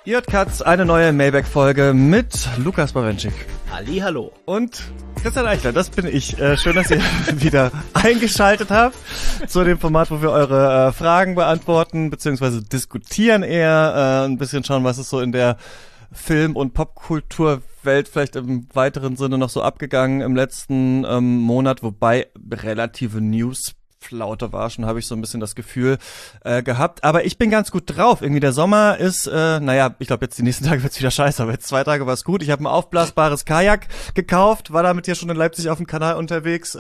Ihr hört Katz, eine neue Mailback-Folge mit Lukas Bawenschik. Hallihallo. Und Christian Eichler, das bin ich. Schön, dass ihr wieder eingeschaltet habt zu dem Format, wo wir eure Fragen beantworten, beziehungsweise diskutieren eher, ein bisschen schauen, was ist so in der Film- und Popkulturwelt vielleicht im weiteren Sinne noch so abgegangen im letzten Monat, wobei relative Newsflaute war schon, habe ich so ein bisschen das Gefühl gehabt. Aber ich bin ganz gut drauf. Irgendwie der Sommer ist, ich glaube jetzt die nächsten Tage wird's wieder scheiße, aber jetzt 2 Tage war's gut. Ich habe ein aufblasbares Kajak gekauft, war damit hier schon in Leipzig auf dem Kanal unterwegs.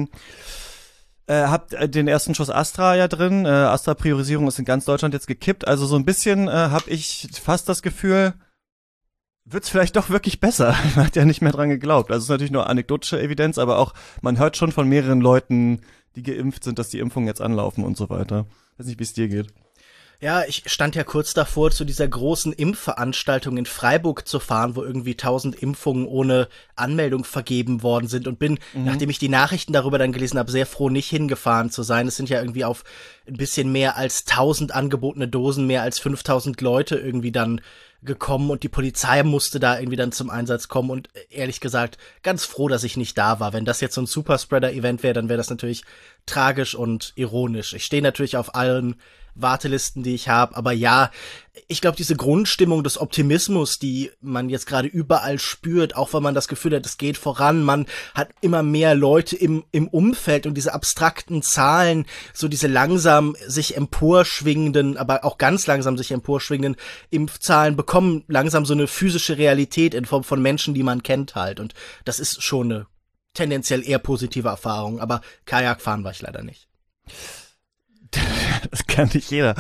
Hab den ersten Schuss Astra ja drin. Astra-Priorisierung ist in ganz Deutschland jetzt gekippt. Also so ein bisschen habe ich fast das Gefühl, wird's vielleicht doch wirklich besser. Man hat ja nicht mehr dran geglaubt. Also es ist natürlich nur anekdotische Evidenz, aber auch man hört schon von mehreren Leuten, die geimpft sind, dass die Impfungen jetzt anlaufen und so weiter. Weiß nicht, wie es dir geht. Ja, ich stand ja kurz davor, zu dieser großen Impfveranstaltung in Freiburg zu fahren, wo irgendwie 1000 Impfungen ohne Anmeldung vergeben worden sind und bin, nachdem ich die Nachrichten darüber dann gelesen habe, sehr froh, nicht hingefahren zu sein. Es sind ja irgendwie auf ein bisschen mehr als 1000 angebotene Dosen, mehr als 5000 Leute irgendwie dann gekommen und die Polizei musste da irgendwie dann zum Einsatz kommen und ehrlich gesagt ganz froh, dass ich nicht da war. Wenn das jetzt so ein Superspreader-Event wäre, dann wäre das natürlich tragisch und ironisch. Ich stehe natürlich auf allen Wartelisten, die ich habe, aber ja, ich glaube, diese Grundstimmung des Optimismus, die man jetzt gerade überall spürt, auch wenn man das Gefühl hat, es geht voran, man hat immer mehr Leute im Umfeld und diese abstrakten Zahlen, so diese langsam sich emporschwingenden, aber auch ganz langsam sich emporschwingenden Impfzahlen bekommen langsam so eine physische Realität in Form von Menschen, die man kennt halt, und das ist schon eine tendenziell eher positive Erfahrung, aber Kajakfahren war ich leider nicht. Das kann nicht jeder.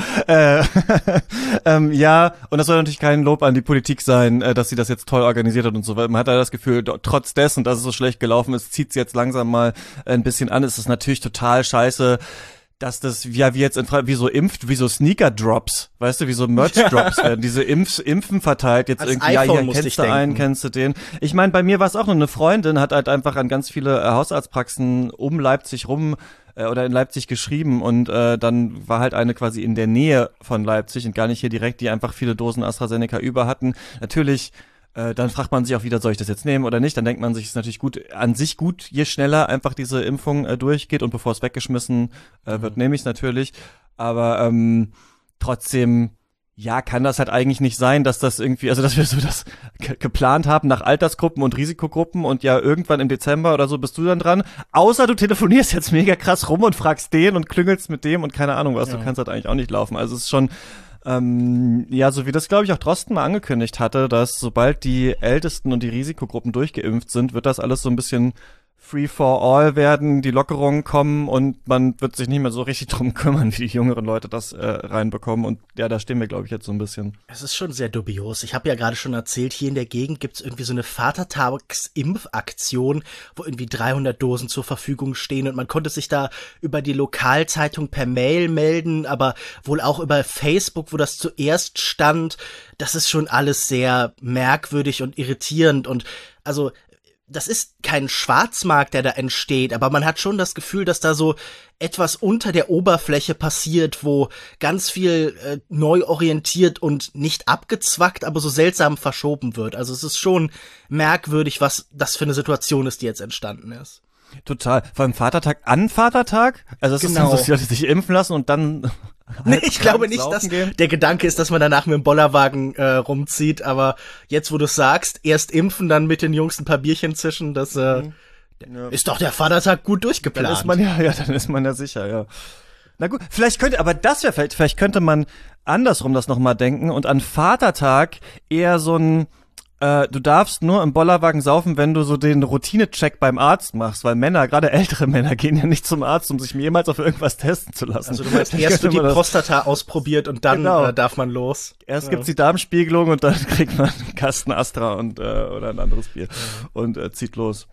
Ja, und das soll natürlich kein Lob an die Politik sein, dass sie das jetzt toll organisiert hat und so weiter. Man hat da das Gefühl, trotz dessen, dass es so schlecht gelaufen ist, zieht es jetzt langsam mal ein bisschen an. Es ist natürlich total scheiße, dass das ja wie jetzt wie so Sneaker-Drops, weißt du, wie so Merch-Drops werden, diese Impfen verteilt, jetzt als irgendwie, iPhone ja, hier kennst du einen, kennst du den. Ich meine, bei mir war es auch nur eine Freundin, hat halt einfach an ganz viele Hausarztpraxen um Leipzig rum oder in Leipzig geschrieben und dann war halt eine quasi in der Nähe von Leipzig und gar nicht hier direkt, die einfach viele Dosen AstraZeneca über hatten. Natürlich, dann fragt man sich auch wieder, soll ich das jetzt nehmen oder nicht? Dann denkt man sich, es ist natürlich an sich gut, je schneller einfach diese Impfung durchgeht und bevor es weggeschmissen wird, nehme ich es natürlich. Aber trotzdem, ja, kann das halt eigentlich nicht sein, dass das irgendwie, also dass wir so das geplant haben nach Altersgruppen und Risikogruppen und ja irgendwann im Dezember oder so bist du dann dran. Außer du telefonierst jetzt mega krass rum und fragst den und klüngelst mit dem und keine Ahnung was, ja. Du kannst halt eigentlich auch nicht laufen. Also es ist schon, so wie das, glaube ich, auch Drosten mal angekündigt hatte, dass sobald die Ältesten und die Risikogruppen durchgeimpft sind, wird das alles so ein bisschen free for all werden, die Lockerungen kommen und man wird sich nicht mehr so richtig drum kümmern, wie die jüngeren Leute das reinbekommen. Und ja, da stehen wir, glaube ich, jetzt so ein bisschen. Es ist schon sehr dubios. Ich habe ja gerade schon erzählt, hier in der Gegend gibt's irgendwie so eine Vatertagsimpfaktion, wo irgendwie 300 Dosen zur Verfügung stehen und man konnte sich da über die Lokalzeitung per Mail melden, aber wohl auch über Facebook, wo das zuerst stand. Das ist schon alles sehr merkwürdig und irritierend und also das ist kein Schwarzmarkt, der da entsteht, aber man hat schon das Gefühl, dass da so etwas unter der Oberfläche passiert, wo ganz viel neu orientiert und nicht abgezwackt, aber so seltsam verschoben wird. Also es ist schon merkwürdig, was das für eine Situation ist, die jetzt entstanden ist. Total. Vor allem Vatertag an Vatertag? Also es ist dann so, dass die Leute sich impfen lassen und dann nee, ich glaube nicht, dass der Gedanke ist, dass man danach mit dem Bollerwagen rumzieht, aber jetzt, wo du sagst, erst impfen, dann mit den Jungs ein paar Bierchen zischen, das ist doch der Vatertag gut durchgeplant. Dann ist man ja sicher, ja. Na gut, vielleicht könnte man andersrum das nochmal denken und an Vatertag eher so ein du darfst nur im Bollerwagen saufen, wenn du so den Routinecheck beim Arzt machst, weil Männer, gerade ältere Männer, gehen ja nicht zum Arzt, um sich jemals auf irgendwas testen zu lassen. Also du meinst, erst wird die Prostata ausprobiert und dann darf man los. Erst gibt's die Darmspiegelung und dann kriegt man einen Kasten Astra und oder ein anderes Bier und zieht los.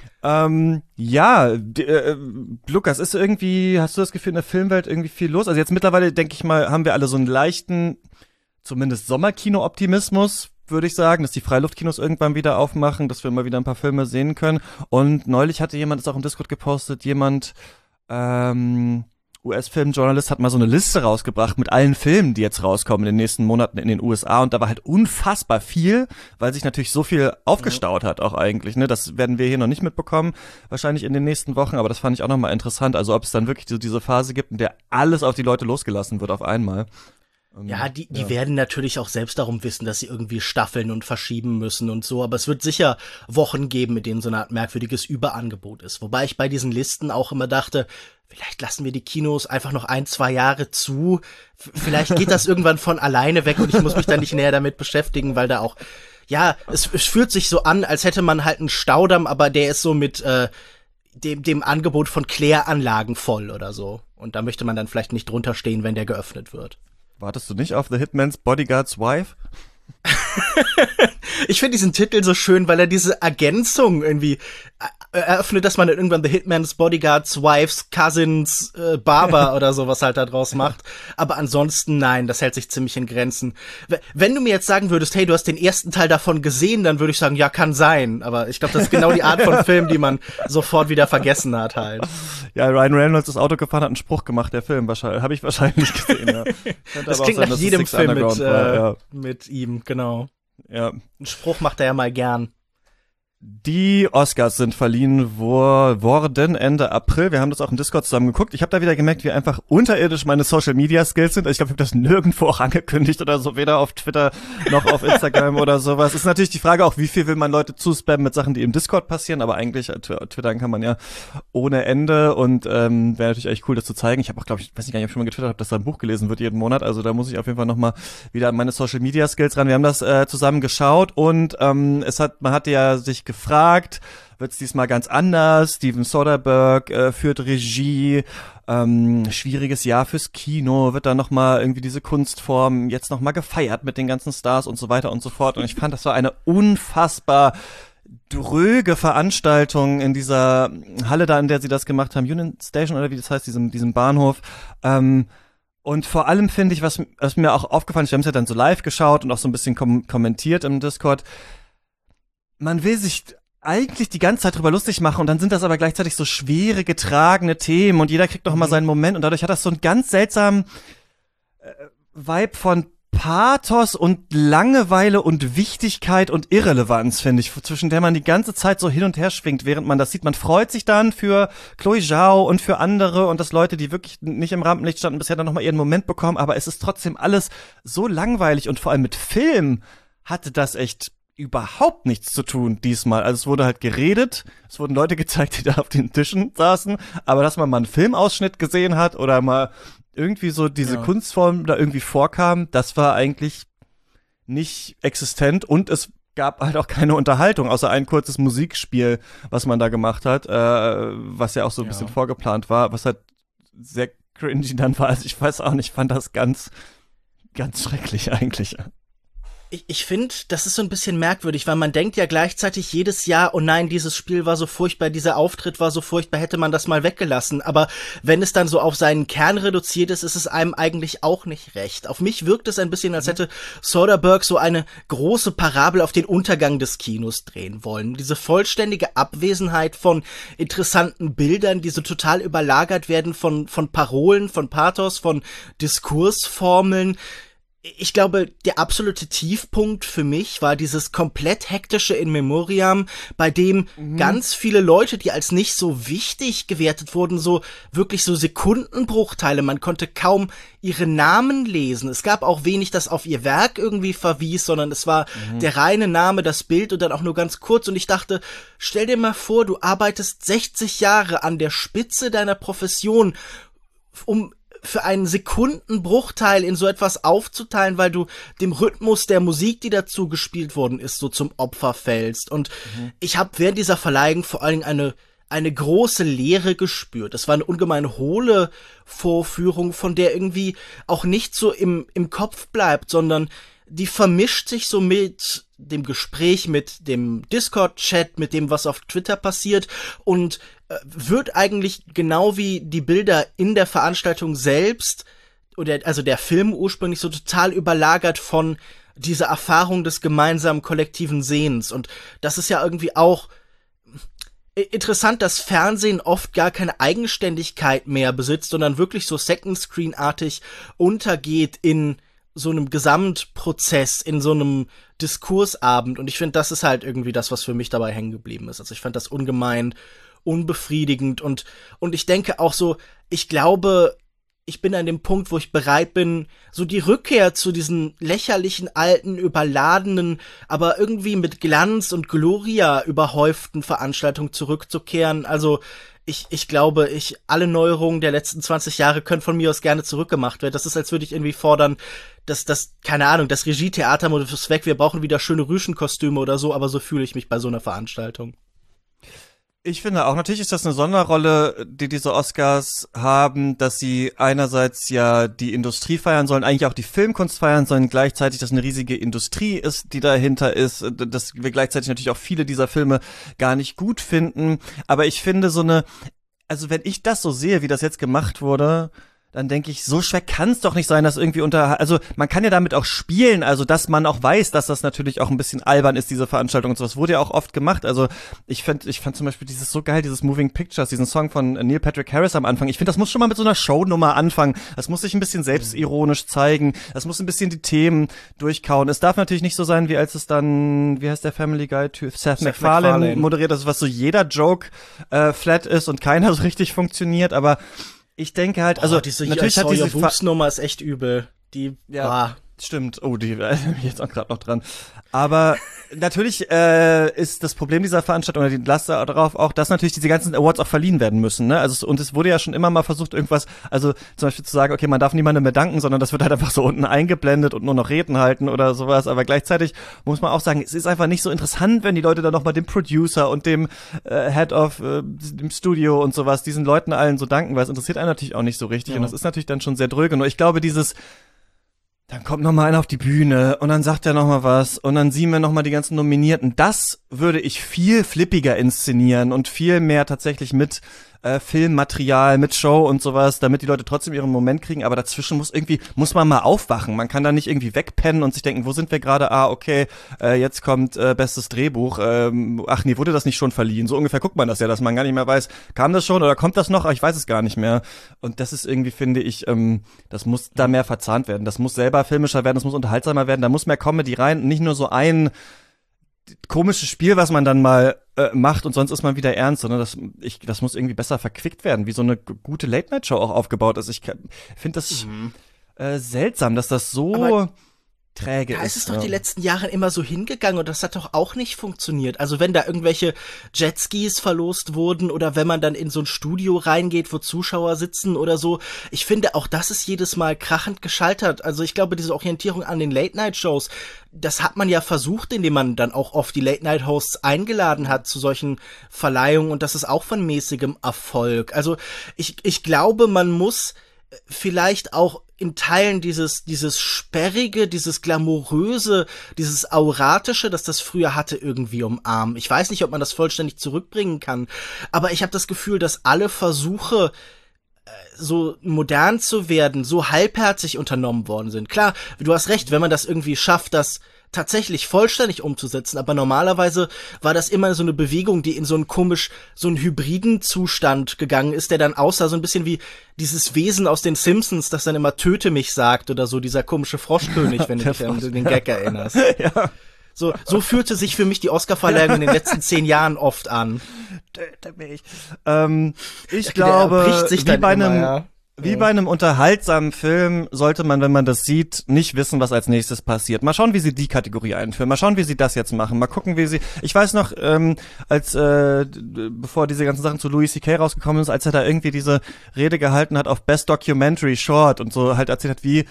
Lukas, ist irgendwie, hast du das Gefühl, in der Filmwelt irgendwie viel los? Also jetzt mittlerweile, denke ich mal, haben wir alle so einen leichten, zumindest Sommerkino-Optimismus, würde ich sagen, dass die Freiluftkinos irgendwann wieder aufmachen, dass wir mal wieder ein paar Filme sehen können. Und neulich hatte jemand, ist auch im Discord gepostet, US-Filmjournalist hat mal so eine Liste rausgebracht mit allen Filmen, die jetzt rauskommen in den nächsten Monaten in den USA, und da war halt unfassbar viel, weil sich natürlich so viel aufgestaut hat auch eigentlich, ne? Das werden wir hier noch nicht mitbekommen, wahrscheinlich in den nächsten Wochen, aber das fand ich auch nochmal interessant, also ob es dann wirklich so diese Phase gibt, in der alles auf die Leute losgelassen wird auf einmal. Ja, die werden natürlich auch selbst darum wissen, dass sie irgendwie staffeln und verschieben müssen und so, aber es wird sicher Wochen geben, mit denen so eine Art merkwürdiges Überangebot ist. Wobei ich bei diesen Listen auch immer dachte, vielleicht lassen wir die Kinos einfach noch 1-2 Jahre zu, vielleicht geht das irgendwann von alleine weg und ich muss mich dann nicht näher damit beschäftigen, weil da auch, ja, es fühlt sich so an, als hätte man halt einen Staudamm, aber der ist so mit dem Angebot von Kläranlagen voll oder so. Und da möchte man dann vielleicht nicht drunter stehen, wenn der geöffnet wird. Wartest du nicht auf The Hitman's Bodyguard's Wife? Ich finde diesen Titel so schön, weil er diese Ergänzung irgendwie eröffnet, dass man dann irgendwann The Hitman's Bodyguard's Wife's Cousins Barber oder sowas halt da draus macht. Aber ansonsten nein, das hält sich ziemlich in Grenzen. Wenn du mir jetzt sagen würdest, hey, du hast den ersten Teil davon gesehen, dann würde ich sagen, ja, kann sein. Aber ich glaube, das ist genau die Art von Film, die man sofort wieder vergessen hat halt. Ja, Ryan Reynolds das Auto gefahren, hat einen Spruch gemacht, der Film wahrscheinlich. Habe ich wahrscheinlich gesehen, ja. Das klingt nach jedem Film mit ihm, genau. Ja. Einen Spruch macht er ja mal gern. Die Oscars sind verliehen worden Ende April. Wir haben das auch im Discord zusammen geguckt. Ich habe da wieder gemerkt, wie einfach unterirdisch meine Social-Media-Skills sind. Also ich glaube, ich habe das nirgendwo auch angekündigt oder so, weder auf Twitter noch auf Instagram oder sowas. Ist natürlich die Frage auch, wie viel will man Leute zuspammen mit Sachen, die im Discord passieren, aber eigentlich twittern kann man ja ohne Ende und wäre natürlich echt cool, das zu zeigen. Ich habe auch, glaube ich, weiß nicht gar nicht, ob ich schon mal getwittert habe, dass da ein Buch gelesen wird jeden Monat. Also da muss ich auf jeden Fall nochmal wieder an meine Social-Media-Skills ran. Wir haben das zusammen geschaut und man hatte ja sich gefragt, wird es diesmal ganz anders? Steven Soderbergh führt Regie, schwieriges Jahr fürs Kino, wird da nochmal irgendwie diese Kunstform jetzt nochmal gefeiert mit den ganzen Stars und so weiter und so fort. Und ich fand, das war eine unfassbar dröge Veranstaltung in dieser Halle da, in der sie das gemacht haben, Union Station oder wie das heißt, diesem Bahnhof. Und vor allem finde ich, was mir auch aufgefallen ist, wir haben es ja dann so live geschaut und auch so ein bisschen kommentiert im Discord, man will sich eigentlich die ganze Zeit drüber lustig machen und dann sind das aber gleichzeitig so schwere, getragene Themen und jeder kriegt noch mal seinen Moment und dadurch hat das so einen ganz seltsamen Vibe von Pathos und Langeweile und Wichtigkeit und Irrelevanz, finde ich, zwischen der man die ganze Zeit so hin und her schwingt, während man das sieht. Man freut sich dann für Chloe Zhao und für andere und dass Leute, die wirklich nicht im Rampenlicht standen, bisher dann noch mal ihren Moment bekommen, aber es ist trotzdem alles so langweilig und vor allem mit Film hatte das echt überhaupt nichts zu tun diesmal. Also es wurde halt geredet, es wurden Leute gezeigt, die da auf den Tischen saßen, aber dass man mal einen Filmausschnitt gesehen hat oder mal irgendwie so diese Kunstform da irgendwie vorkam, das war eigentlich nicht existent und es gab halt auch keine Unterhaltung, außer ein kurzes Musikspiel, was man da gemacht hat, was ja auch so ein bisschen vorgeplant war, was halt sehr cringy dann war. Also ich weiß auch nicht, fand das ganz, ganz schrecklich eigentlich. Ich finde, das ist so ein bisschen merkwürdig, weil man denkt ja gleichzeitig jedes Jahr, oh nein, dieses Spiel war so furchtbar, dieser Auftritt war so furchtbar, hätte man das mal weggelassen. Aber wenn es dann so auf seinen Kern reduziert ist, ist es einem eigentlich auch nicht recht. Auf mich wirkt es ein bisschen, als hätte Soderbergh so eine große Parabel auf den Untergang des Kinos drehen wollen. Diese vollständige Abwesenheit von interessanten Bildern, die so total überlagert werden von Parolen, von Pathos, von Diskursformeln. Ich glaube, der absolute Tiefpunkt für mich war dieses komplett hektische In Memoriam, bei dem ganz viele Leute, die als nicht so wichtig gewertet wurden, so wirklich so Sekundenbruchteile, man konnte kaum ihre Namen lesen. Es gab auch wenig, das auf ihr Werk irgendwie verwies, sondern es war der reine Name, das Bild und dann auch nur ganz kurz. Und ich dachte, stell dir mal vor, du arbeitest 60 Jahre an der Spitze deiner Profession, um für einen Sekundenbruchteil in so etwas aufzuteilen, weil du dem Rhythmus der Musik, die dazu gespielt worden ist, so zum Opfer fällst. Und ich habe während dieser Verleihung vor allen Dingen eine große Leere gespürt. Es war eine ungemein hohle Vorführung, von der irgendwie auch nicht so im Kopf bleibt, sondern die vermischt sich so mit dem Gespräch, mit dem Discord-Chat, mit dem, was auf Twitter passiert und wird eigentlich genau wie die Bilder in der Veranstaltung selbst oder also der Film ursprünglich so total überlagert von dieser Erfahrung des gemeinsamen kollektiven Sehens. Und das ist ja irgendwie auch, interessant, dass Fernsehen oft gar keine Eigenständigkeit mehr besitzt, sondern wirklich so Second-Screen-artig untergeht in so einem Gesamtprozess, in so einem Diskursabend. Und ich finde, das ist halt irgendwie das, was für mich dabei hängen geblieben ist. Also ich fand das ungemein unbefriedigend und ich denke auch so, ich glaube, ich bin an dem Punkt, wo ich bereit bin, so die Rückkehr zu diesen lächerlichen, alten, überladenen, aber irgendwie mit Glanz und Gloria überhäuften Veranstaltungen zurückzukehren. Also ich glaube, alle Neuerungen der letzten 20 Jahre können von mir aus gerne zurückgemacht werden. Das ist, als würde ich irgendwie fordern, dass keine Ahnung, das Regietheater muss weg, wir brauchen wieder schöne Rüschenkostüme oder so, aber so fühle ich mich bei so einer Veranstaltung. Ich finde auch, natürlich ist das eine Sonderrolle, die diese Oscars haben, dass sie einerseits ja die Industrie feiern sollen, eigentlich auch die Filmkunst feiern sollen, gleichzeitig, dass eine riesige Industrie ist, die dahinter ist, dass wir gleichzeitig natürlich auch viele dieser Filme gar nicht gut finden. Aber ich finde also wenn ich das so sehe, wie das jetzt gemacht wurde, dann denke ich, so schwer kann es doch nicht sein, dass irgendwie also man kann ja damit auch spielen, also dass man auch weiß, dass das natürlich auch ein bisschen albern ist, diese Veranstaltung und sowas, wurde ja auch oft gemacht, also ich fand zum Beispiel dieses so geil, dieses Moving Pictures, diesen Song von Neil Patrick Harris am Anfang, ich finde, das muss schon mal mit so einer Shownummer anfangen, das muss sich ein bisschen selbstironisch zeigen, das muss ein bisschen die Themen durchkauen, es darf natürlich nicht so sein, wie als es dann, wie heißt der Family Guy, Seth MacFarlane moderiert, das was so jeder Joke flat ist und keiner so richtig funktioniert, aber ich denke halt, also natürlich hat diese Boobs-Nummer ist echt übel. Die war stimmt. Oh, die bin ich jetzt auch gerade noch dran. Aber natürlich ist das Problem dieser Veranstaltung oder die Last darauf auch, dass natürlich diese ganzen Awards auch verliehen werden müssen. Ne? Also und es wurde ja schon immer mal versucht, irgendwas, also zum Beispiel zu sagen, okay, man darf niemandem mehr danken, sondern das wird halt einfach so unten eingeblendet und nur noch Reden halten oder sowas. Aber gleichzeitig muss man auch sagen, es ist einfach nicht so interessant, wenn die Leute dann noch mal dem Producer und dem Head of dem Studio und sowas, diesen Leuten allen so danken, weil es interessiert einen natürlich auch nicht so richtig. Ja. Und das ist natürlich dann schon sehr dröge. Nur ich glaube, dann kommt noch mal einer auf die Bühne und dann sagt er noch mal was und dann sehen wir noch mal die ganzen Nominierten. Das würde ich viel flippiger inszenieren und viel mehr tatsächlich mit Filmmaterial, mit Show und sowas, damit die Leute trotzdem ihren Moment kriegen. Aber dazwischen muss man mal aufwachen. Man kann da nicht irgendwie wegpennen und sich denken, wo sind wir gerade? Okay, jetzt kommt bestes Drehbuch. Ach nee, wurde das nicht schon verliehen? So ungefähr guckt man das ja, dass man gar nicht mehr weiß, kam das schon oder kommt das noch? Ich weiß es gar nicht mehr. Und das ist irgendwie, finde ich, das muss da mehr verzahnt werden. Das muss selber filmischer werden, das muss unterhaltsamer werden. Da muss mehr Comedy rein, nicht nur so ein komisches Spiel, was man dann mal macht und sonst ist man wieder ernst, sondern das muss irgendwie besser verquickt werden, wie so eine gute Late-Night-Show auch aufgebaut ist. Ich finde das seltsam, dass das so aber träge ist. Da ist es doch die letzten Jahre immer so hingegangen und das hat doch auch nicht funktioniert. Also wenn da irgendwelche Jetskis verlost wurden oder wenn man dann in so ein Studio reingeht, wo Zuschauer sitzen oder so, ich finde auch das ist jedes Mal krachend gescheitert. Also ich glaube, diese Orientierung an den Late-Night-Shows, das hat man ja versucht, indem man dann auch oft die Late-Night-Hosts eingeladen hat zu solchen Verleihungen und das ist auch von mäßigem Erfolg. Also ich glaube, man muss vielleicht auch in Teilen dieses Sperrige, dieses Glamouröse, dieses Auratische, das das früher hatte, irgendwie umarmen. Ich weiß nicht, ob man das vollständig zurückbringen kann, aber ich habe das Gefühl, dass alle Versuche, so modern zu werden, so halbherzig unternommen worden sind. Klar, du hast recht, wenn man das irgendwie schafft, das tatsächlich vollständig umzusetzen, aber normalerweise war das immer so eine Bewegung, die in so einen hybriden Zustand gegangen ist, der dann aussah so ein bisschen wie dieses Wesen aus den Simpsons, das dann immer töte mich sagt oder so, dieser komische Froschkönig, wenn du dich an den Gag erinnerst. Ja. So fühlte sich für mich die Oscarverleihung in den letzten 10 Jahren oft an. Töte mich. Ich glaube, wie bei einem unterhaltsamen Film sollte man, wenn man das sieht, nicht wissen, was als nächstes passiert. Mal schauen, wie sie die Kategorie einführen. Mal schauen, wie sie das jetzt machen. Mal gucken, ich weiß noch, bevor diese ganzen Sachen zu Louis C.K. rausgekommen ist, als er da irgendwie diese Rede gehalten hat auf Best Documentary Short und so halt erzählt hat,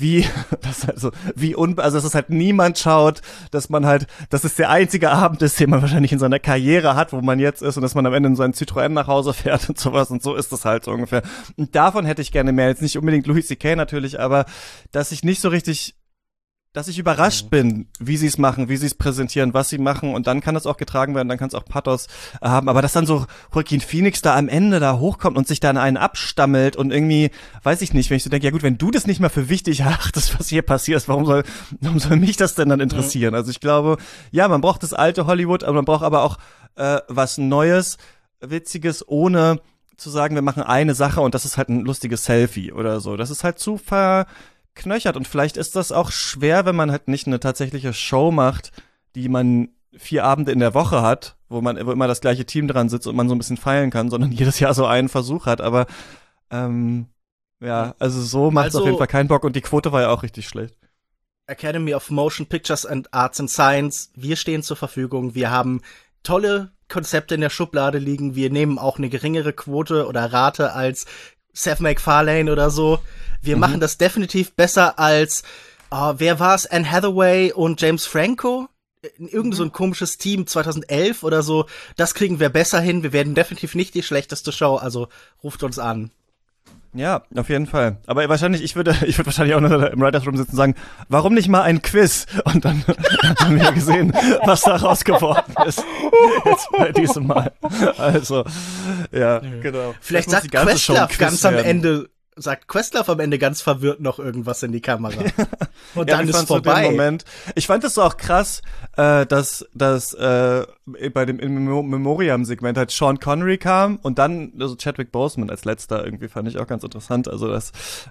dass es halt niemand schaut, dass es der einzige Abend ist, den man wahrscheinlich in seiner Karriere hat, wo man jetzt ist und dass man am Ende in seinen Citroën nach Hause fährt und sowas und so ist das halt so ungefähr. Und davon hätte ich gerne mehr. Jetzt nicht unbedingt Louis C.K. natürlich, aber dass ich überrascht bin, wie sie es machen, wie sie es präsentieren, was sie machen und dann kann das auch getragen werden, dann kann es auch Pathos haben, aber dass dann so Joaquin Phoenix da am Ende da hochkommt und sich dann einen abstammelt und irgendwie, weiß ich nicht, wenn ich so denke, ja gut, wenn du das nicht mal für wichtig erachtest, was hier passiert, warum soll mich das denn dann interessieren? Also ich glaube, ja, man braucht das alte Hollywood, aber man braucht aber auch was Neues, Witziges, ohne zu sagen, wir machen eine Sache und das ist halt ein lustiges Selfie oder so. Das ist halt zu verknöchert und vielleicht ist das auch schwer, wenn man halt nicht eine tatsächliche Show macht, die man 4 Abende in der Woche hat, wo immer das gleiche Team dran sitzt und man so ein bisschen feilen kann, sondern jedes Jahr so einen Versuch hat, aber ja, also so macht es auf jeden Fall keinen Bock und die Quote war ja auch richtig schlecht. Academy of Motion Pictures and Arts and Science, wir stehen zur Verfügung, wir haben tolle Konzepte in der Schublade liegen, wir nehmen auch eine geringere Quote oder Rate als Seth MacFarlane oder so. Wir machen das definitiv besser als, wer war's, Anne Hathaway und James Franco? Irgend so ein komisches Team 2011 oder so. Das kriegen wir besser hin. Wir werden definitiv nicht die schlechteste Show, also ruft uns an. Ja, auf jeden Fall. Aber wahrscheinlich, ich würde wahrscheinlich auch noch im Writers Room sitzen und sagen, warum nicht mal ein Quiz? Und dann haben wir gesehen, was da raus geworden ist. Jetzt bei diesem Mal. Also, ja, genau. Vielleicht sagt Questlove am Ende ganz verwirrt noch irgendwas in die Kamera. Und dann ist vorbei. Moment, ich fand es so auch krass, dass bei dem In Memoriam-Segment halt Sean Connery kam und dann also Chadwick Boseman als letzter irgendwie, fand ich auch ganz interessant. Also dass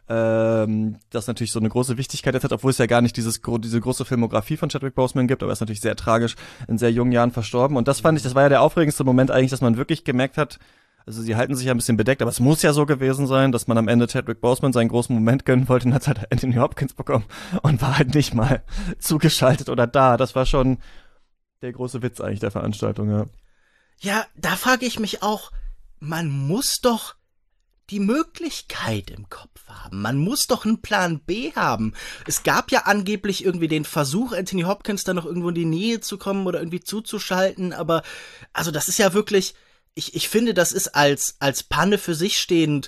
das natürlich so eine große Wichtigkeit jetzt hat, obwohl es ja gar nicht diese große Filmografie von Chadwick Boseman gibt, aber er ist natürlich sehr tragisch in sehr jungen Jahren verstorben. Und das fand ich, das war ja der aufregendste Moment eigentlich, dass man wirklich gemerkt hat, also sie halten sich ja ein bisschen bedeckt, aber es muss ja so gewesen sein, dass man am Ende Chadwick Boseman seinen großen Moment gönnen wollte und hat halt Anthony Hopkins bekommen und war halt nicht mal zugeschaltet oder da. Das war schon der große Witz eigentlich der Veranstaltung, ja. Ja, da frage ich mich auch, man muss doch die Möglichkeit im Kopf haben. Man muss doch einen Plan B haben. Es gab ja angeblich irgendwie den Versuch, Anthony Hopkins da noch irgendwo in die Nähe zu kommen oder irgendwie zuzuschalten, aber also das ist ja wirklich... Ich finde, das ist als Panne für sich stehend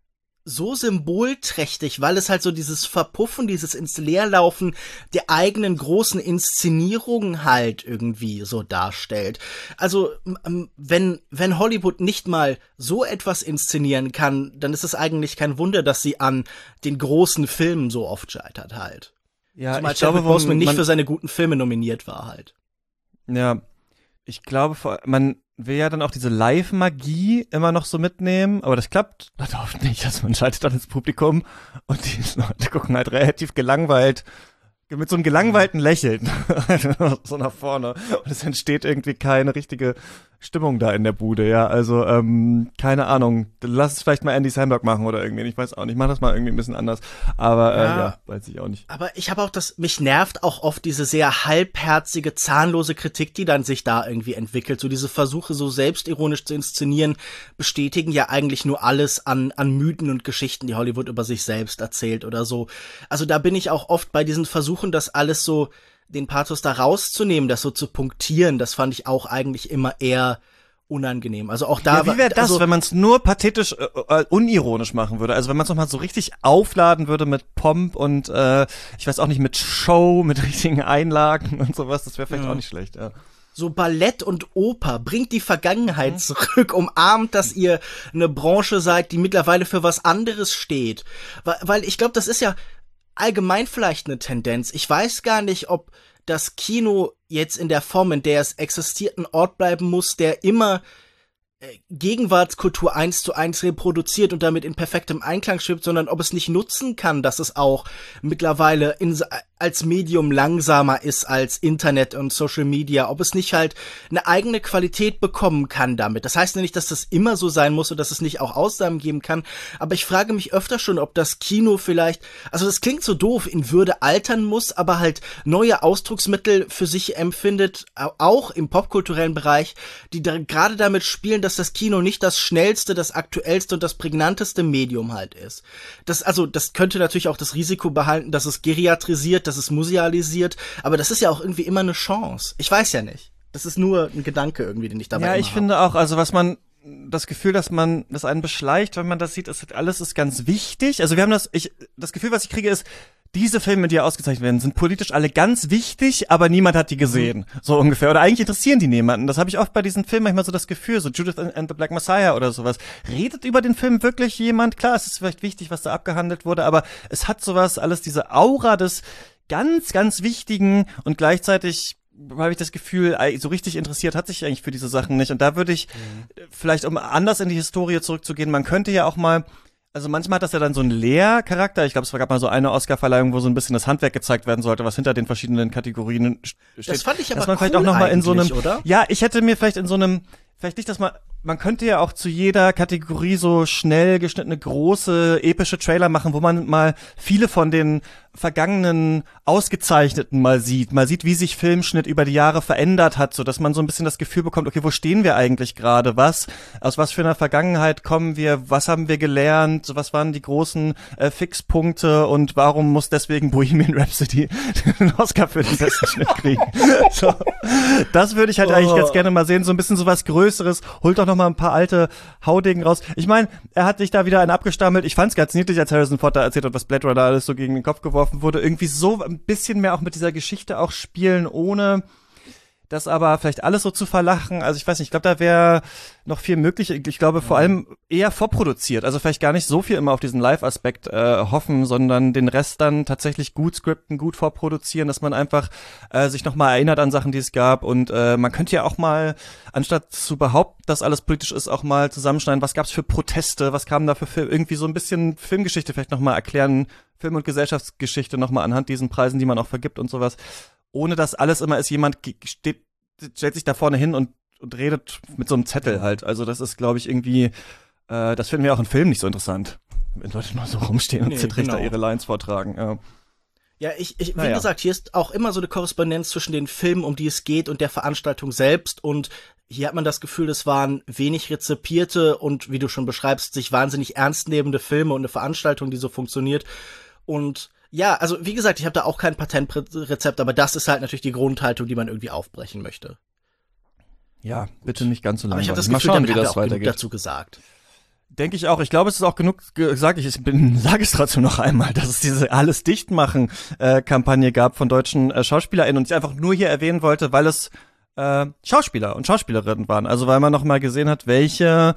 so symbolträchtig, weil es halt so dieses Verpuffen, dieses ins Leerlaufen der eigenen großen Inszenierungen halt irgendwie so darstellt. Also, wenn Hollywood nicht mal so etwas inszenieren kann, dann ist es eigentlich kein Wunder, dass sie an den großen Filmen so oft scheitert halt. Ja, zumal Chadwick Boseman nicht für seine guten Filme nominiert war halt. Ja, ich glaube, man will ja dann auch diese Live-Magie immer noch so mitnehmen, aber das klappt oft nicht. Also man schaltet dann ins Publikum und die Leute gucken halt relativ gelangweilt, mit so einem gelangweilten Lächeln so nach vorne und es entsteht irgendwie keine richtige Stimmung da in der Bude, ja, also keine Ahnung, lass es vielleicht mal Andy Samberg machen oder irgendwie, ich weiß auch nicht, mach das mal irgendwie ein bisschen anders, aber ja, weiß ich auch nicht. Aber ich habe auch mich nervt auch oft diese sehr halbherzige, zahnlose Kritik, die dann sich da irgendwie entwickelt, so diese Versuche so selbstironisch zu inszenieren, bestätigen ja eigentlich nur alles an Mythen und Geschichten, die Hollywood über sich selbst erzählt oder so. Also da bin ich auch oft bei diesen Versuchen, das alles so den Pathos da rauszunehmen, das so zu punktieren, das fand ich auch eigentlich immer eher unangenehm. Also auch da. Ja, wie wäre das, also, wenn man es nur pathetisch, unironisch machen würde? Also wenn man es nochmal so richtig aufladen würde mit Pomp und ich weiß auch nicht, mit Show, mit richtigen Einlagen und sowas, das wäre vielleicht auch nicht schlecht, ja. So Ballett und Oper, bringt die Vergangenheit zurück, umarmt, dass ihr eine Branche seid, die mittlerweile für was anderes steht. Weil ich glaube, das ist ja allgemein vielleicht eine Tendenz. Ich weiß gar nicht, ob das Kino jetzt in der Form, in der es existiert, ein Ort bleiben muss, der immer Gegenwartskultur 1:1 reproduziert und damit in perfektem Einklang schwebt, sondern ob es nicht nutzen kann, dass es auch mittlerweile als Medium langsamer ist als Internet und Social Media, ob es nicht halt eine eigene Qualität bekommen kann damit. Das heißt nicht, dass das immer so sein muss und dass es nicht auch Ausnahmen geben kann, aber ich frage mich öfter schon, ob das Kino vielleicht, also das klingt so doof, in Würde altern muss, aber halt neue Ausdrucksmittel für sich empfindet, auch im popkulturellen Bereich, die gerade damit spielen, dass das Kino nicht das schnellste, das aktuellste und das prägnanteste Medium halt ist. Das könnte natürlich auch das Risiko behalten, dass es geriatrisiert, dass es musealisiert, aber das ist ja auch irgendwie immer eine Chance. Ich weiß ja nicht. Das ist nur ein Gedanke irgendwie, den ich dabei habe. Ja, ich finde auch, also das Gefühl, dass einen beschleicht, wenn man das sieht, alles ist ganz wichtig. Also wir haben das Gefühl, was ich kriege, ist, diese Filme, die ja ausgezeichnet werden, sind politisch alle ganz wichtig, aber niemand hat die gesehen. So ungefähr. Oder eigentlich interessieren die niemanden. Das habe ich oft bei diesen Filmen manchmal so das Gefühl, so Judith and the Black Messiah oder sowas. Redet über den Film wirklich jemand? Klar, es ist vielleicht wichtig, was da abgehandelt wurde, aber es hat sowas, alles diese Aura des ganz, ganz Wichtigen und gleichzeitig habe ich das Gefühl, so richtig interessiert hat sich eigentlich für diese Sachen nicht. Und da würde ich vielleicht, um anders in die Historie zurückzugehen, man könnte ja auch mal, also manchmal hat das ja dann so einen Lehrcharakter. Ich glaube, es gab mal so eine Oscarverleihung, wo so ein bisschen das Handwerk gezeigt werden sollte, was hinter den verschiedenen Kategorien steht. Das fand ich aber dass man cool vielleicht auch noch mal in so einem, oder? Ja, ich hätte mir vielleicht in so einem, vielleicht nicht, dass man könnte ja auch zu jeder Kategorie so schnell geschnittene große epische Trailer machen, wo man mal viele von den vergangenen Ausgezeichneten mal sieht, wie sich Filmschnitt über die Jahre verändert hat, so dass man so ein bisschen das Gefühl bekommt, okay, wo stehen wir eigentlich gerade? Aus was für einer Vergangenheit kommen wir? Was haben wir gelernt? So, was waren die großen Fixpunkte und warum muss deswegen Bohemian Rhapsody den Oscar für den besten Schnitt kriegen? So, das würde ich halt eigentlich ganz gerne mal sehen, so ein bisschen so was Größeres. Holt doch noch mal ein paar alte Haudegen raus. Ich meine, er hat sich da wieder einen abgestammelt. Ich fand's ganz niedlich, als Harrison Ford da erzählt hat, was Blade Runner alles so gegen den Kopf geworfen wurde, irgendwie so ein bisschen mehr auch mit dieser Geschichte auch spielen, ohne das aber vielleicht alles so zu verlachen. Also ich weiß nicht, ich glaube, da wäre noch viel möglich. Ich glaube vor allem eher vorproduziert. Also vielleicht gar nicht so viel immer auf diesen Live-Aspekt hoffen, sondern den Rest dann tatsächlich gut skripten, gut vorproduzieren, dass man einfach sich nochmal erinnert an Sachen, die es gab. Und man könnte ja auch mal, anstatt zu behaupten, dass alles politisch ist, auch mal zusammenschneiden, was gab's für Proteste, was kam da für irgendwie so ein bisschen Filmgeschichte vielleicht nochmal erklären, Film- und Gesellschaftsgeschichte nochmal anhand diesen Preisen, die man auch vergibt und sowas. Ohne dass alles immer ist, jemand stellt sich da vorne hin und redet mit so einem Zettel halt. Also das ist, glaube ich, irgendwie, das finden wir auch in Filmen nicht so interessant. Wenn Leute nur so rumstehen und zittrig da ihre Lines vortragen. Ja. Ja, wie gesagt, hier ist auch immer so eine Korrespondenz zwischen den Filmen, um die es geht, und der Veranstaltung selbst. Und hier hat man das Gefühl, es waren wenig rezipierte und, wie du schon beschreibst, sich wahnsinnig ernst nehmende Filme und eine Veranstaltung, die so funktioniert. Und ja, also wie gesagt, ich habe da auch kein Patentrezept, aber das ist halt natürlich die Grundhaltung, die man irgendwie aufbrechen möchte. Ja, bitte nicht ganz so lange. Aber ich habe das Gefühl, damit haben wir auch genug dazu gesagt. Denke ich auch. Ich glaube, es ist auch genug gesagt. Sage es trotzdem noch einmal, dass es diese Alles dicht machen Kampagne gab von deutschen SchauspielerInnen und ich einfach nur hier erwähnen wollte, weil es Schauspieler und Schauspielerinnen waren. Also weil man noch mal gesehen hat, welche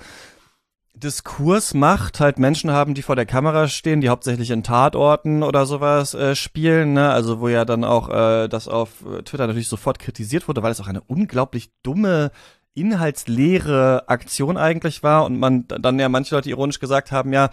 Diskursmacht halt Menschen haben, die vor der Kamera stehen, die hauptsächlich in Tatorten oder sowas spielen, ne? Also wo ja dann auch das auf Twitter natürlich sofort kritisiert wurde, weil es auch eine unglaublich dumme, inhaltsleere Aktion eigentlich war und man dann ja manche Leute ironisch gesagt haben, ja,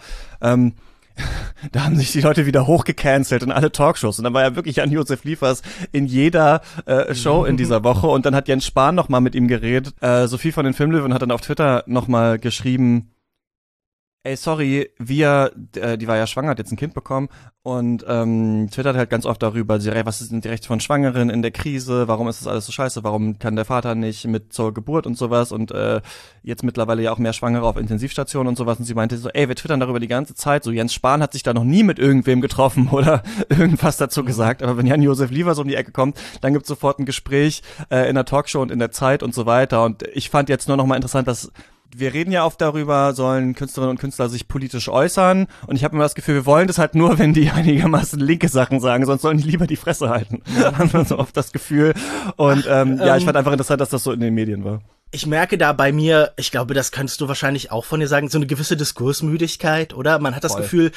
da haben sich die Leute wieder hochgecancelt in alle Talkshows und dann war ja wirklich Jan-Josef Liefers in jeder Show in dieser Woche und dann hat Jens Spahn noch mal mit ihm geredet. Sophie von den Filmlöwen hat dann auf Twitter noch mal geschrieben, ey, sorry, die war ja schwanger, hat jetzt ein Kind bekommen und twittert halt ganz oft darüber, was sind die Rechte von Schwangeren in der Krise, warum ist das alles so scheiße, warum kann der Vater nicht mit zur Geburt und sowas und jetzt mittlerweile ja auch mehr Schwangere auf Intensivstationen und sowas und sie meinte so, ey, wir twittern darüber die ganze Zeit, so Jens Spahn hat sich da noch nie mit irgendwem getroffen oder irgendwas dazu gesagt, aber wenn Jan-Josef Liefers um die Ecke kommt, dann gibt's sofort ein Gespräch in der Talkshow und in der Zeit und so weiter und ich fand jetzt nur noch mal interessant, dass wir reden ja oft darüber, sollen Künstlerinnen und Künstler sich politisch äußern und ich habe immer das Gefühl, wir wollen das halt nur, wenn die einigermaßen linke Sachen sagen, sonst sollen die lieber die Fresse halten. Haben wir so oft das Gefühl und ja, ich fand einfach interessant, dass das so in den Medien war. Ich merke da bei mir, ich glaube, das könntest du wahrscheinlich auch von dir sagen, so eine gewisse Diskursmüdigkeit, oder? Man hat das Gefühl,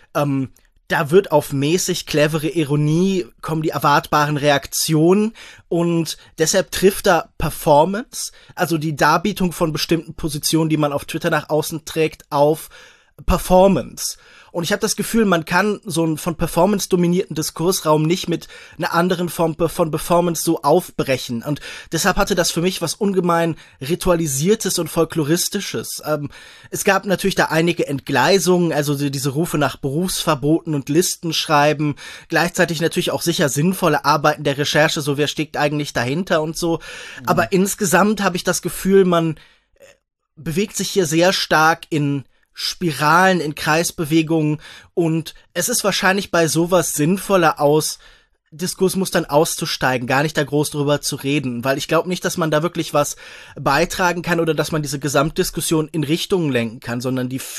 da wird auf mäßig clevere Ironie kommen die erwartbaren Reaktionen und deshalb trifft da Performance, also die Darbietung von bestimmten Positionen, die man auf Twitter nach außen trägt, auf Performance. Und ich habe das Gefühl, man kann so einen von Performance dominierten Diskursraum nicht mit einer anderen Form von Performance so aufbrechen. Und deshalb hatte das für mich was ungemein Ritualisiertes und Folkloristisches. Es gab natürlich da einige Entgleisungen, also diese Rufe nach Berufsverboten und Listenschreiben, gleichzeitig natürlich auch sicher sinnvolle Arbeiten der Recherche, so wer steckt eigentlich dahinter und so. Mhm. Aber insgesamt habe ich das Gefühl, man bewegt sich hier sehr stark in Spiralen, in Kreisbewegungen und es ist wahrscheinlich bei sowas sinnvoller aus Diskursmustern auszusteigen, gar nicht da groß drüber zu reden, weil ich glaube nicht, dass man da wirklich was beitragen kann oder dass man diese Gesamtdiskussion in Richtungen lenken kann, sondern die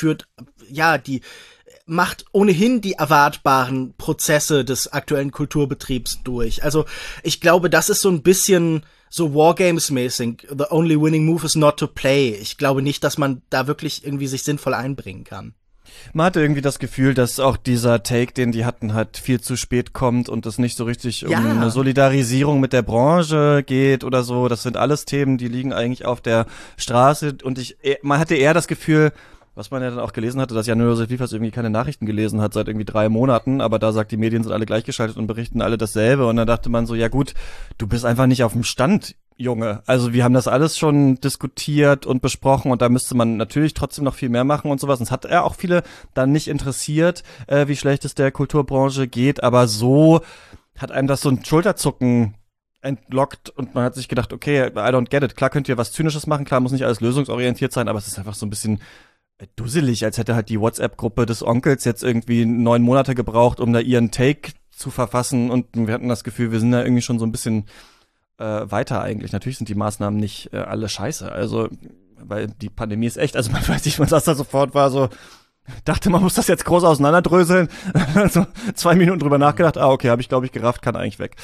macht ohnehin die erwartbaren Prozesse des aktuellen Kulturbetriebs durch. Also ich glaube, das ist so ein bisschen so Wargames-mäßig. The only winning move is not to play. Ich glaube nicht, dass man da wirklich irgendwie sich sinnvoll einbringen kann. Man hatte irgendwie das Gefühl, dass auch dieser Take, den die hatten, halt viel zu spät kommt und es nicht so richtig um eine Solidarisierung mit der Branche geht oder so. Das sind alles Themen, die liegen eigentlich auf der Straße und man hatte eher das Gefühl, was man ja dann auch gelesen hatte, dass Jan-Josef Liefers irgendwie keine Nachrichten gelesen hat seit irgendwie 3 Monaten, aber da sagt, die Medien sind alle gleichgeschaltet und berichten alle dasselbe und dann dachte man so, ja gut, du bist einfach nicht auf dem Stand, Junge. Also wir haben das alles schon diskutiert und besprochen und da müsste man natürlich trotzdem noch viel mehr machen und sowas. Und es hat ja auch viele dann nicht interessiert, wie schlecht es der Kulturbranche geht, aber so hat einem das so ein Schulterzucken entlockt und man hat sich gedacht, okay, I don't get it. Klar könnt ihr was Zynisches machen, klar muss nicht alles lösungsorientiert sein, aber es ist einfach so ein bisschen dusselig, als hätte halt die WhatsApp-Gruppe des Onkels jetzt irgendwie 9 Monate gebraucht, um da ihren Take zu verfassen und wir hatten das Gefühl, wir sind da irgendwie schon so ein bisschen weiter eigentlich. Natürlich sind die Maßnahmen nicht alle scheiße, also weil die Pandemie ist echt, also man weiß nicht, man saß da sofort, war so, dachte, man muss das jetzt groß auseinanderdröseln, also 2 Minuten drüber nachgedacht, okay, habe ich glaube ich gerafft, kann eigentlich weg.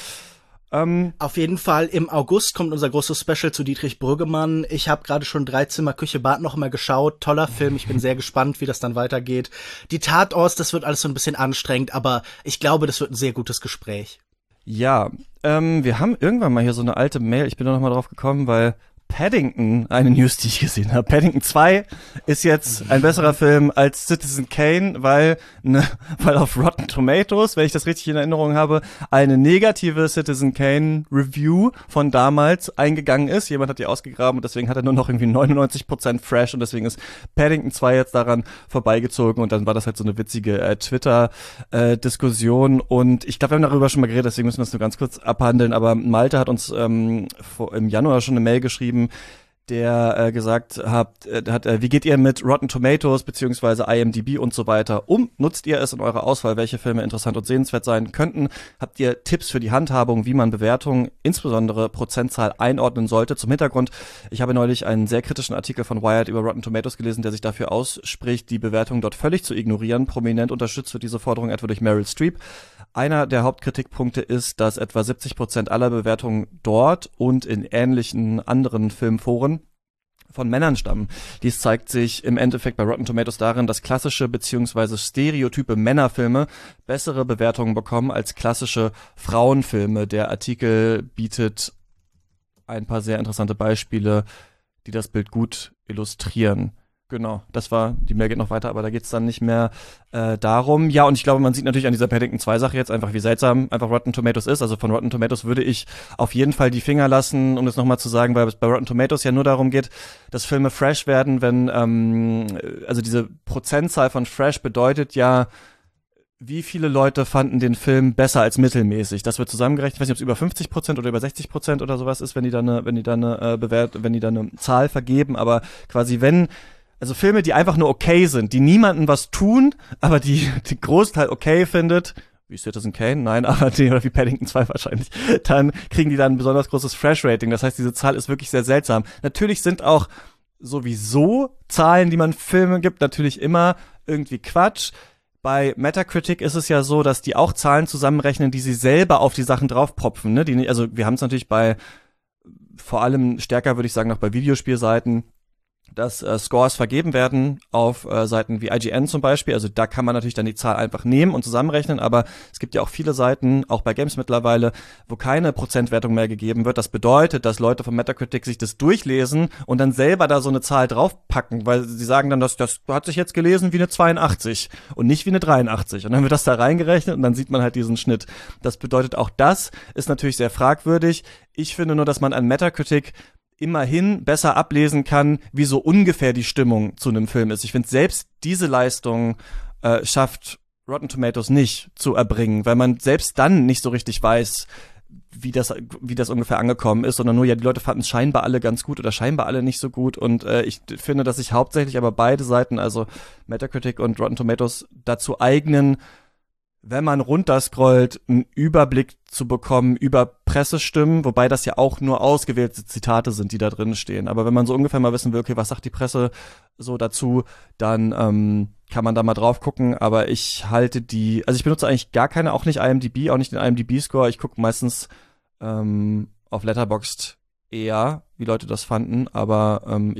Auf jeden Fall, im August kommt unser großes Special zu Dietrich Brüggemann. Ich habe gerade schon 3 Zimmer Küche Bad noch mal geschaut. Toller Film, ich bin sehr gespannt, wie das dann weitergeht. Die Tatorts, das wird alles so ein bisschen anstrengend, aber ich glaube, das wird ein sehr gutes Gespräch. Ja, wir haben irgendwann mal hier so eine alte Mail, ich bin da noch mal drauf gekommen, weil Paddington, eine News, die ich gesehen habe. Paddington 2 ist jetzt ein besserer Film als Citizen Kane, weil auf Rotten Tomatoes, wenn ich das richtig in Erinnerung habe, eine negative Citizen Kane Review von damals eingegangen ist. Jemand hat die ausgegraben und deswegen hat er nur noch irgendwie 99% fresh und deswegen ist Paddington 2 jetzt daran vorbeigezogen und dann war das halt so eine witzige Twitter-Diskussion und ich glaube, wir haben darüber schon mal geredet, deswegen müssen wir es nur ganz kurz abhandeln, aber Malte hat uns im Januar schon eine Mail geschrieben, der gesagt hat, wie geht ihr mit Rotten Tomatoes beziehungsweise IMDb und so weiter um? Nutzt ihr es in eurer Auswahl, welche Filme interessant und sehenswert sein könnten? Habt ihr Tipps für die Handhabung, wie man Bewertungen, insbesondere Prozentzahl, einordnen sollte? Zum Hintergrund, ich habe neulich einen sehr kritischen Artikel von Wired über Rotten Tomatoes gelesen, der sich dafür ausspricht, die Bewertung dort völlig zu ignorieren. Prominent unterstützt wird diese Forderung etwa durch Meryl Streep. Einer der Hauptkritikpunkte ist, dass etwa 70% aller Bewertungen dort und in ähnlichen anderen Filmforen von Männern stammen. Dies zeigt sich im Endeffekt bei Rotten Tomatoes darin, dass klassische bzw. stereotype Männerfilme bessere Bewertungen bekommen als klassische Frauenfilme. Der Artikel bietet ein paar sehr interessante Beispiele, die das Bild gut illustrieren. Genau, die Mail geht noch weiter, aber da geht's dann nicht mehr darum. Ja, und ich glaube, man sieht natürlich an dieser Paddington 2 Sache jetzt einfach, wie seltsam einfach Rotten Tomatoes ist. Also von Rotten Tomatoes würde ich auf jeden Fall die Finger lassen, um das nochmal zu sagen, weil es bei Rotten Tomatoes ja nur darum geht, dass Filme fresh werden, wenn, also diese Prozentzahl von fresh bedeutet ja, wie viele Leute fanden den Film besser als mittelmäßig? Das wird zusammengerechnet. Ich weiß nicht, ob es über 50% oder über 60% oder sowas ist, wenn die da eine Zahl vergeben, aber quasi also Filme, die einfach nur okay sind, die niemandem was tun, aber die Großteil okay findet, wie Citizen Kane, nein, aber oder wie Paddington 2 wahrscheinlich, dann kriegen die dann ein besonders großes Fresh-Rating. Das heißt, diese Zahl ist wirklich sehr seltsam. Natürlich sind auch sowieso Zahlen, die man Filmen gibt, natürlich immer irgendwie Quatsch. Bei Metacritic ist es ja so, dass die auch Zahlen zusammenrechnen, die sie selber auf die Sachen draufpropfen, ne? Also wir haben es natürlich vor allem stärker, würde ich sagen, noch bei Videospielseiten, dass Scores vergeben werden auf Seiten wie IGN zum Beispiel. Also da kann man natürlich dann die Zahl einfach nehmen und zusammenrechnen, aber es gibt ja auch viele Seiten, auch bei Games mittlerweile, wo keine Prozentwertung mehr gegeben wird. Das bedeutet, dass Leute von Metacritic sich das durchlesen und dann selber da so eine Zahl draufpacken, weil sie sagen dann, das hat sich jetzt gelesen wie eine 82 und nicht wie eine 83. Und dann wird das da reingerechnet und dann sieht man halt diesen Schnitt. Das bedeutet, auch das ist natürlich sehr fragwürdig. Ich finde nur, dass man an Metacritic immerhin besser ablesen kann, wie so ungefähr die Stimmung zu einem Film ist. Ich finde, selbst diese Leistung schafft Rotten Tomatoes nicht zu erbringen, weil man selbst dann nicht so richtig weiß, wie das ungefähr angekommen ist, sondern nur, ja, die Leute fanden es scheinbar alle ganz gut oder scheinbar alle nicht so gut und ich finde, dass sich hauptsächlich aber beide Seiten, also Metacritic und Rotten Tomatoes, dazu eignen, wenn man runterscrollt, einen Überblick zu bekommen über Pressestimmen, wobei das ja auch nur ausgewählte Zitate sind, die da drin stehen. Aber wenn man so ungefähr mal wissen will, okay, was sagt die Presse so dazu, dann kann man da mal drauf gucken. Aber ich benutze eigentlich gar keine, auch nicht IMDb, auch nicht den IMDb-Score. Ich gucke meistens auf Letterboxd eher, wie Leute das fanden. Aber ich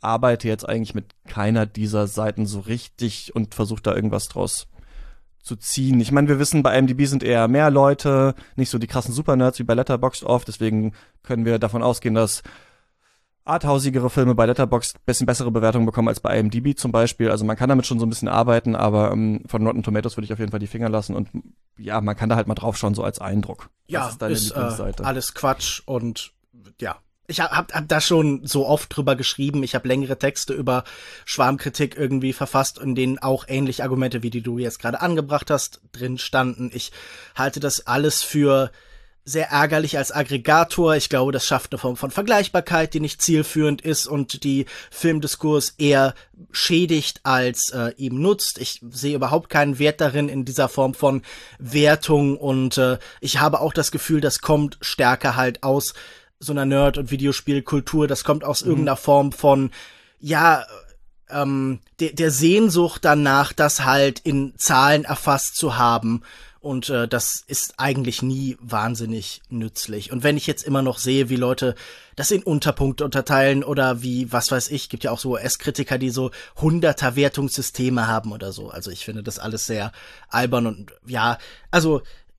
arbeite jetzt eigentlich mit keiner dieser Seiten so richtig und versuche da irgendwas draus zu ziehen. Ich meine, wir wissen, bei IMDb sind eher mehr Leute, nicht so die krassen Supernerds wie bei Letterboxd oft, deswegen können wir davon ausgehen, dass arthausigere Filme bei Letterboxd ein bisschen bessere Bewertungen bekommen als bei IMDb zum Beispiel. Also man kann damit schon so ein bisschen arbeiten, aber von Rotten Tomatoes würde ich auf jeden Fall die Finger lassen und ja, man kann da halt mal drauf schauen, so als Eindruck. Ja, ist alles Quatsch und ja. Ich hab da schon so oft drüber geschrieben. Ich habe längere Texte über Schwarmkritik irgendwie verfasst, in denen auch ähnliche Argumente, wie die du jetzt gerade angebracht hast, drin standen. Ich halte das alles für sehr ärgerlich als Aggregator. Ich glaube, das schafft eine Form von Vergleichbarkeit, die nicht zielführend ist und die Filmdiskurs eher schädigt als ihm nutzt. Ich sehe überhaupt keinen Wert darin in dieser Form von Wertung und ich habe auch das Gefühl, das kommt stärker halt aus so einer Nerd- und Videospielkultur. Das kommt aus irgendeiner Form von, ja, der Sehnsucht danach, das halt in Zahlen erfasst zu haben. Und das ist eigentlich nie wahnsinnig nützlich. Und wenn ich jetzt immer noch sehe, wie Leute das in Unterpunkte unterteilen oder wie, was weiß ich, gibt ja auch so US-Kritiker, die so 100er Wertungssysteme haben oder so. Also ich finde das alles sehr albern und ja, also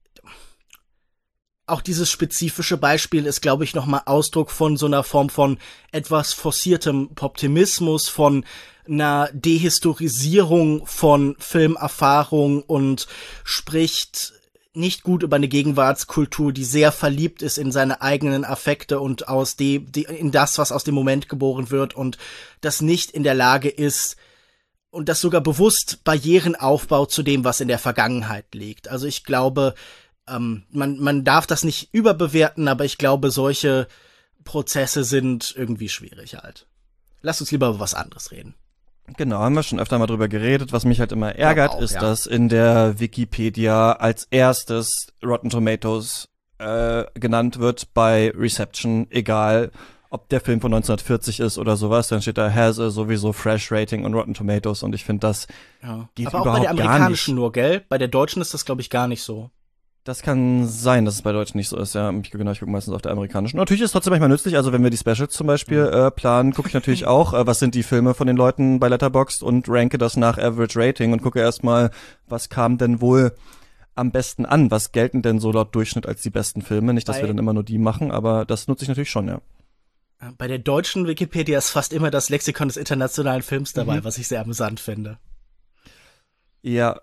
auch dieses spezifische Beispiel ist, glaube ich, nochmal Ausdruck von so einer Form von etwas forciertem Optimismus, von einer Dehistorisierung von Filmerfahrung und spricht nicht gut über eine Gegenwartskultur, die sehr verliebt ist in seine eigenen Affekte und in das, was aus dem Moment geboren wird und das nicht in der Lage ist, und das sogar bewusst Barrieren aufbaut zu dem, was in der Vergangenheit liegt. Also ich glaube, man darf das nicht überbewerten, aber ich glaube, solche Prozesse sind irgendwie schwierig halt. Lass uns lieber über was anderes reden. Genau, haben wir schon öfter mal drüber geredet. Was mich halt immer ärgert, ist, dass in der Wikipedia als erstes Rotten Tomatoes genannt wird bei Reception, egal ob der Film von 1940 ist oder sowas, dann steht da has a sowieso fresh rating on Rotten Tomatoes und ich finde, das geht aber überhaupt gar nicht. Aber auch bei der amerikanischen nur, gell? Bei der deutschen ist das, glaube ich, gar nicht so. Das kann sein, dass es bei Deutschen nicht so ist, ja. Ich gucke meistens auf der amerikanischen. Natürlich ist es trotzdem manchmal nützlich, also wenn wir die Specials zum Beispiel planen, gucke ich natürlich auch, was sind die Filme von den Leuten bei Letterboxd und ranke das nach Average Rating und gucke erstmal, was kam denn wohl am besten an, was gelten denn so laut Durchschnitt als die besten Filme. Nicht, dass wir dann immer nur die machen, aber das nutze ich natürlich schon, ja. Bei der deutschen Wikipedia ist fast immer das Lexikon des internationalen Films dabei, was ich sehr amüsant finde. Ja,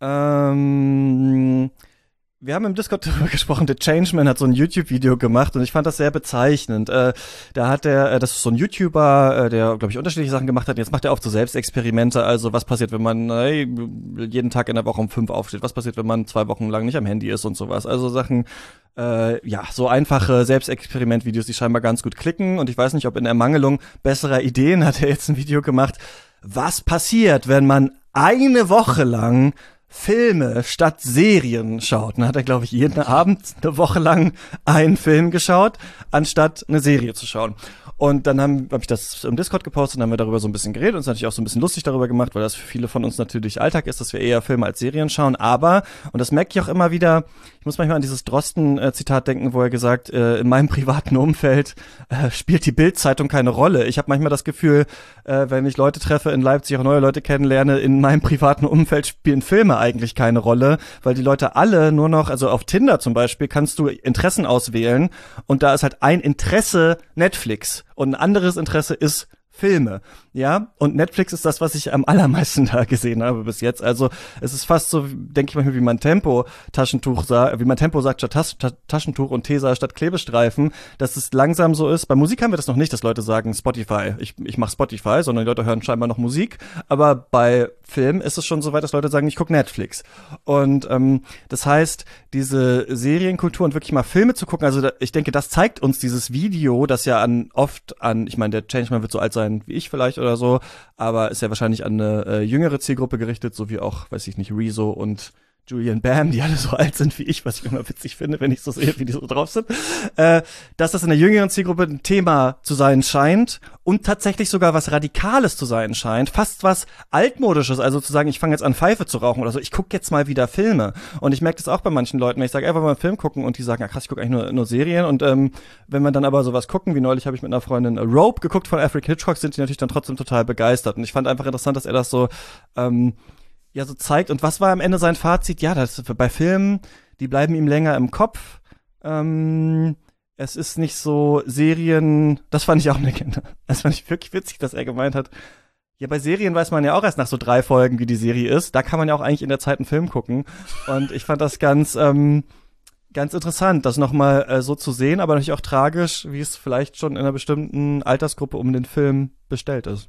wir haben im Discord darüber gesprochen, The Changeman hat so ein YouTube-Video gemacht und ich fand das sehr bezeichnend. Da hat das ist so ein YouTuber, der, glaube ich, unterschiedliche Sachen gemacht hat. Jetzt macht er oft so Selbstexperimente. Also was passiert, wenn man jeden Tag in der Woche um 5 aufsteht? Was passiert, wenn man 2 Wochen lang nicht am Handy ist und sowas? Also Sachen, so einfache Selbstexperiment-Videos, die scheinbar ganz gut klicken. Und ich weiß nicht, ob in Ermangelung besserer Ideen hat er jetzt ein Video gemacht. Was passiert, wenn man eine Woche lang Filme statt Serien schaut? Dann hat er, glaube ich, jeden Abend eine Woche lang einen Film geschaut, anstatt eine Serie zu schauen. Und dann hab ich das im Discord gepostet und haben wir darüber so ein bisschen geredet und uns natürlich auch so ein bisschen lustig darüber gemacht, weil das für viele von uns natürlich Alltag ist, dass wir eher Filme als Serien schauen. Aber, und das merke ich auch immer wieder, ich muss manchmal an dieses Drosten-Zitat denken, wo er gesagt, in meinem privaten Umfeld spielt die Bild-Zeitung keine Rolle. Ich habe manchmal das Gefühl, wenn ich Leute treffe in Leipzig, auch neue Leute kennenlerne, in meinem privaten Umfeld spielen Filme eigentlich keine Rolle, weil die Leute alle nur noch, also auf Tinder zum Beispiel, kannst du Interessen auswählen und da ist halt ein Interesse Netflix und ein anderes Interesse ist Filme, ja, und Netflix ist das, was ich am allermeisten da gesehen habe bis jetzt. Also es ist fast so, denke ich manchmal, wie man Tempo sagt statt Taschentuch und Tesa statt Klebestreifen, dass es langsam so ist. Bei Musik haben wir das noch nicht, dass Leute sagen Spotify, ich mache Spotify, sondern die Leute hören scheinbar noch Musik, aber bei Film ist es schon so weit, dass Leute sagen, ich gucke Netflix. Und das heißt, diese Serienkultur und wirklich mal Filme zu gucken, also ich denke, das zeigt uns dieses Video, das ja ich meine, der Changeman wird so alt sein wie ich vielleicht oder so, aber ist ja wahrscheinlich an eine jüngere Zielgruppe gerichtet, so wie auch, weiß ich nicht, Rezo und Julian Bam, die alle so alt sind wie ich, was ich immer witzig finde, wenn ich so sehe, wie die so drauf sind, dass das in der jüngeren Zielgruppe ein Thema zu sein scheint und tatsächlich sogar was Radikales zu sein scheint, fast was Altmodisches, also zu sagen, ich fange jetzt an Pfeife zu rauchen oder so, ich gucke jetzt mal wieder Filme. Und ich merke das auch bei manchen Leuten, wenn ich sage, einfach mal einen Film gucken und die sagen, ja krass, ich gucke eigentlich nur Serien und wenn man dann aber sowas gucken, wie neulich habe ich mit einer Freundin Rope geguckt von Alfred Hitchcock, sind die natürlich dann trotzdem total begeistert. Und ich fand einfach interessant, dass er das so so zeigt. Und was war am Ende sein Fazit? Ja, das bei Filmen, die bleiben ihm länger im Kopf. Es ist nicht so Serien, das fand ich auch das fand ich wirklich witzig, dass er gemeint hat, ja, bei Serien weiß man ja auch erst nach so 3 Folgen, wie die Serie ist. Da kann man ja auch eigentlich in der Zeit einen Film gucken. Und ich fand das ganz interessant, das nochmal so zu sehen, aber natürlich auch tragisch, wie es vielleicht schon in einer bestimmten Altersgruppe um den Film bestellt ist.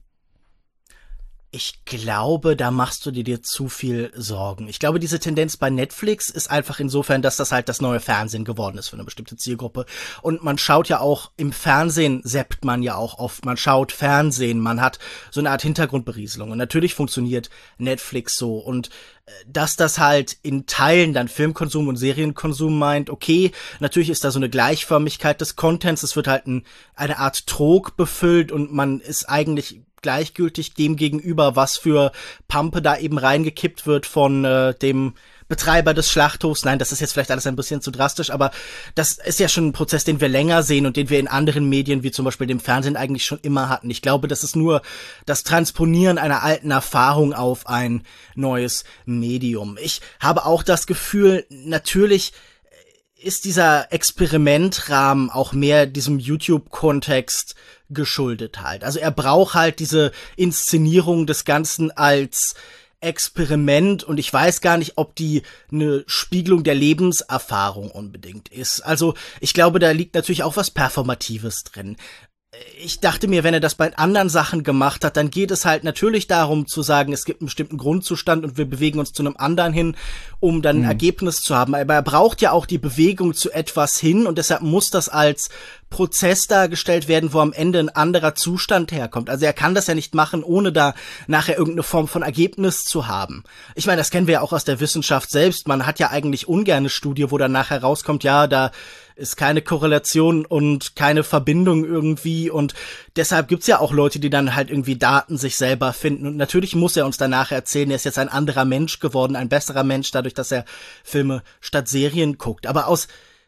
Ich glaube, da machst du dir zu viel Sorgen. Ich glaube, diese Tendenz bei Netflix ist einfach insofern, dass das halt das neue Fernsehen geworden ist für eine bestimmte Zielgruppe. Und man schaut ja auch, im Fernsehen zappt man ja auch oft. Man schaut Fernsehen, man hat so eine Art Hintergrundberieselung. Und natürlich funktioniert Netflix so. Und dass das halt in Teilen dann Filmkonsum und Serienkonsum meint, okay, natürlich ist da so eine Gleichförmigkeit des Contents. Es wird halt eine Art Trog befüllt und man ist eigentlich gleichgültig dem gegenüber, was für Pampe da eben reingekippt wird von dem Betreiber des Schlachthofs. Nein, das ist jetzt vielleicht alles ein bisschen zu drastisch, aber das ist ja schon ein Prozess, den wir länger sehen und den wir in anderen Medien, wie zum Beispiel dem Fernsehen, eigentlich schon immer hatten. Ich glaube, das ist nur das Transponieren einer alten Erfahrung auf ein neues Medium. Ich habe auch das Gefühl, natürlich ist dieser Experimentrahmen auch mehr diesem YouTube-Kontext geschuldet halt. Also er braucht halt diese Inszenierung des Ganzen als Experiment und ich weiß gar nicht, ob die eine Spiegelung der Lebenserfahrung unbedingt ist. Also ich glaube, da liegt natürlich auch was Performatives drin. Ich dachte mir, wenn er das bei anderen Sachen gemacht hat, dann geht es halt natürlich darum zu sagen, es gibt einen bestimmten Grundzustand und wir bewegen uns zu einem anderen hin, um dann ein Ergebnis zu haben. Aber er braucht ja auch die Bewegung zu etwas hin und deshalb muss das als Prozess dargestellt werden, wo am Ende ein anderer Zustand herkommt. Also er kann das ja nicht machen, ohne da nachher irgendeine Form von Ergebnis zu haben. Ich meine, das kennen wir ja auch aus der Wissenschaft selbst. Man hat ja eigentlich ungern eine Studie, wo dann nachher rauskommt, ja, da ist keine Korrelation und keine Verbindung irgendwie und deshalb gibt's ja auch Leute, die dann halt irgendwie Daten sich selber finden und natürlich muss er uns danach erzählen, er ist jetzt ein anderer Mensch geworden, ein besserer Mensch, dadurch, dass er Filme statt Serien guckt. Aber aus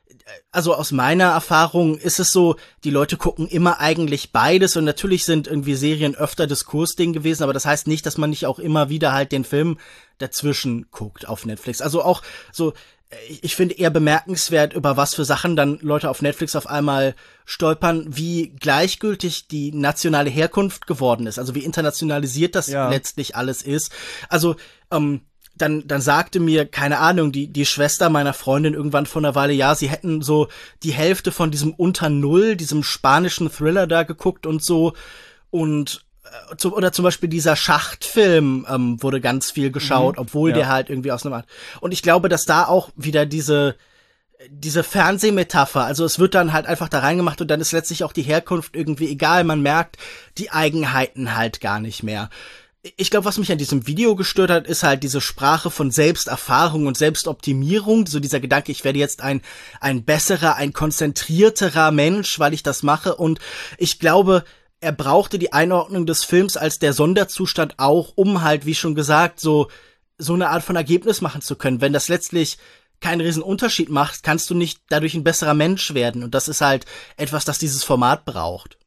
meiner Erfahrung ist es so, die Leute gucken immer eigentlich beides und natürlich sind irgendwie Serien öfter Diskursding gewesen, aber das heißt nicht, dass man nicht auch immer wieder halt den Film dazwischen guckt auf Netflix. Also auch so, ich finde eher bemerkenswert, über was für Sachen dann Leute auf Netflix auf einmal stolpern, wie gleichgültig die nationale Herkunft geworden ist, also wie internationalisiert das letztlich alles ist. Also, dann sagte mir, keine Ahnung, die Schwester meiner Freundin irgendwann vor einer Weile, ja, sie hätten so die Hälfte von diesem Unter Null, diesem spanischen Thriller da geguckt und so und oder zum Beispiel dieser Schachtfilm wurde ganz viel geschaut, obwohl der halt irgendwie aus einer Art. Und ich glaube, dass da auch wieder diese Fernsehmetapher, also es wird dann halt einfach da reingemacht und dann ist letztlich auch die Herkunft irgendwie egal. Man merkt die Eigenheiten halt gar nicht mehr. Ich glaube, was mich an diesem Video gestört hat, ist halt diese Sprache von Selbsterfahrung und Selbstoptimierung, so dieser Gedanke, ich werde jetzt ein besserer, ein konzentrierterer Mensch, weil ich das mache und ich glaube, er brauchte die Einordnung des Films als der Sonderzustand auch, um halt, wie schon gesagt, so eine Art von Ergebnis machen zu können. Wenn das letztlich keinen riesen Unterschied macht, kannst du nicht dadurch ein besserer Mensch werden. Und das ist halt etwas, das dieses Format braucht.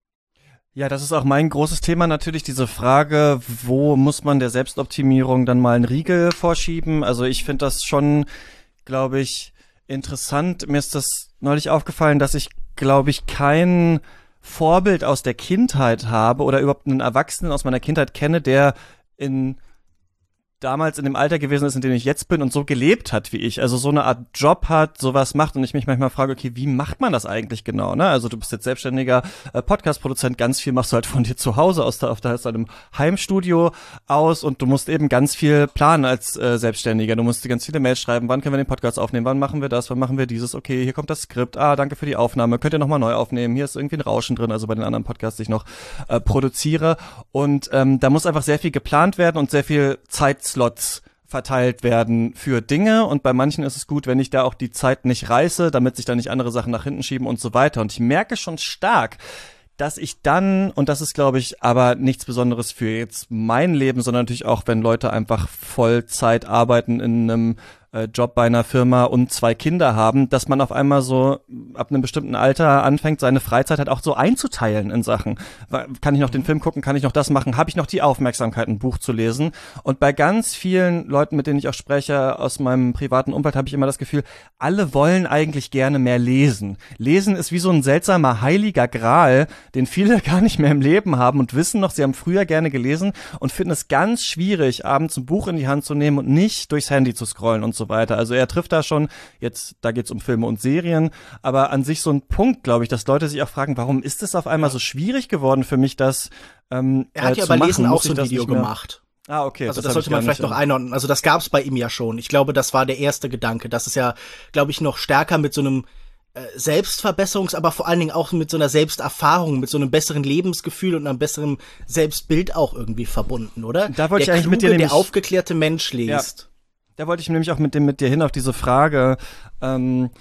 Ja, das ist auch mein großes Thema natürlich, diese Frage, wo muss man der Selbstoptimierung dann mal einen Riegel vorschieben? Also ich finde das schon, glaube ich, interessant. Mir ist das neulich aufgefallen, dass ich, glaube ich, kein Vorbild aus der Kindheit habe oder überhaupt einen Erwachsenen aus meiner Kindheit kenne, der damals in dem Alter gewesen ist, in dem ich jetzt bin und so gelebt hat wie ich, also so eine Art Job hat, sowas macht und ich mich manchmal frage, okay, wie macht man das eigentlich genau, ne? Also du bist jetzt selbstständiger Podcast-Produzent, ganz viel machst du halt von dir zu Hause aus deinem Heimstudio aus und du musst eben ganz viel planen als Selbstständiger, du musst ganz viele Mails schreiben, wann können wir den Podcast aufnehmen, wann machen wir das, wann machen wir dieses, okay, hier kommt das Skript, danke für die Aufnahme, könnt ihr nochmal neu aufnehmen, hier ist irgendwie ein Rauschen drin, also bei den anderen Podcasts, die ich noch produziere und da muss einfach sehr viel geplant werden und sehr viel Zeitslots verteilt werden für Dinge und bei manchen ist es gut, wenn ich da auch die Zeit nicht reiße, damit sich da nicht andere Sachen nach hinten schieben und so weiter. Und ich merke schon stark, dass ich dann, und das ist, glaube ich, aber nichts Besonderes für jetzt mein Leben, sondern natürlich auch, wenn Leute einfach Vollzeit arbeiten in einem Job bei einer Firma und 2 Kinder haben, dass man auf einmal so ab einem bestimmten Alter anfängt, seine Freizeit halt auch so einzuteilen in Sachen. Kann ich noch den Film gucken? Kann ich noch das machen? Habe ich noch die Aufmerksamkeit, ein Buch zu lesen? Und bei ganz vielen Leuten, mit denen ich auch spreche, aus meinem privaten Umfeld, habe ich immer das Gefühl, alle wollen eigentlich gerne mehr lesen. Lesen ist wie so ein seltsamer heiliger Gral, den viele gar nicht mehr im Leben haben und wissen noch, sie haben früher gerne gelesen und finden es ganz schwierig, abends ein Buch in die Hand zu nehmen und nicht durchs Handy zu scrollen und so weiter. Also er trifft da schon, jetzt, da geht's um Filme und Serien, aber an sich so ein Punkt, glaube ich, dass Leute sich auch fragen, warum ist es auf einmal so schwierig geworden für mich, das er hat ja bei Lesen auch so ein Video gemacht. Ah, okay. Also das sollte man vielleicht noch einordnen. Also das gab's bei ihm ja schon. Ich glaube, das war der erste Gedanke. Das ist ja, glaube ich, noch stärker mit so einem aber vor allen Dingen auch mit so einer Selbsterfahrung, mit so einem besseren Lebensgefühl und einem besseren Selbstbild auch irgendwie verbunden, oder? Da wollte ich eigentlich mit dir der aufgeklärte Mensch liest. Ja. Da wollte ich nämlich auch mit dir hin auf diese Frage, denn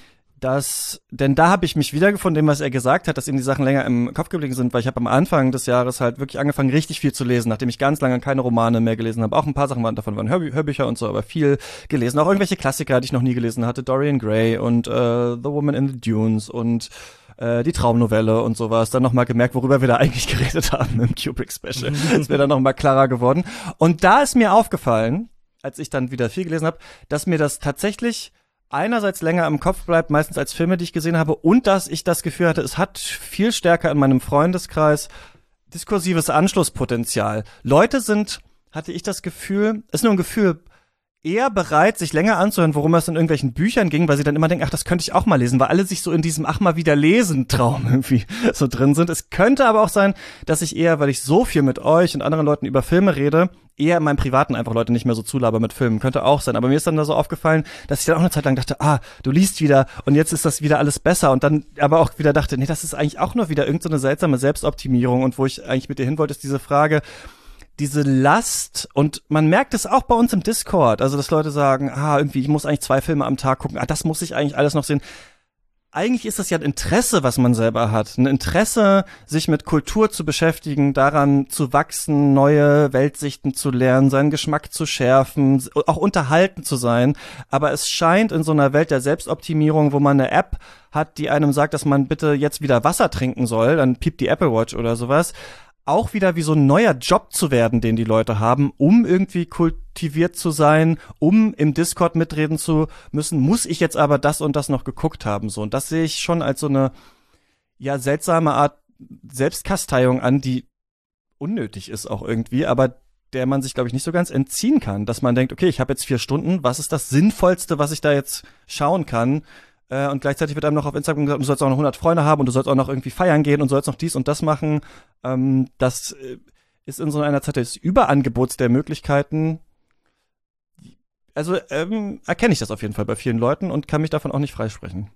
da habe ich mich wiedergefunden, dem, was er gesagt hat, dass ihm die Sachen länger im Kopf geblieben sind, weil ich habe am Anfang des Jahres halt wirklich angefangen, richtig viel zu lesen, nachdem ich ganz lange keine Romane mehr gelesen habe. Auch ein paar Sachen davon waren Hörbücher und so, aber viel gelesen. Auch irgendwelche Klassiker, die ich noch nie gelesen hatte, Dorian Gray und The Woman in the Dunes und die Traumnovelle und sowas, dann nochmal gemerkt, worüber wir da eigentlich geredet haben im Kubrick-Special. Das wäre dann nochmal klarer geworden. Und da ist mir aufgefallen, als ich dann wieder viel gelesen habe, dass mir das tatsächlich einerseits länger im Kopf bleibt, meistens als Filme, die ich gesehen habe, und dass ich das Gefühl hatte, es hat viel stärker in meinem Freundeskreis diskursives Anschlusspotenzial. Leute sind, hatte ich das Gefühl, ist nur ein Gefühl, eher bereit, sich länger anzuhören, worum es in irgendwelchen Büchern ging, weil sie dann immer denken, ach, das könnte ich auch mal lesen, weil alle sich so in diesem ach mal wieder lesen Traum irgendwie so drin sind. Es könnte aber auch sein, dass ich eher, weil ich so viel mit euch und anderen Leuten über Filme rede, eher in meinem Privaten einfach Leute nicht mehr so zulaber mit Filmen. Könnte auch sein. Aber mir ist dann da so aufgefallen, dass ich dann auch eine Zeit lang dachte, du liest wieder und jetzt ist das wieder alles besser. Und dann aber auch wieder dachte, nee, das ist eigentlich auch nur wieder irgendeine seltsame Selbstoptimierung. Und wo ich eigentlich mit dir hin wollte, ist diese Frage, diese Last, und man merkt es auch bei uns im Discord, also dass Leute sagen, irgendwie, ich muss eigentlich 2 Filme am Tag gucken, das muss ich eigentlich alles noch sehen. Eigentlich ist das ja ein Interesse, was man selber hat. Ein Interesse, sich mit Kultur zu beschäftigen, daran zu wachsen, neue Weltsichten zu lernen, seinen Geschmack zu schärfen, auch unterhalten zu sein. Aber es scheint in so einer Welt der Selbstoptimierung, wo man eine App hat, die einem sagt, dass man bitte jetzt wieder Wasser trinken soll, dann piept die Apple Watch oder sowas, auch wieder wie so ein neuer Job zu werden, den die Leute haben, um irgendwie kultiviert zu sein, um im Discord mitreden zu müssen, muss ich jetzt aber das und das noch geguckt haben, so. Und das sehe ich schon als so eine, ja, seltsame Art Selbstkasteiung an, die unnötig ist auch irgendwie, aber der man sich, glaube ich, nicht so ganz entziehen kann, dass man denkt, okay, ich habe jetzt 4 Stunden, was ist das Sinnvollste, was ich da jetzt schauen kann? Und gleichzeitig wird einem noch auf Instagram gesagt, du sollst auch noch 100 Freunde haben und du sollst auch noch irgendwie feiern gehen und sollst noch dies und das machen. Das ist in so einer Zeit des Überangebots der Möglichkeiten. Also erkenne ich das auf jeden Fall bei vielen Leuten und kann mich davon auch nicht freisprechen.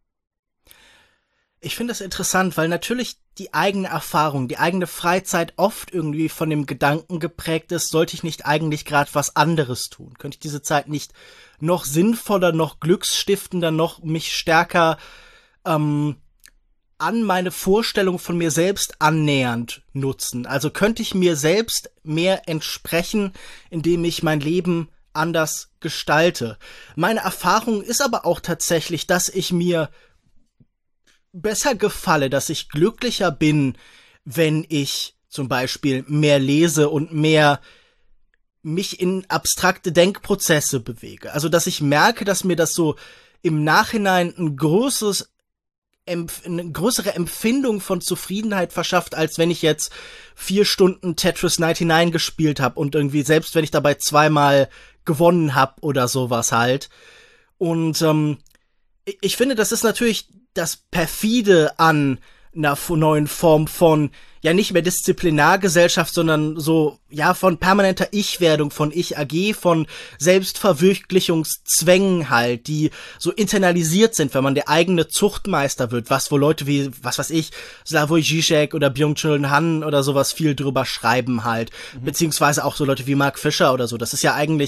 Ich finde das interessant, weil natürlich die eigene Erfahrung, die eigene Freizeit oft irgendwie von dem Gedanken geprägt ist, sollte ich nicht eigentlich gerade was anderes tun? Könnte ich diese Zeit nicht noch sinnvoller, noch glücksstiftender, noch mich stärker an meine Vorstellung von mir selbst annähernd nutzen? Also könnte ich mir selbst mehr entsprechen, indem ich mein Leben anders gestalte? Meine Erfahrung ist aber auch tatsächlich, dass ich mir besser gefalle, dass ich glücklicher bin, wenn ich zum Beispiel mehr lese und mehr mich in abstrakte Denkprozesse bewege. Also, dass ich merke, dass mir das so im Nachhinein eine größere Empfindung von Zufriedenheit verschafft, als wenn ich jetzt 4 Stunden Tetris 99 gespielt habe und irgendwie, selbst wenn ich dabei 2-mal gewonnen habe oder sowas halt. Und ich finde, das ist natürlich das Perfide an einer neuen Form von, ja, nicht mehr Disziplinargesellschaft, sondern so, ja, von permanenter Ich-Werdung, von Ich-AG, von Selbstverwirklichungszwängen halt, die so internalisiert sind, wenn man der eigene Zuchtmeister wird, wo Leute wie, was weiß ich, Slavoj Žižek oder Byung-Chul Han oder sowas viel drüber schreiben halt, beziehungsweise auch so Leute wie Mark Fisher oder so. Das ist ja eigentlich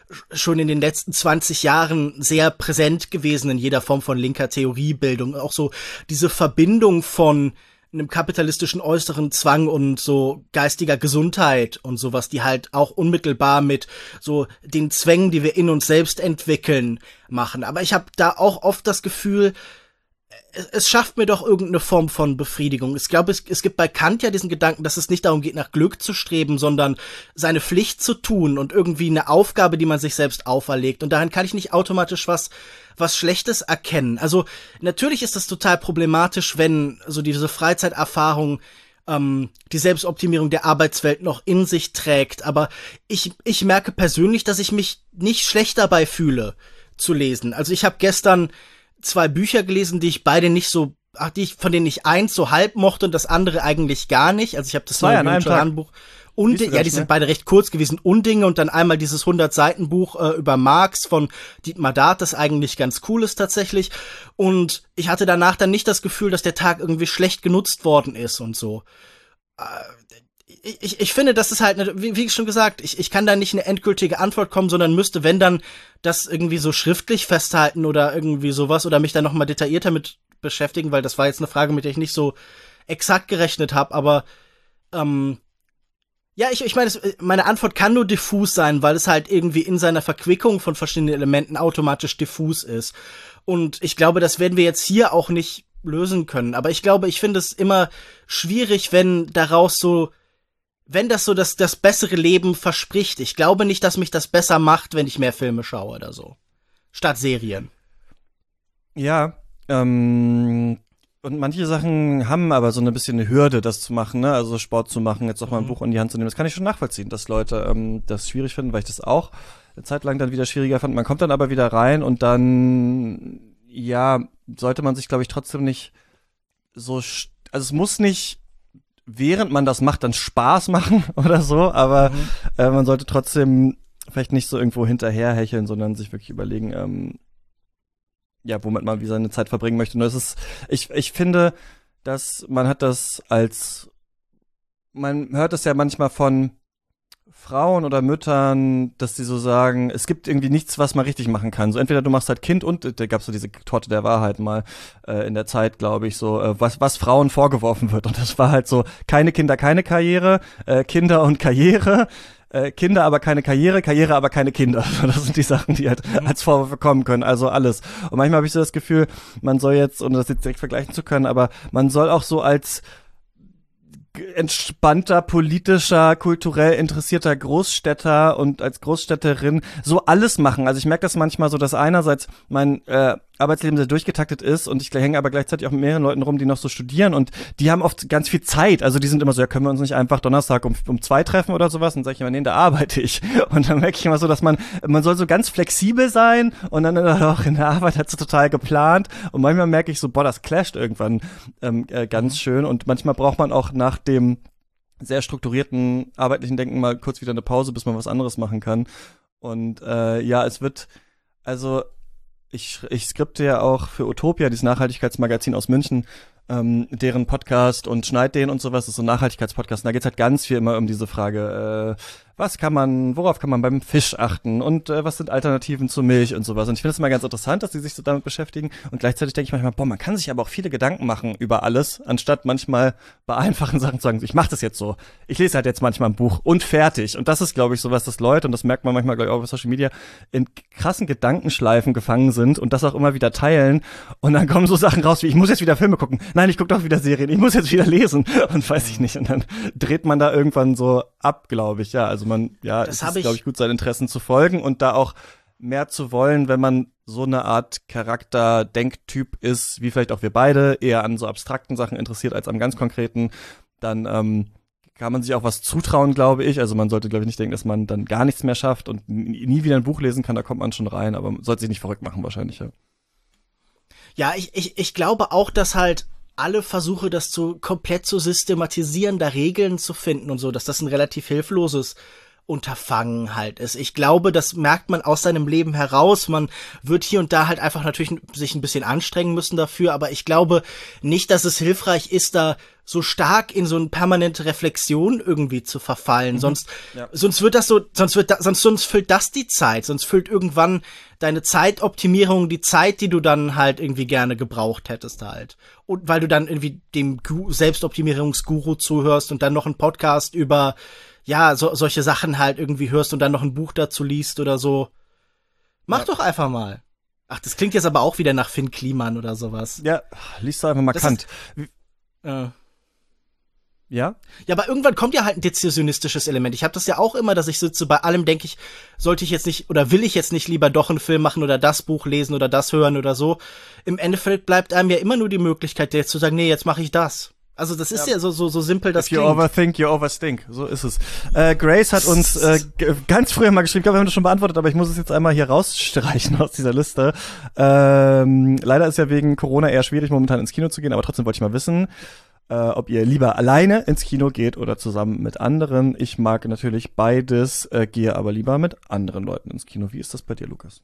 schon in den letzten 20 Jahren sehr präsent gewesen in jeder Form von linker Theoriebildung. Auch so diese Verbindung von einem kapitalistischen äußeren Zwang und so geistiger Gesundheit und sowas, die halt auch unmittelbar mit so den Zwängen, die wir in uns selbst entwickeln, machen. Aber ich habe da auch oft das Gefühl, es schafft mir doch irgendeine Form von Befriedigung. Ich glaube, es gibt bei Kant ja diesen Gedanken, dass es nicht darum geht, nach Glück zu streben, sondern seine Pflicht zu tun und irgendwie eine Aufgabe, die man sich selbst auferlegt. Und darin kann ich nicht automatisch was Schlechtes erkennen. Also natürlich ist das total problematisch, wenn so diese Freizeiterfahrung die Selbstoptimierung der Arbeitswelt noch in sich trägt. Aber ich merke persönlich, dass ich mich nicht schlecht dabei fühle, zu lesen. Also ich habe gestern 2 Bücher gelesen, die ich beide nicht so, von denen ich eins so halb mochte und das andere eigentlich gar nicht. Also ich habe das neue Handbuch die sind beide recht kurz gewesen, Undinge, und dann einmal dieses 100-Seiten-Buch über Marx von Dietmar Dart, das eigentlich ganz cool ist tatsächlich. Und ich hatte danach dann nicht das Gefühl, dass der Tag irgendwie schlecht genutzt worden ist und so. Ich finde, das ist halt, wie schon gesagt, ich kann da nicht eine endgültige Antwort kommen, sondern müsste, wenn dann, das irgendwie so schriftlich festhalten oder irgendwie sowas oder mich dann nochmal detaillierter mit beschäftigen, weil das war jetzt eine Frage, mit der ich nicht so exakt gerechnet habe, aber ja, ich meine, meine Antwort kann nur diffus sein, weil es halt irgendwie in seiner Verquickung von verschiedenen Elementen automatisch diffus ist. Und ich glaube, das werden wir jetzt hier auch nicht lösen können. Aber ich finde es immer schwierig, wenn das so das bessere Leben verspricht. Ich glaube nicht, dass mich das besser macht, wenn ich mehr Filme schaue oder so. Statt Serien. Ja, und manche Sachen haben aber so ein bisschen eine Hürde, das zu machen, ne? Also Sport zu machen, jetzt auch mal ein Buch in die Hand zu nehmen. Das kann ich schon nachvollziehen, dass Leute das schwierig finden, weil ich das auch eine Zeit lang dann wieder schwieriger fand. Man kommt dann aber wieder rein und dann, ja, sollte man sich, glaube ich, trotzdem nicht so, also es muss nicht, während man das macht, dann Spaß machen oder so, aber man sollte trotzdem vielleicht nicht so irgendwo hinterherhecheln, sondern sich wirklich überlegen, ja, womit man wie seine Zeit verbringen möchte. Und das ist, ich finde, dass man hört das ja manchmal von Frauen oder Müttern, dass sie so sagen, es gibt irgendwie nichts, was man richtig machen kann. So entweder du machst halt Kind und da gab's so diese Torte der Wahrheit mal in der Zeit, glaube ich, so was Frauen vorgeworfen wird. Und das war halt so, keine Kinder, keine Karriere, Kinder und Karriere. Kinder, aber keine Karriere, Karriere, aber keine Kinder. Das sind die Sachen, die halt als Vorwürfe kommen können, also alles. Und manchmal habe ich so das Gefühl, man soll jetzt, ohne das jetzt direkt vergleichen zu können, aber man soll auch so als entspannter, politischer, kulturell interessierter Großstädter und als Großstädterin so alles machen. Also ich merke das manchmal so, dass einerseits mein Arbeitsleben sehr durchgetaktet ist und ich hänge aber gleichzeitig auch mit mehreren Leuten rum, die noch so studieren und die haben oft ganz viel Zeit. Also die sind immer so, ja, können wir uns nicht einfach Donnerstag um 2 treffen oder sowas? Und sage ich immer, nee, da arbeite ich. Und dann merke ich immer so, dass man soll so ganz flexibel sein und dann auch in der Arbeit hat es total geplant und manchmal merke ich so, boah, das clasht irgendwann ganz schön und manchmal braucht man auch nach dem sehr strukturierten arbeitlichen Denken mal kurz wieder eine Pause, bis man was anderes machen kann. Und ja, es wird, also ich skripte ja auch für Utopia, dieses Nachhaltigkeitsmagazin aus München, deren Podcast und schneid den und sowas, das ist so ein Nachhaltigkeitspodcast. Und da geht's halt ganz viel immer um diese Frage, worauf kann man beim Fisch achten und was sind Alternativen zu Milch und sowas. Und ich finde es immer ganz interessant, dass die sich so damit beschäftigen. Und gleichzeitig denke ich manchmal, boah, man kann sich aber auch viele Gedanken machen über alles, anstatt manchmal bei einfachen Sachen zu sagen, ich mache das jetzt so. Ich lese halt jetzt manchmal ein Buch und fertig. Und das ist, glaube ich, sowas, dass Leute, und das merkt man manchmal, glaube ich, auch auf Social Media, in krassen Gedankenschleifen gefangen sind und das auch immer wieder teilen. Und dann kommen so Sachen raus wie, ich muss jetzt wieder Filme gucken. Nein, ich gucke doch wieder Serien. Ich muss jetzt wieder lesen. Und weiß ich nicht. Und dann dreht man da irgendwann so ab, glaube ich. Ja, also es ist, glaube ich, gut, seinen Interessen zu folgen und da auch mehr zu wollen, wenn man so eine Art Charakter-Denktyp ist, wie vielleicht auch wir beide, eher an so abstrakten Sachen interessiert als am ganz konkreten, dann kann man sich auch was zutrauen, glaube ich. Also man sollte, glaube ich, nicht denken, dass man dann gar nichts mehr schafft und nie wieder ein Buch lesen kann, da kommt man schon rein, aber man sollte sich nicht verrückt machen wahrscheinlich, ja. Ja, ich glaube auch, dass halt alle Versuche, das komplett zu systematisieren, da Regeln zu finden und so, dass das ein relativ hilfloses Unterfangen halt ist. Ich glaube, das merkt man aus seinem Leben heraus. Man wird hier und da halt einfach natürlich sich ein bisschen anstrengen müssen dafür, aber ich glaube nicht, dass es hilfreich ist, da so stark in so eine permanente Reflexion irgendwie zu verfallen. Sonst wird das so, sonst füllt das die Zeit, sonst füllt irgendwann deine Zeitoptimierung die Zeit, die du dann halt irgendwie gerne gebraucht hättest halt. Und weil du dann irgendwie dem Selbstoptimierungsguru zuhörst und dann noch einen Podcast über, ja, solche Sachen halt irgendwie hörst und dann noch ein Buch dazu liest oder so. Mach doch einfach mal. Ach, das klingt jetzt aber auch wieder nach Finn Kliman oder sowas. Ja, liest du einfach mal Kant. Ja? Ja, aber irgendwann kommt ja halt ein dezisionistisches Element. Ich habe das ja auch immer, dass ich sitze, bei allem denke ich, sollte ich jetzt nicht oder will ich jetzt nicht lieber doch einen Film machen oder das Buch lesen oder das hören oder so. Im Endeffekt bleibt einem ja immer nur die Möglichkeit, jetzt zu sagen, nee, jetzt mache ich das. Also das ist ja so simpel, das klingt. If you overthink, you overstink. So ist es. Grace hat uns ganz früher mal geschrieben, ich glaube, wir haben das schon beantwortet, aber ich muss es jetzt einmal hier rausstreichen aus dieser Liste. Leider ist ja wegen Corona eher schwierig, momentan ins Kino zu gehen, aber trotzdem wollte ich mal wissen, ob ihr lieber alleine ins Kino geht oder zusammen mit anderen. Ich mag natürlich beides, gehe aber lieber mit anderen Leuten ins Kino. Wie ist das bei dir, Lukas?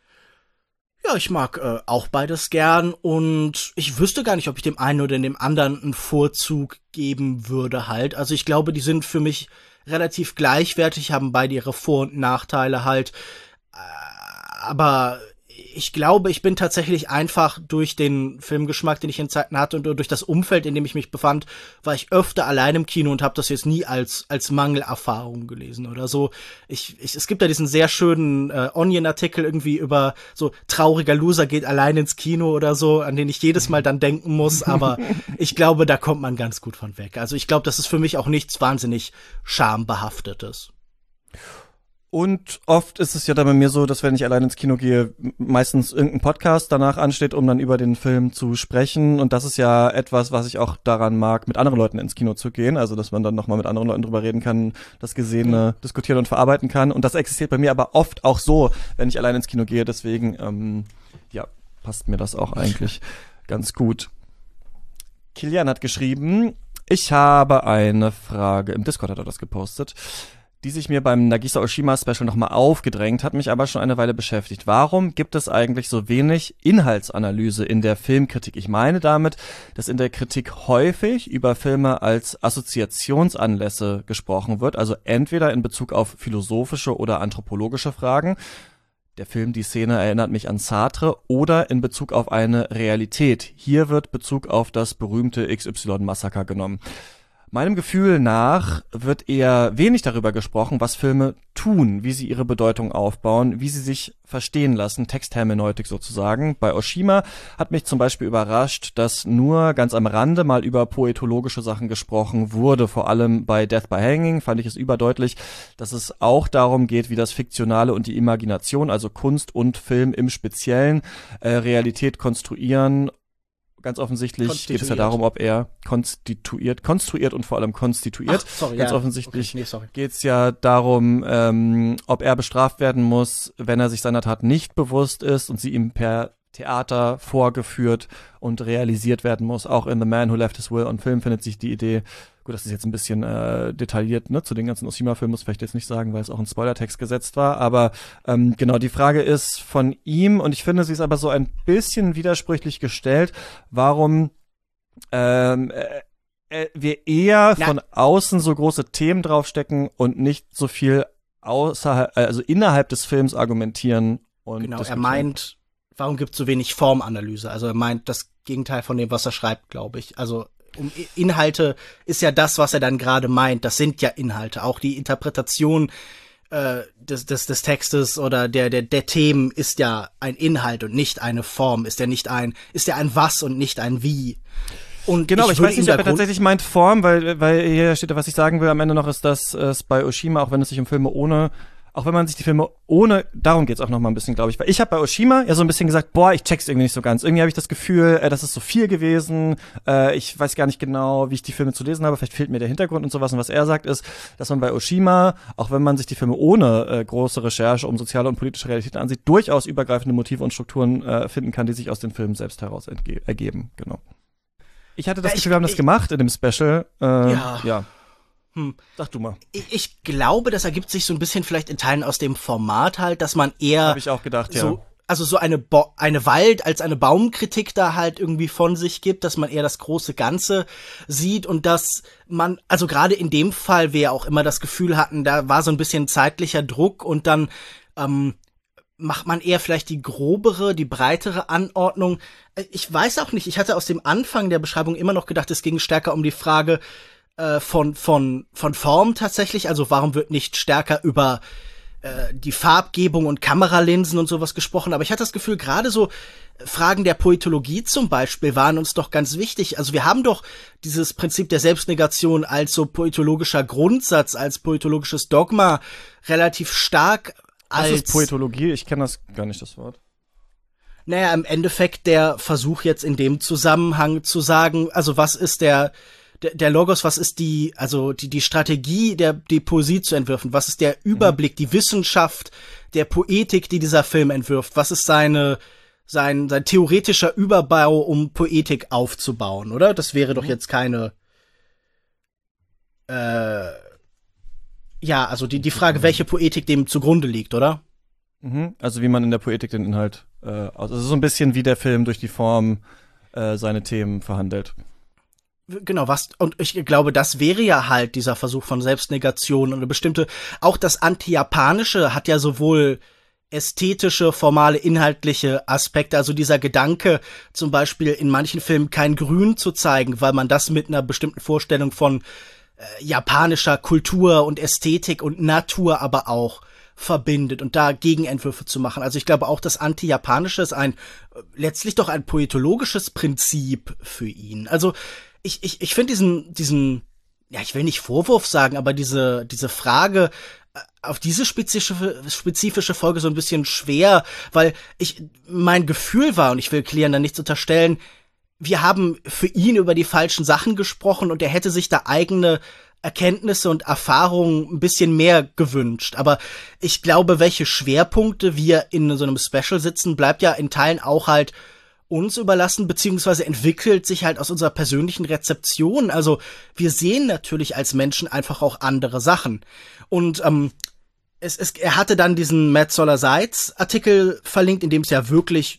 Ja, ich mag auch beides gern und ich wüsste gar nicht, ob ich dem einen oder dem anderen einen Vorzug geben würde halt. Also ich glaube, die sind für mich relativ gleichwertig, haben beide ihre Vor- und Nachteile halt. Aber ich glaube, ich bin tatsächlich einfach durch den Filmgeschmack, den ich in Zeiten hatte und durch das Umfeld, in dem ich mich befand, war ich öfter allein im Kino und habe das jetzt nie als Mangelerfahrung gelesen oder so. Es gibt da diesen sehr schönen Onion-Artikel irgendwie über so trauriger Loser geht allein ins Kino oder so, an den ich jedes Mal dann denken muss, aber ich glaube, da kommt man ganz gut von weg. Also ich glaube, das ist für mich auch nichts wahnsinnig schambehaftetes. Und oft ist es ja dann bei mir so, dass wenn ich allein ins Kino gehe, meistens irgendein Podcast danach ansteht, um dann über den Film zu sprechen. Und das ist ja etwas, was ich auch daran mag, mit anderen Leuten ins Kino zu gehen. Also, dass man dann nochmal mit anderen Leuten drüber reden kann, das Gesehene diskutieren und verarbeiten kann. Und das existiert bei mir aber oft auch so, wenn ich allein ins Kino gehe. Deswegen, passt mir das auch eigentlich ganz gut. Kilian hat geschrieben, ich habe eine Frage. Im Discord hat er das gepostet, die sich mir beim Nagisa Oshima Special nochmal aufgedrängt, hat mich aber schon eine Weile beschäftigt. Warum gibt es eigentlich so wenig Inhaltsanalyse in der Filmkritik? Ich meine damit, dass in der Kritik häufig über Filme als Assoziationsanlässe gesprochen wird, also entweder in Bezug auf philosophische oder anthropologische Fragen, der Film, die Szene erinnert mich an Sartre, oder in Bezug auf eine Realität. Hier wird Bezug auf das berühmte XY-Massaker genommen. Meinem Gefühl nach wird eher wenig darüber gesprochen, was Filme tun, wie sie ihre Bedeutung aufbauen, wie sie sich verstehen lassen, Texthermeneutik sozusagen. Bei Oshima hat mich zum Beispiel überrascht, dass nur ganz am Rande mal über poetologische Sachen gesprochen wurde. Vor allem bei Death by Hanging fand ich es überdeutlich, dass es auch darum geht, wie das Fiktionale und die Imagination, also Kunst und Film im Speziellen, Realität konstruieren. Ganz offensichtlich geht es ja darum, ob er konstruiert und vor allem konstituiert. Ganz offensichtlich geht es ja darum, ob er bestraft werden muss, wenn er sich seiner Tat nicht bewusst ist und sie ihm per Theater vorgeführt und realisiert werden muss. Auch in The Man Who Left His Will on Film findet sich die Idee, gut, das ist jetzt ein bisschen detailliert, ne, zu den ganzen Oshima-Filmen muss ich vielleicht jetzt nicht sagen, weil es auch in Spoilertext gesetzt war, aber genau, die Frage ist von ihm, und ich finde, sie ist aber so ein bisschen widersprüchlich gestellt, warum wir eher von außen so große Themen draufstecken und nicht so viel also innerhalb des Films argumentieren und genau, er meint, warum gibt es so wenig Formanalyse? Also er meint das Gegenteil von dem, was er schreibt, glaube ich. Also Inhalte ist ja das, was er dann gerade meint. Das sind ja Inhalte. Auch die Interpretation des Textes oder der Themen ist ja ein Inhalt und nicht eine Form. Ist ja ein Was und nicht ein Wie. Und genau, ich weiß nicht, ob er tatsächlich meint Form, weil hier steht, was ich sagen will am Ende noch, ist, dass es bei Oshima, auch wenn es sich um Filme auch wenn man sich die Filme darum geht's auch noch mal ein bisschen, glaube ich. Weil ich habe bei Oshima ja so ein bisschen gesagt, ich check's irgendwie nicht so ganz. Irgendwie habe ich das Gefühl, das ist so viel gewesen. Ich weiß gar nicht genau, wie ich die Filme zu lesen habe. Vielleicht fehlt mir der Hintergrund und sowas. Und was er sagt ist, dass man bei Oshima, auch wenn man sich die Filme ohne große Recherche um soziale und politische Realitäten ansieht, durchaus übergreifende Motive und Strukturen finden kann, die sich aus den Filmen selbst heraus ergeben. Genau. Ich hatte das Gefühl, wir haben das gemacht in dem Special. Ja. Sag du mal. Ich glaube, das ergibt sich so ein bisschen vielleicht in Teilen aus dem Format halt, dass man eher habe ich auch gedacht, so, also so eine Wald als eine Baumkritik da halt irgendwie von sich gibt, dass man eher das große Ganze sieht und dass man, also gerade in dem Fall, wir auch immer das Gefühl hatten, da war so ein bisschen zeitlicher Druck und dann macht man eher vielleicht die grobere, die breitere Anordnung. Ich weiß auch nicht, ich hatte aus dem Anfang der Beschreibung immer noch gedacht, es ging stärker um die Frage von Form tatsächlich, also warum wird nicht stärker über die Farbgebung und Kameralinsen und sowas gesprochen, aber ich hatte das Gefühl, gerade so Fragen der Poetologie zum Beispiel waren uns doch ganz wichtig. Also wir haben doch dieses Prinzip der Selbstnegation als so poetologischer Grundsatz, als poetologisches Dogma relativ stark als... Was ist Poetologie? Ich kenne das gar nicht, das Wort. Naja, im Endeffekt der Versuch jetzt in dem Zusammenhang zu sagen, also was ist der Logos, was ist die Strategie, die Poesie zu entwirfen? Was ist der Überblick, die Wissenschaft der Poetik, die dieser Film entwirft? Was ist sein theoretischer Überbau, um Poetik aufzubauen, oder? Das wäre doch jetzt keine, also die Frage, welche Poetik dem zugrunde liegt, oder? Also wie man in der Poetik den Inhalt, also so ein bisschen wie der Film durch die Form seine Themen verhandelt. Genau, und ich glaube, das wäre ja halt dieser Versuch von Selbstnegation und eine bestimmte, auch das Anti-Japanische hat ja sowohl ästhetische, formale, inhaltliche Aspekte, also dieser Gedanke, zum Beispiel in manchen Filmen kein Grün zu zeigen, weil man das mit einer bestimmten Vorstellung von japanischer Kultur und Ästhetik und Natur aber auch verbindet und da Gegenentwürfe zu machen. Also ich glaube auch, das Anti-Japanische ist letztlich doch ein poetologisches Prinzip für ihn. Also ich finde diesen, ja, ich will nicht Vorwurf sagen, aber diese Frage auf diese spezifische Folge so ein bisschen schwer, weil mein Gefühl war, und ich will Clean da nichts unterstellen, wir haben für ihn über die falschen Sachen gesprochen und er hätte sich da eigene Erkenntnisse und Erfahrungen ein bisschen mehr gewünscht. Aber ich glaube, welche Schwerpunkte wir in so einem Special sitzen, bleibt ja in Teilen auch halt uns überlassen, beziehungsweise entwickelt sich halt aus unserer persönlichen Rezeption. Also wir sehen natürlich als Menschen einfach auch andere Sachen. Und er hatte dann diesen Matt Zoller-Seitz Artikel verlinkt, in dem es ja wirklich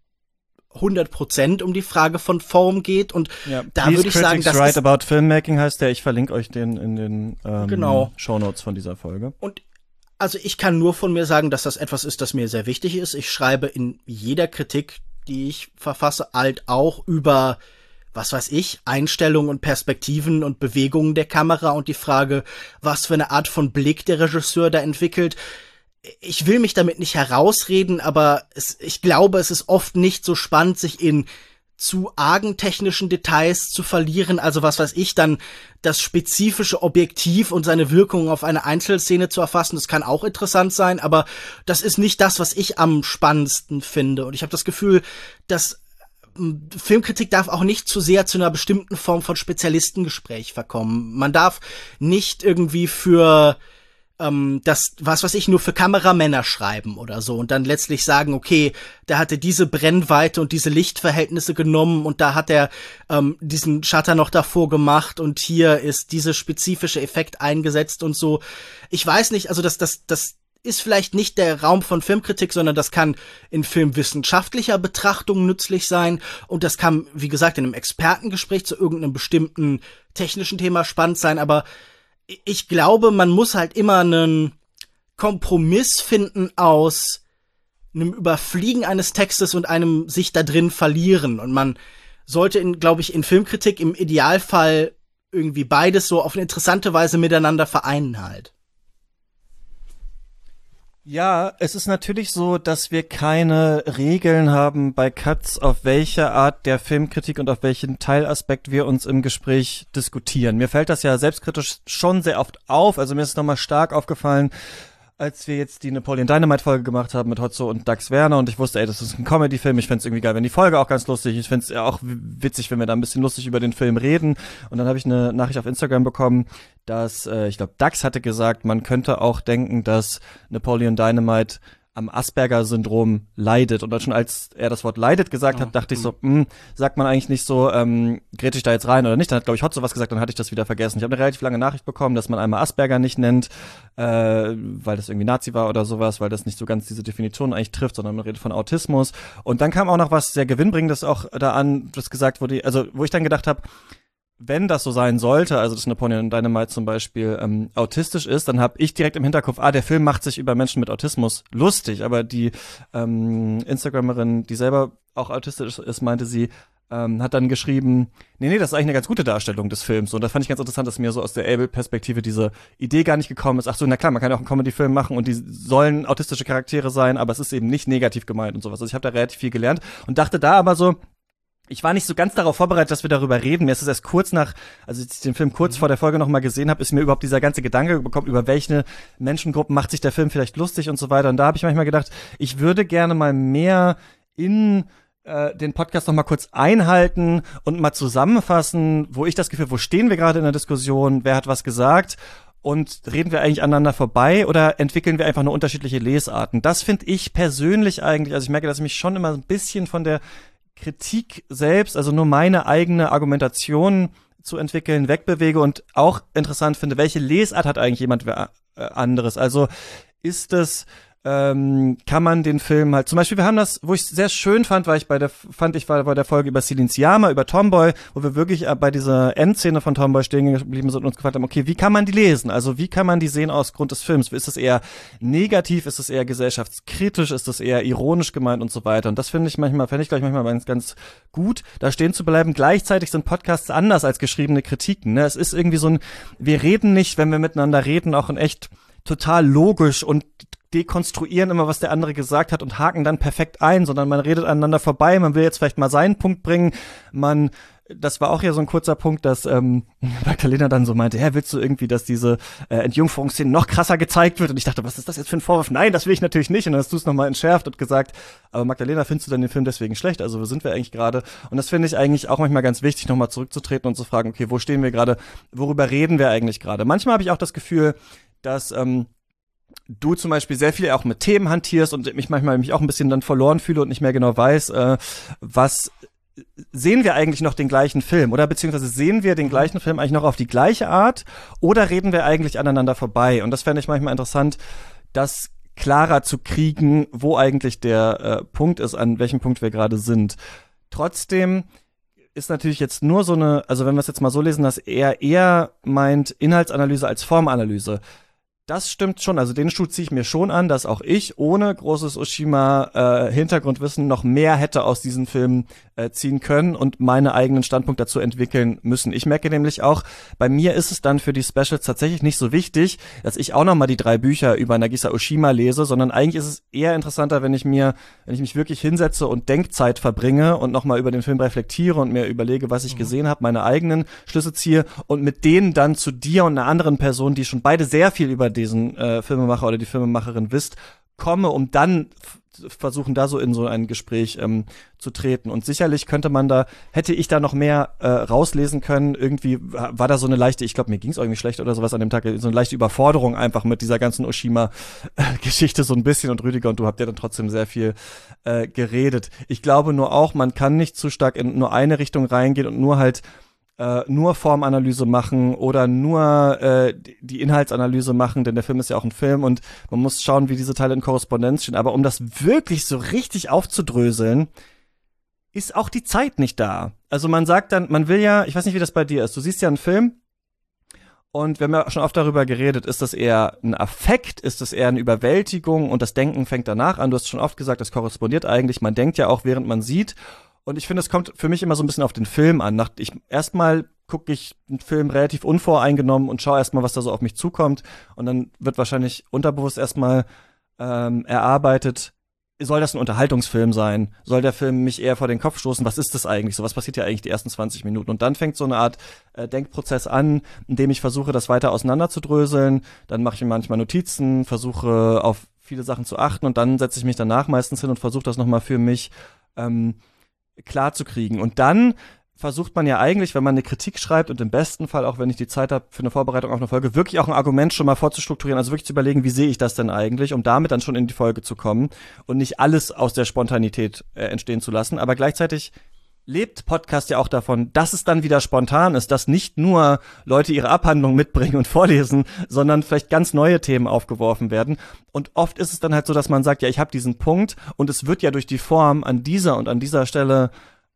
100% um die Frage von Form geht. Und ja, da würde ich sagen, das Write About Filmmaking heißt der. Ich verlinke euch den in den Shownotes von dieser Folge. Und also ich kann nur von mir sagen, dass das etwas ist, das mir sehr wichtig ist. Ich schreibe in jeder Kritik, die ich verfasse, halt auch über, was weiß ich, Einstellungen und Perspektiven und Bewegungen der Kamera und die Frage, was für eine Art von Blick der Regisseur da entwickelt. Ich will mich damit nicht herausreden, aber ich glaube, es ist oft nicht so spannend, sich in zu argen technischen Details zu verlieren, also was weiß ich, dann das spezifische Objektiv und seine Wirkung auf eine Einzelszene zu erfassen, das kann auch interessant sein, aber das ist nicht das, was ich am spannendsten finde. Und ich habe das Gefühl, dass Filmkritik darf auch nicht zu sehr zu einer bestimmten Form von Spezialistengespräch verkommen. Man darf nicht irgendwie für das, was weiß ich, nur für Kameramänner schreiben oder so und dann letztlich sagen, okay, der hatte diese Brennweite und diese Lichtverhältnisse genommen und da hat er diesen Shutter noch davor gemacht und hier ist dieser spezifische Effekt eingesetzt und so. Ich weiß nicht, also das ist vielleicht nicht der Raum von Filmkritik, sondern das kann in filmwissenschaftlicher Betrachtung nützlich sein und das kann, wie gesagt, in einem Expertengespräch zu irgendeinem bestimmten technischen Thema spannend sein, aber ich glaube, man muss halt immer einen Kompromiss finden aus einem Überfliegen eines Textes und einem sich da drin verlieren. Und man sollte, glaube ich, in Filmkritik im Idealfall irgendwie beides so auf eine interessante Weise miteinander vereinen halt. Ja, es ist natürlich so, dass wir keine Regeln haben bei Cuts, auf welche Art der Filmkritik und auf welchen Teilaspekt wir uns im Gespräch diskutieren. Mir fällt das ja selbstkritisch schon sehr oft auf, also mir ist es nochmal stark aufgefallen, als wir jetzt die Napoleon Dynamite Folge gemacht haben mit Hotzo und Dax Werner und ich wusste, das ist ein Comedy-Film, ich find's irgendwie geil, wenn die Folge auch ganz lustig, ich find's ja auch witzig, wenn wir da ein bisschen lustig über den Film reden und dann habe ich eine Nachricht auf Instagram bekommen, dass, ich glaube, Dax hatte gesagt, man könnte auch denken, dass Napoleon Dynamite am Asperger-Syndrom leidet. Und dann schon als er das Wort leidet gesagt hat, dachte ich so, sagt man eigentlich nicht so, grätsch ich da jetzt rein oder nicht? Dann hat, glaube ich, Hotzo was gesagt, dann hatte ich das wieder vergessen. Ich habe eine relativ lange Nachricht bekommen, dass man einmal Asperger nicht nennt, weil das irgendwie Nazi war oder sowas, weil das nicht so ganz diese Definition eigentlich trifft, sondern man redet von Autismus. Und dann kam auch noch was sehr Gewinnbringendes auch da an, das gesagt wurde, also wo ich dann gedacht habe, wenn das so sein sollte, also dass Napoleon Dynamite zum Beispiel autistisch ist, dann habe ich direkt im Hinterkopf, der Film macht sich über Menschen mit Autismus lustig, aber die Instagramerin, die selber auch autistisch ist, meinte sie, hat dann geschrieben, nee, das ist eigentlich eine ganz gute Darstellung des Films. Und das fand ich ganz interessant, dass mir so aus der Able-Perspektive diese Idee gar nicht gekommen ist. Ach so, na klar, man kann ja auch einen Comedy-Film machen und die sollen autistische Charaktere sein, aber es ist eben nicht negativ gemeint und sowas. Also ich habe da relativ viel gelernt und dachte da aber so, ich war nicht so ganz darauf vorbereitet, dass wir darüber reden. Mir ist es erst kurz nach, als ich den Film kurz vor der Folge nochmal gesehen habe, ist mir überhaupt dieser ganze Gedanke gekommen, über welche Menschengruppen macht sich der Film vielleicht lustig und so weiter. Und da habe ich manchmal gedacht, ich würde gerne mal mehr in den Podcast nochmal kurz einhalten und mal zusammenfassen, wo ich das Gefühl, wo stehen wir gerade in der Diskussion, wer hat was gesagt und reden wir eigentlich aneinander vorbei oder entwickeln wir einfach nur unterschiedliche Lesarten? Das finde ich persönlich eigentlich, also ich merke, dass ich mich schon immer ein bisschen von der Kritik selbst, also nur meine eigene Argumentation zu entwickeln, wegbewege und auch interessant finde, welche Lesart hat eigentlich jemand anderes? Also ist es, kann man den Film halt, zum Beispiel, wir haben das, wo ich sehr schön fand, war bei der Folge über Silenziama, über Tomboy, wo wir wirklich bei dieser Endszene von Tomboy stehen geblieben sind und uns gefragt haben, okay, wie kann man die lesen? Also wie kann man die sehen aus Grund des Films? Ist es eher negativ? Ist es eher gesellschaftskritisch? Ist es eher ironisch gemeint und so weiter? Und das fände ich manchmal ganz gut, da stehen zu bleiben. Gleichzeitig sind Podcasts anders als geschriebene Kritiken, ne? Es ist irgendwie so wir reden nicht, wenn wir miteinander reden, auch in echt total logisch und dekonstruieren immer, was der andere gesagt hat und haken dann perfekt ein, sondern man redet aneinander vorbei, man will jetzt vielleicht mal seinen Punkt bringen, das war auch ja so ein kurzer Punkt, dass Magdalena dann so meinte, willst du irgendwie, dass diese Entjungferungsszene noch krasser gezeigt wird? Und ich dachte, was ist das jetzt für ein Vorwurf? Nein, das will ich natürlich nicht. Und dann hast du es nochmal entschärft und gesagt, aber Magdalena, findest du denn den Film deswegen schlecht? Also wo sind wir eigentlich gerade? Und das finde ich eigentlich auch manchmal ganz wichtig, nochmal zurückzutreten und zu fragen, okay, wo stehen wir gerade? Worüber reden wir eigentlich gerade? Manchmal habe ich auch das Gefühl, dass du zum Beispiel sehr viel auch mit Themen hantierst und mich manchmal auch ein bisschen dann verloren fühle und nicht mehr genau weiß, was sehen wir eigentlich noch den gleichen Film oder beziehungsweise sehen wir den gleichen Film eigentlich noch auf die gleiche Art oder reden wir eigentlich aneinander vorbei? Und das fände ich manchmal interessant, das klarer zu kriegen, wo eigentlich der Punkt ist, an welchem Punkt wir gerade sind. Trotzdem ist natürlich jetzt nur so also wenn wir es jetzt mal so lesen, dass er eher meint Inhaltsanalyse als Formanalyse. Das stimmt schon, also den Schuh ziehe ich mir schon an, dass auch ich ohne großes Oshima-Hintergrundwissen noch mehr hätte aus diesen Filmen ziehen können und meine eigenen Standpunkt dazu entwickeln müssen. Ich merke nämlich auch, bei mir ist es dann für die Specials tatsächlich nicht so wichtig, dass ich auch nochmal die 3 Bücher über Nagisa Oshima lese, sondern eigentlich ist es eher interessanter, wenn ich mich wirklich hinsetze und Denkzeit verbringe und nochmal über den Film reflektiere und mir überlege, was ich gesehen habe, meine eigenen Schlüsse ziehe und mit denen dann zu dir und einer anderen Person, die schon beide sehr viel über diesen Filmemacher oder die Filmemacherin wisst, komme, um dann versuchen, da so in so ein Gespräch zu treten. Und sicherlich hätte ich da noch mehr rauslesen können. Irgendwie war da so eine leichte, ich glaube, mir ging es irgendwie schlecht oder sowas an dem Tag, so eine leichte Überforderung einfach mit dieser ganzen Oshima-Geschichte so ein bisschen. Und Rüdiger und du habt ja dann trotzdem sehr viel geredet. Ich glaube nur auch, man kann nicht zu stark in nur eine Richtung reingehen und nur Formanalyse machen oder nur die Inhaltsanalyse machen, denn der Film ist ja auch ein Film und man muss schauen, wie diese Teile in Korrespondenz stehen. Aber um das wirklich so richtig aufzudröseln, ist auch die Zeit nicht da. Also man sagt dann, man will ja, ich weiß nicht, wie das bei dir ist, du siehst ja einen Film und wir haben ja schon oft darüber geredet, ist das eher ein Affekt, ist das eher eine Überwältigung und das Denken fängt danach an. Du hast schon oft gesagt, das korrespondiert eigentlich, man denkt ja auch, während man sieht. Und ich finde, es kommt für mich immer so ein bisschen auf den Film an. Erstmal gucke ich einen Film relativ unvoreingenommen und schaue erstmal, was da so auf mich zukommt. Und dann wird wahrscheinlich unterbewusst erstmal erarbeitet, soll das ein Unterhaltungsfilm sein? Soll der Film mich eher vor den Kopf stoßen? Was ist das eigentlich so? Was passiert ja eigentlich die ersten 20 Minuten? Und dann fängt so eine Art Denkprozess an, in dem ich versuche, das weiter auseinanderzudröseln. Dann mache ich mir manchmal Notizen, versuche auf viele Sachen zu achten und dann setze ich mich danach meistens hin und versuche das nochmal für mich klar zu kriegen. Und dann versucht man ja eigentlich, wenn man eine Kritik schreibt und im besten Fall, auch wenn ich die Zeit habe für eine Vorbereitung auf eine Folge, wirklich auch ein Argument schon mal vorzustrukturieren, also wirklich zu überlegen, wie sehe ich das denn eigentlich, um damit dann schon in die Folge zu kommen und nicht alles aus der Spontanität entstehen zu lassen. Aber gleichzeitig lebt Podcast ja auch davon, dass es dann wieder spontan ist, dass nicht nur Leute ihre Abhandlung mitbringen und vorlesen, sondern vielleicht ganz neue Themen aufgeworfen werden. Und oft ist es dann halt so, dass man sagt, ja, ich habe diesen Punkt und es wird ja durch die Form an dieser und an dieser Stelle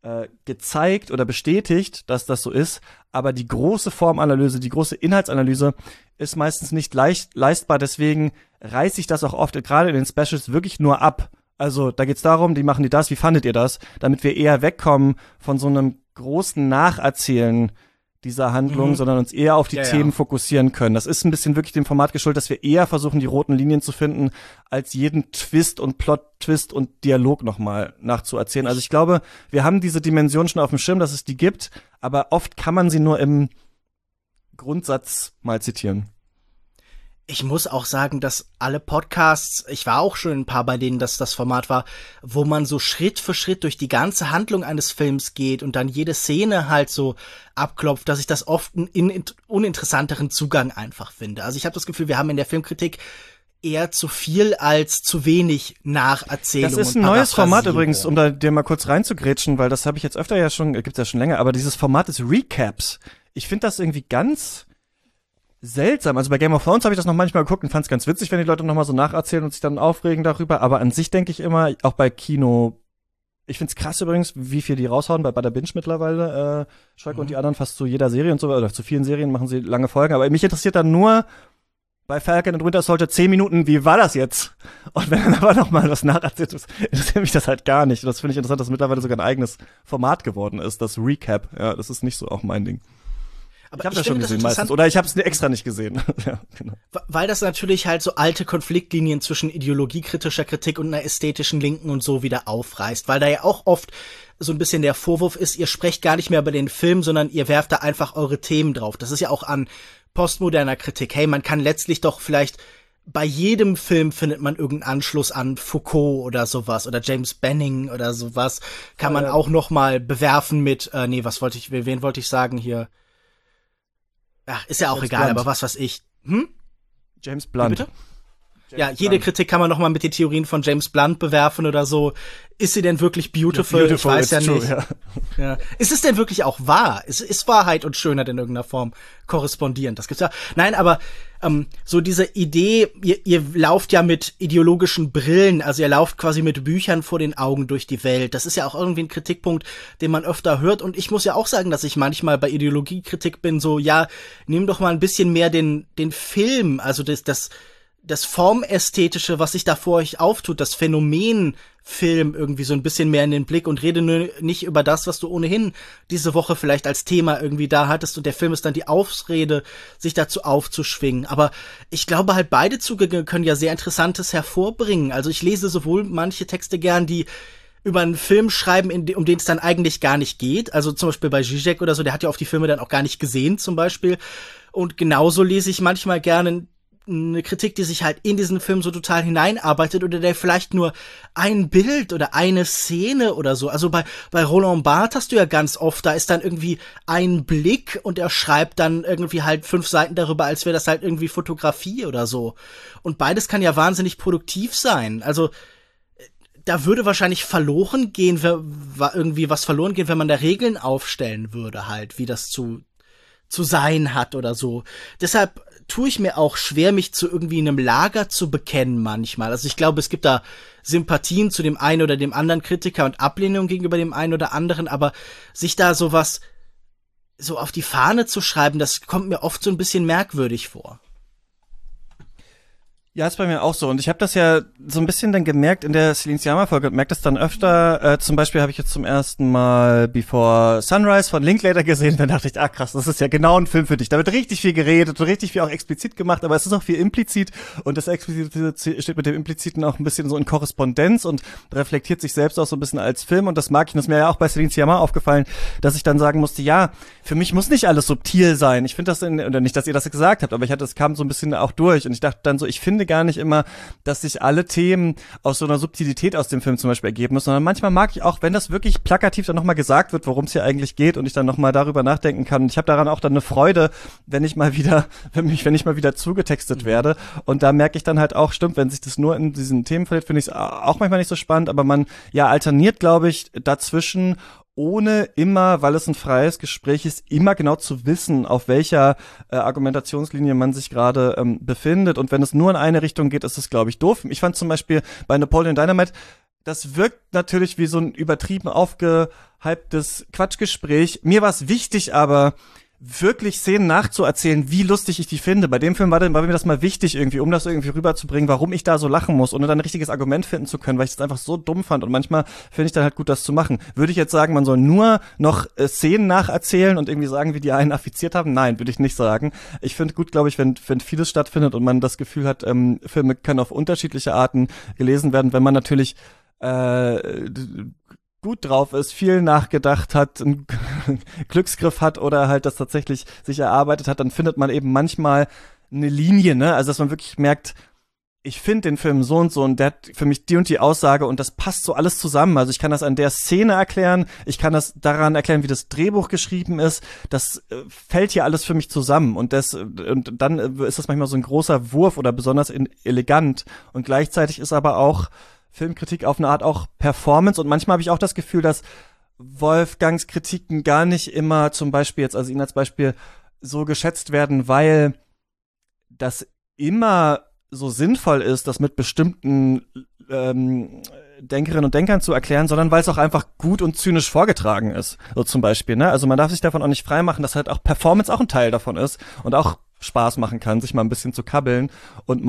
gezeigt oder bestätigt, dass das so ist, aber die große Formanalyse, die große Inhaltsanalyse ist meistens nicht leistbar, deswegen reiße ich das auch oft, gerade in den Specials, wirklich nur ab. Also da geht's darum, die machen das, wie fandet ihr das? Damit wir eher wegkommen von so einem großen Nacherzählen dieser Handlung, sondern uns eher auf die Themen fokussieren können. Das ist ein bisschen wirklich dem Format geschuldet, dass wir eher versuchen, die roten Linien zu finden, als jeden Twist und Plot-Twist und Dialog nochmal nachzuerzählen. Also ich glaube, wir haben diese Dimension schon auf dem Schirm, dass es die gibt, aber oft kann man sie nur im Grundsatz mal zitieren. Ich muss auch sagen, dass alle Podcasts, ich war auch schon in ein paar, bei denen das Format war, wo man so Schritt für Schritt durch die ganze Handlung eines Films geht und dann jede Szene halt so abklopft, dass ich das oft einen uninteressanteren Zugang einfach finde. Also ich habe das Gefühl, wir haben in der Filmkritik eher zu viel als zu wenig Nacherzählung. Das ist ein neues Format übrigens, um da dir mal kurz reinzugrätschen, weil das habe ich jetzt öfter ja schon, gibt's ja schon länger, aber dieses Format des Recaps, ich finde das irgendwie ganz seltsam. Also bei Game of Thrones habe ich das noch manchmal geguckt und fand es ganz witzig, wenn die Leute nochmal so nacherzählen und sich dann aufregen darüber. Aber an sich denke ich immer, auch bei Kino, ich find's krass übrigens, wie viel die raushauen bei Bada Binge mittlerweile. Schalke und die anderen fast zu jeder Serie und so, oder zu vielen Serien machen sie lange Folgen. Aber mich interessiert dann nur bei Falcon und Winter Soldier 10 Minuten, wie war das jetzt? Und wenn dann aber nochmal was nacherzählt ist, interessiert mich das halt gar nicht. Und das finde ich interessant, dass mittlerweile sogar ein eigenes Format geworden ist, das Recap. Ja, das ist nicht so auch mein Ding. Aber ich habe das schon gesehen meistens. Oder ich habe es extra nicht gesehen. Ja, genau. Weil das natürlich halt so alte Konfliktlinien zwischen ideologiekritischer Kritik und einer ästhetischen Linken und so wieder aufreißt. Weil da ja auch oft so ein bisschen der Vorwurf ist, ihr sprecht gar nicht mehr über den Film, sondern ihr werft da einfach eure Themen drauf. Das ist ja auch an postmoderner Kritik. Hey, man kann letztlich doch vielleicht bei jedem Film findet man irgendeinen Anschluss an Foucault oder sowas oder James Benning oder sowas. Kann man auch noch mal bewerfen mit, wen wollte ich sagen hier? Ach, ist ja auch James egal, Blunt. Aber was weiß ich. James Blunt. Bitte? Ja, jede Kritik kann man noch mal mit den Theorien von James Blunt bewerfen oder so. Ist sie denn wirklich beautiful? Ich weiß ja nicht. True, ja. Ist es denn wirklich auch wahr? Ist Wahrheit und Schönheit in irgendeiner Form korrespondierend? Das gibt's ja. Nein, aber so diese Idee, ihr lauft ja mit ideologischen Brillen, also ihr lauft quasi mit Büchern vor den Augen durch die Welt. Das ist ja auch irgendwie ein Kritikpunkt, den man öfter hört. Und ich muss ja auch sagen, dass ich manchmal bei Ideologiekritik bin, so, ja, nimm doch mal ein bisschen mehr den Film, also das Formästhetische, was sich da vor euch auftut, das Phänomen Film irgendwie so ein bisschen mehr in den Blick und rede nur nicht über das, was du ohnehin diese Woche vielleicht als Thema irgendwie da hattest und der Film ist dann die Ausrede, sich dazu aufzuschwingen. Aber ich glaube halt, beide Zugänge können ja sehr Interessantes hervorbringen. Also ich lese sowohl manche Texte gern, die über einen Film schreiben, um den es dann eigentlich gar nicht geht. Also zum Beispiel bei Zizek oder so, der hat ja oft die Filme dann auch gar nicht gesehen zum Beispiel. Und genauso lese ich manchmal gerne eine Kritik, die sich halt in diesen Film so total hineinarbeitet oder der vielleicht nur ein Bild oder eine Szene oder so. Also bei Roland Barthes hast du ja ganz oft, da ist dann irgendwie ein Blick und er schreibt dann irgendwie halt 5 Seiten darüber, als wäre das halt irgendwie Fotografie oder so. Und beides kann ja wahnsinnig produktiv sein. Also da würde wahrscheinlich verloren gehen, wenn man da Regeln aufstellen würde halt, wie das zu sein hat oder so. Deshalb tue ich mir auch schwer, mich zu irgendwie einem Lager zu bekennen manchmal. Also ich glaube, es gibt da Sympathien zu dem einen oder dem anderen Kritiker und Ablehnung gegenüber dem einen oder anderen, aber sich da sowas so auf die Fahne zu schreiben, das kommt mir oft so ein bisschen merkwürdig vor. Ja, ist bei mir auch so. Und ich habe das ja so ein bisschen dann gemerkt in der Celine Sciamma-Folge und merke das dann öfter. Zum Beispiel habe ich jetzt zum ersten Mal Before Sunrise von Linklater gesehen. Dann dachte ich, krass, das ist ja genau ein Film für dich. Da wird richtig viel geredet und richtig viel auch explizit gemacht, aber es ist auch viel implizit. Und das Explizite steht mit dem Impliziten auch ein bisschen so in Korrespondenz und reflektiert sich selbst auch so ein bisschen als Film. Und das mag ich. Und das ist mir ja auch bei Celine Sciamma aufgefallen, dass ich dann sagen musste, ja, für mich muss nicht alles subtil sein. Ich finde das, oder nicht, dass ihr das gesagt habt, aber es kam so ein bisschen auch durch. Und ich dachte dann so, ich finde finde gar nicht immer, dass sich alle Themen aus so einer Subtilität aus dem Film zum Beispiel ergeben müssen, sondern manchmal mag ich auch, wenn das wirklich plakativ dann nochmal gesagt wird, worum es hier eigentlich geht und ich dann nochmal darüber nachdenken kann. Und ich habe daran auch dann eine Freude, wenn ich mal wieder zugetextet werde. Und da merke ich dann halt auch, stimmt, wenn sich das nur in diesen Themen verliert, finde ich es auch manchmal nicht so spannend, aber man alterniert, glaube ich, dazwischen, ohne immer, weil es ein freies Gespräch ist, immer genau zu wissen, auf welcher Argumentationslinie man sich gerade befindet. Und wenn es nur in eine Richtung geht, ist es, glaube ich, doof. Ich fand zum Beispiel bei Napoleon Dynamite, das wirkt natürlich wie so ein übertrieben aufgehyptes Quatschgespräch. Mir war es wichtig, aber wirklich Szenen nachzuerzählen, wie lustig ich die finde. Bei dem Film war mir das mal wichtig irgendwie, um das irgendwie rüberzubringen, warum ich da so lachen muss, ohne dann ein richtiges Argument finden zu können, weil ich das einfach so dumm fand. Und manchmal finde ich dann halt gut, das zu machen. Würde ich jetzt sagen, man soll nur noch Szenen nacherzählen und irgendwie sagen, wie die einen affiziert haben? Nein, würde ich nicht sagen. Ich finde gut, glaube ich, wenn vieles stattfindet und man das Gefühl hat, Filme können auf unterschiedliche Arten gelesen werden, wenn man natürlich gut drauf ist, viel nachgedacht hat, einen Glücksgriff hat oder halt das tatsächlich sich erarbeitet hat, dann findet man eben manchmal eine Linie, ne? Also dass man wirklich merkt, ich finde den Film so und der hat für mich die und die Aussage und das passt so alles zusammen. Also ich kann das an der Szene erklären, ich kann das daran erklären, wie das Drehbuch geschrieben ist. Das fällt hier alles für mich zusammen und dann ist das manchmal so ein großer Wurf oder besonders elegant und gleichzeitig ist aber auch Filmkritik auf eine Art auch Performance und manchmal habe ich auch das Gefühl, dass Wolfgangs Kritiken gar nicht immer zum Beispiel jetzt, also ihn als Beispiel, so geschätzt werden, weil das immer so sinnvoll ist, das mit bestimmten Denkerinnen und Denkern zu erklären, sondern weil es auch einfach gut und zynisch vorgetragen ist, so zum Beispiel, ne? Also man darf sich davon auch nicht freimachen, dass halt auch Performance auch ein Teil davon ist und auch Spaß machen kann, sich mal ein bisschen zu kabbeln und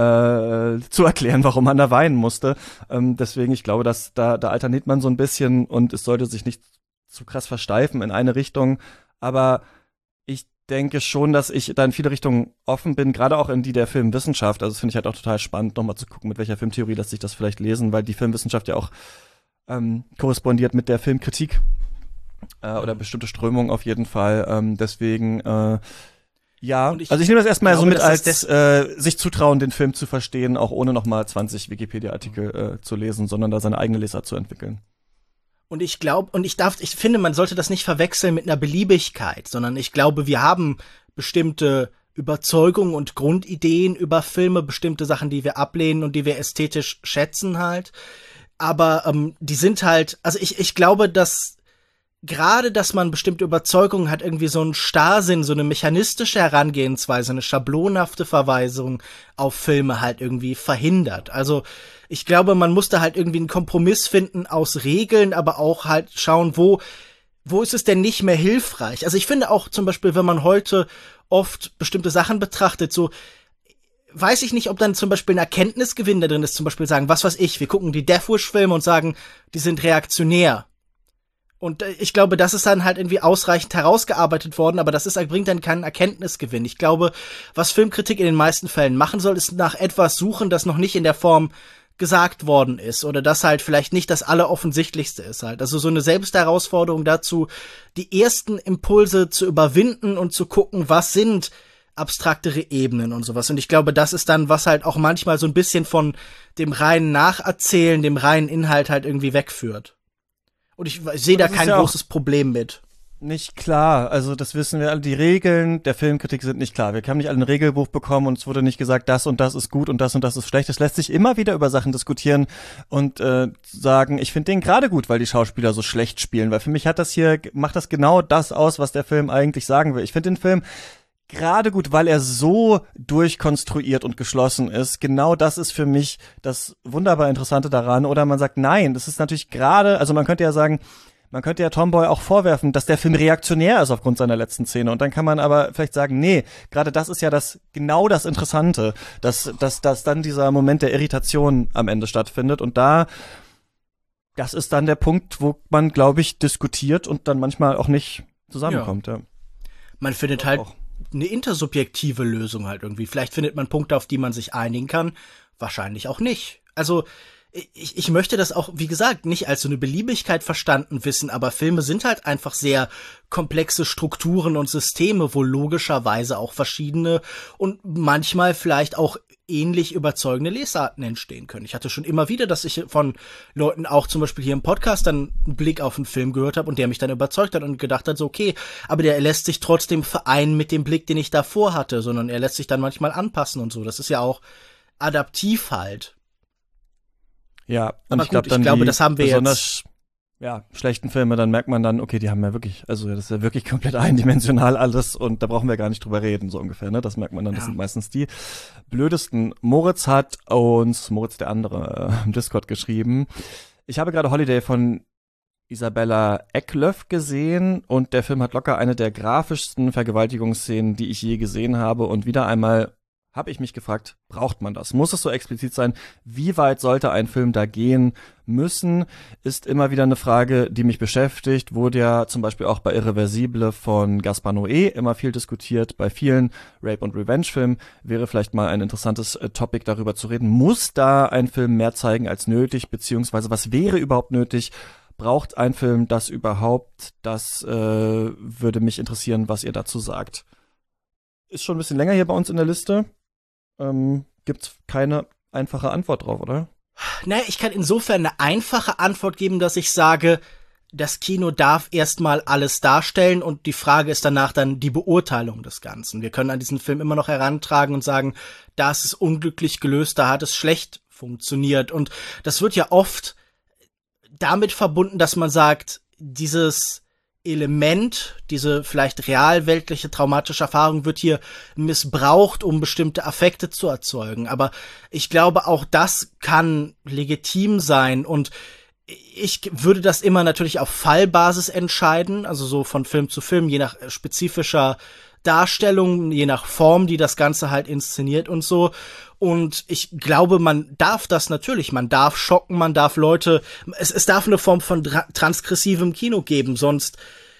mal zu erklären, warum man da weinen musste. Deswegen, ich glaube, dass da alterniert man so ein bisschen und es sollte sich nicht zu krass versteifen in eine Richtung. Aber ich denke schon, dass ich da in viele Richtungen offen bin, gerade auch in die der Filmwissenschaft. Also das finde ich halt auch total spannend, nochmal zu gucken, mit welcher Filmtheorie lässt sich das vielleicht lesen, weil die Filmwissenschaft ja auch korrespondiert mit der Filmkritik oder bestimmte Strömungen auf jeden Fall. Deswegen also ich nehme das erstmal so mit als sich zutrauen, den Film zu verstehen, auch ohne nochmal 20 Wikipedia-Artikel zu lesen, sondern da seine eigene Lesart zu entwickeln. Und ich finde, man sollte das nicht verwechseln mit einer Beliebigkeit, sondern ich glaube, wir haben bestimmte Überzeugungen und Grundideen über Filme, bestimmte Sachen, die wir ablehnen und die wir ästhetisch schätzen halt. Aber die sind halt, also ich glaube, dass gerade, dass man bestimmte Überzeugungen hat, irgendwie so einen Starrsinn, so eine mechanistische Herangehensweise, eine schablonhafte Verweisung auf Filme halt irgendwie verhindert. Also ich glaube, man musste halt irgendwie einen Kompromiss finden aus Regeln, aber auch halt schauen, wo ist es denn nicht mehr hilfreich? Also ich finde auch zum Beispiel, wenn man heute oft bestimmte Sachen betrachtet, so weiß ich nicht, ob dann zum Beispiel ein Erkenntnisgewinn da drin ist, zum Beispiel sagen, was weiß ich, wir gucken die Death Wish-Filme und sagen, die sind reaktionär. Und ich glaube, das ist dann halt irgendwie ausreichend herausgearbeitet worden, aber bringt dann keinen Erkenntnisgewinn. Ich glaube, was Filmkritik in den meisten Fällen machen soll, ist nach etwas suchen, das noch nicht in der Form gesagt worden ist oder das halt vielleicht nicht das Alleroffensichtlichste ist halt. Also so eine Selbstherausforderung dazu, die ersten Impulse zu überwinden und zu gucken, was sind abstraktere Ebenen und sowas. Und ich glaube, das ist dann, was halt auch manchmal so ein bisschen von dem reinen Nacherzählen, dem reinen Inhalt halt irgendwie wegführt. Und ich sehe da kein großes Problem mit. Nicht klar, also das wissen wir alle, die Regeln der Filmkritik sind nicht klar. Wir haben nicht alle ein Regelbuch bekommen und es wurde nicht gesagt, das und das ist gut und das ist schlecht. Es lässt sich immer wieder über Sachen diskutieren und sagen, ich finde den gerade gut, weil die Schauspieler so schlecht spielen, weil für mich macht das genau das aus, was der Film eigentlich sagen will. Ich finde den Film gerade gut, weil er so durchkonstruiert und geschlossen ist. Genau das ist für mich das wunderbar Interessante daran. Oder man sagt, nein, das ist natürlich gerade, also man könnte ja Tomboy auch vorwerfen, dass der Film reaktionär ist aufgrund seiner letzten Szene. Und dann kann man aber vielleicht sagen, nee, gerade das ist ja genau das Interessante, dass dann dieser Moment der Irritation am Ende stattfindet. Und das ist dann der Punkt, wo man, glaube ich, diskutiert und dann manchmal auch nicht zusammenkommt. Ja. Man findet halt eine intersubjektive Lösung halt irgendwie. Vielleicht findet man Punkte, auf die man sich einigen kann. Wahrscheinlich auch nicht. Also ich möchte das auch, wie gesagt, nicht als so eine Beliebigkeit verstanden wissen, aber Filme sind halt einfach sehr komplexe Strukturen und Systeme, wo logischerweise auch verschiedene und manchmal vielleicht auch ähnlich überzeugende Lesarten entstehen können. Ich hatte schon immer wieder, dass ich von Leuten auch zum Beispiel hier im Podcast dann einen Blick auf einen Film gehört habe und der mich dann überzeugt hat und gedacht hat, so okay, aber der lässt sich trotzdem vereinen mit dem Blick, den ich davor hatte, sondern er lässt sich dann manchmal anpassen und so. Das ist ja auch adaptiv halt. Ja, und aber ich gut, glaube, ich glaube, das haben wir besonders schlechten Filme, dann merkt man dann, okay, die haben ja wirklich, also das ist ja wirklich komplett eindimensional alles und da brauchen wir gar nicht drüber reden, so ungefähr, ne? Das merkt man dann, das sind meistens die blödesten. Moritz hat uns, Moritz der andere, im Discord geschrieben. Ich habe gerade Holiday von Isabella Eklöf gesehen und der Film hat locker eine der grafischsten Vergewaltigungsszenen, die ich je gesehen habe und wieder einmal habe ich mich gefragt, braucht man das? Muss es so explizit sein? Wie weit sollte ein Film da gehen müssen? Ist immer wieder eine Frage, die mich beschäftigt. Wurde ja zum Beispiel auch bei Irreversible von Gaspar Noé immer viel diskutiert. Bei vielen Rape- und Revenge-Filmen wäre vielleicht mal ein interessantes Topic, darüber zu reden. Muss da ein Film mehr zeigen als nötig? Beziehungsweise was wäre überhaupt nötig? Braucht ein Film das überhaupt? Das würde mich interessieren, was ihr dazu sagt. Ist schon ein bisschen länger hier bei uns in der Liste. Gibt's keine einfache Antwort drauf, oder? Naja, ich kann insofern eine einfache Antwort geben, dass ich sage, das Kino darf erstmal alles darstellen und die Frage ist danach dann die Beurteilung des Ganzen. Wir können an diesen Film immer noch herantragen und sagen, da ist es unglücklich gelöst, da hat es schlecht funktioniert. Und das wird ja oft damit verbunden, dass man sagt, dieses Element, diese vielleicht realweltliche traumatische Erfahrung wird hier missbraucht, um bestimmte Affekte zu erzeugen. Aber ich glaube, auch das kann legitim sein und ich würde das immer natürlich auf Fallbasis entscheiden, also so von Film zu Film, je nach spezifischer Darstellung, je nach Form, die das Ganze halt inszeniert und so. Und ich glaube, man darf das natürlich, man darf schocken, man darf Leute, es darf eine Form von transgressivem Kino geben, sonst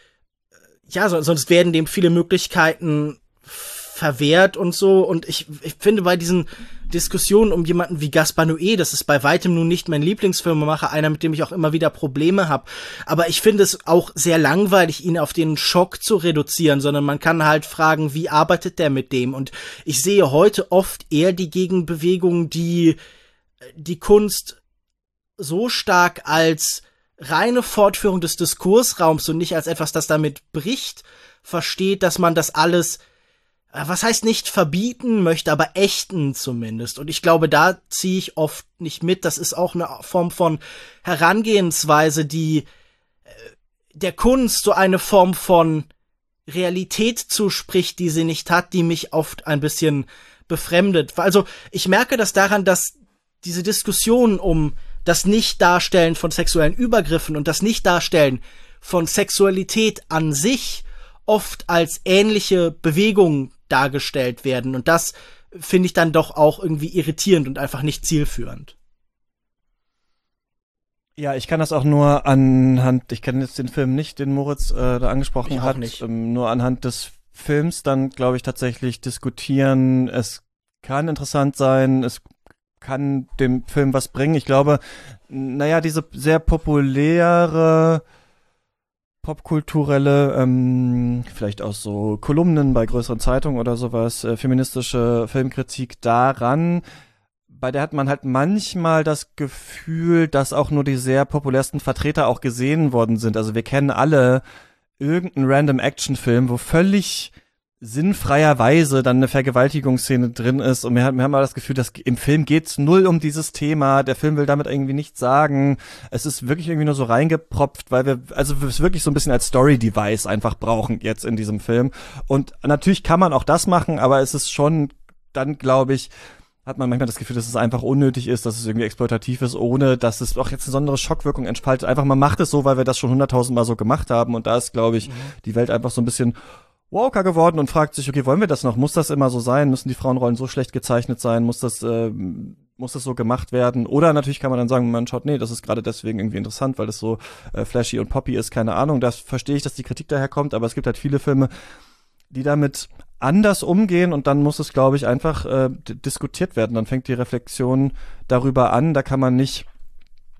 werden dem viele Möglichkeiten verwehrt und so. Und ich finde bei diesen Diskussionen um jemanden wie Gaspar Noé, das ist bei weitem nun nicht mein Lieblingsfilmemacher, einer, mit dem ich auch immer wieder Probleme habe. Aber ich finde es auch sehr langweilig, ihn auf den Schock zu reduzieren, sondern man kann halt fragen, wie arbeitet der mit dem? Und ich sehe heute oft eher die Gegenbewegung, die Kunst so stark als reine Fortführung des Diskursraums und nicht als etwas, das damit bricht, versteht, dass man das alles, was heißt nicht verbieten möchte, aber ächten zumindest. Und ich glaube, da ziehe ich oft nicht mit. Das ist auch eine Form von Herangehensweise, die der Kunst so eine Form von Realität zuspricht, die sie nicht hat, die mich oft ein bisschen befremdet. Also ich merke das daran, dass diese Diskussion um das Nicht-Darstellen von sexuellen Übergriffen und das Nicht-Darstellen von Sexualität an sich oft als ähnliche Bewegungen dargestellt werden. Und das finde ich dann doch auch irgendwie irritierend und einfach nicht zielführend. Ja, ich kann das auch nur anhand, ich kenne jetzt den Film nicht, den Moritz da angesprochen hat, nur anhand des Films dann, glaube ich, tatsächlich diskutieren. Es kann interessant sein, es kann dem Film was bringen. Ich glaube, diese sehr populäre popkulturelle, vielleicht auch so Kolumnen bei größeren Zeitungen oder sowas, feministische Filmkritik daran, bei der hat man halt manchmal das Gefühl, dass auch nur die sehr populärsten Vertreter auch gesehen worden sind. Also wir kennen alle irgendeinen random Actionfilm, wo völlig sinnfreierweise dann eine Vergewaltigungsszene drin ist und wir haben aber das Gefühl, dass im Film geht's null um dieses Thema, der Film will damit irgendwie nichts sagen, es ist wirklich irgendwie nur so reingepropft, weil wir es wirklich so ein bisschen als Story-Device einfach brauchen jetzt in diesem Film und natürlich kann man auch das machen, aber es ist schon dann, glaube ich, hat man manchmal das Gefühl, dass es einfach unnötig ist, dass es irgendwie exploitativ ist, ohne dass es auch jetzt eine besondere Schockwirkung entfaltet. Einfach, man macht es so, weil wir das schon 100.000 Mal so gemacht haben und da ist, glaube ich, die Welt einfach so ein bisschen woker geworden und fragt sich, okay, wollen wir das noch? Muss das immer so sein? Müssen die Frauenrollen so schlecht gezeichnet sein? Muss das so gemacht werden? Oder natürlich kann man dann sagen, man schaut, nee, das ist gerade deswegen irgendwie interessant, weil das so flashy und poppy ist, keine Ahnung. Das verstehe ich, dass die Kritik daher kommt, aber es gibt halt viele Filme, die damit anders umgehen und dann muss es, glaube ich, einfach diskutiert werden. Dann fängt die Reflexion darüber an, da kann man nicht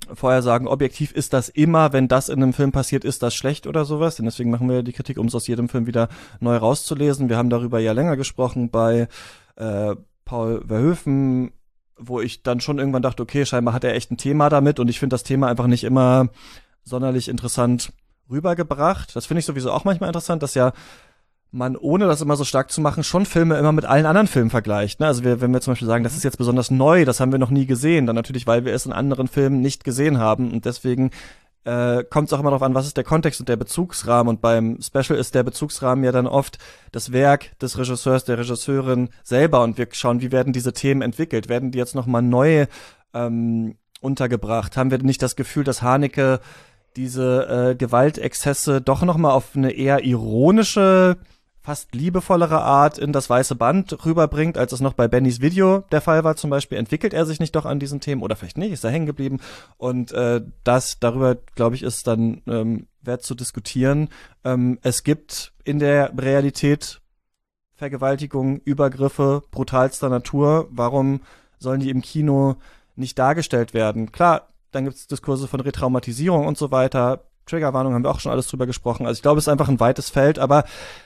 vorher sagen, objektiv ist das immer, wenn das in einem Film passiert, ist das schlecht oder sowas. Denn deswegen machen wir die Kritik, um es aus jedem Film wieder neu rauszulesen. Wir haben darüber ja länger gesprochen bei Paul Verhoeven, wo ich dann schon irgendwann dachte, okay, scheinbar hat er echt ein Thema damit und ich finde das Thema einfach nicht immer sonderlich interessant rübergebracht. Das finde ich sowieso auch manchmal interessant, dass ja man, ohne das immer so stark zu machen, schon Filme immer mit allen anderen Filmen vergleicht. Ne? Also wenn wir zum Beispiel sagen, das ist jetzt besonders neu, das haben wir noch nie gesehen, dann natürlich, weil wir es in anderen Filmen nicht gesehen haben und deswegen kommt es auch immer darauf an, was ist der Kontext und der Bezugsrahmen und beim Special ist der Bezugsrahmen ja dann oft das Werk des Regisseurs, der Regisseurin selber und wir schauen, wie werden diese Themen entwickelt, werden die jetzt nochmal neu untergebracht, haben wir nicht das Gefühl, dass Haneke diese Gewaltexzesse doch nochmal auf eine eher ironische, fast liebevollere Art in das weiße Band rüberbringt, als es noch bei Bennys Video der Fall war zum Beispiel. Entwickelt er sich nicht doch an diesen Themen oder vielleicht nicht, ist er hängen geblieben? Und darüber, glaube ich, ist dann wert zu diskutieren. Es gibt in der Realität Vergewaltigungen, Übergriffe brutalster Natur. Warum sollen die im Kino nicht dargestellt werden? Klar, dann gibt es Diskurse von Retraumatisierung und so weiter. Triggerwarnung haben wir auch schon alles drüber gesprochen. Also ich glaube, es ist einfach ein weites Feld, aber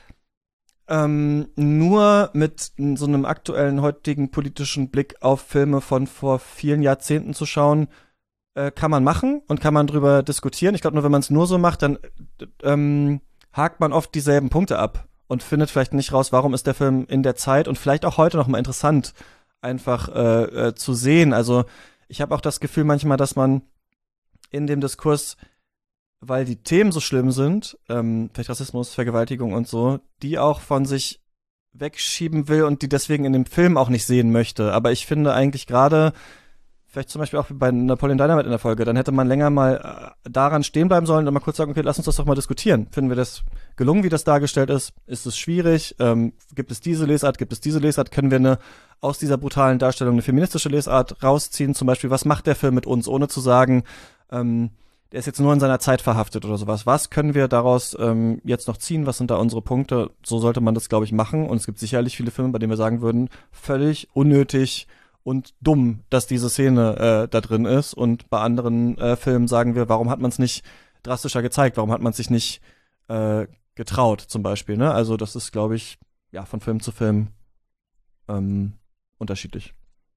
nur mit so einem aktuellen, heutigen politischen Blick auf Filme von vor vielen Jahrzehnten zu schauen, kann man machen und kann man drüber diskutieren. Ich glaube, nur wenn man es nur so macht, dann hakt man oft dieselben Punkte ab und findet vielleicht nicht raus, warum ist der Film in der Zeit und vielleicht auch heute noch mal interessant einfach zu sehen. Also ich habe auch das Gefühl manchmal, dass man in dem Diskurs, weil die Themen so schlimm sind, vielleicht Rassismus, Vergewaltigung und so, die auch von sich wegschieben will und die deswegen in dem Film auch nicht sehen möchte. Aber ich finde eigentlich gerade, vielleicht zum Beispiel auch bei Napoleon Dynamite in der Folge, dann hätte man länger mal daran stehen bleiben sollen und mal kurz sagen, okay, lass uns das doch mal diskutieren. Finden wir das gelungen, wie das dargestellt ist? Ist es schwierig? Gibt es diese Lesart? Gibt es diese Lesart? Können wir aus dieser brutalen Darstellung eine feministische Lesart rausziehen? Zum Beispiel, was macht der Film mit uns, ohne zu sagen, der ist jetzt nur in seiner Zeit verhaftet oder sowas. Was können wir daraus jetzt noch ziehen? Was sind da unsere Punkte? So sollte man das, glaube ich, machen. Und es gibt sicherlich viele Filme, bei denen wir sagen würden, völlig unnötig und dumm, dass diese Szene da drin ist. Und bei anderen Filmen sagen wir, warum hat man es nicht drastischer gezeigt? Warum hat man es sich nicht getraut, zum Beispiel? Ne? Also das ist, glaube ich, ja, von Film zu Film unterschiedlich.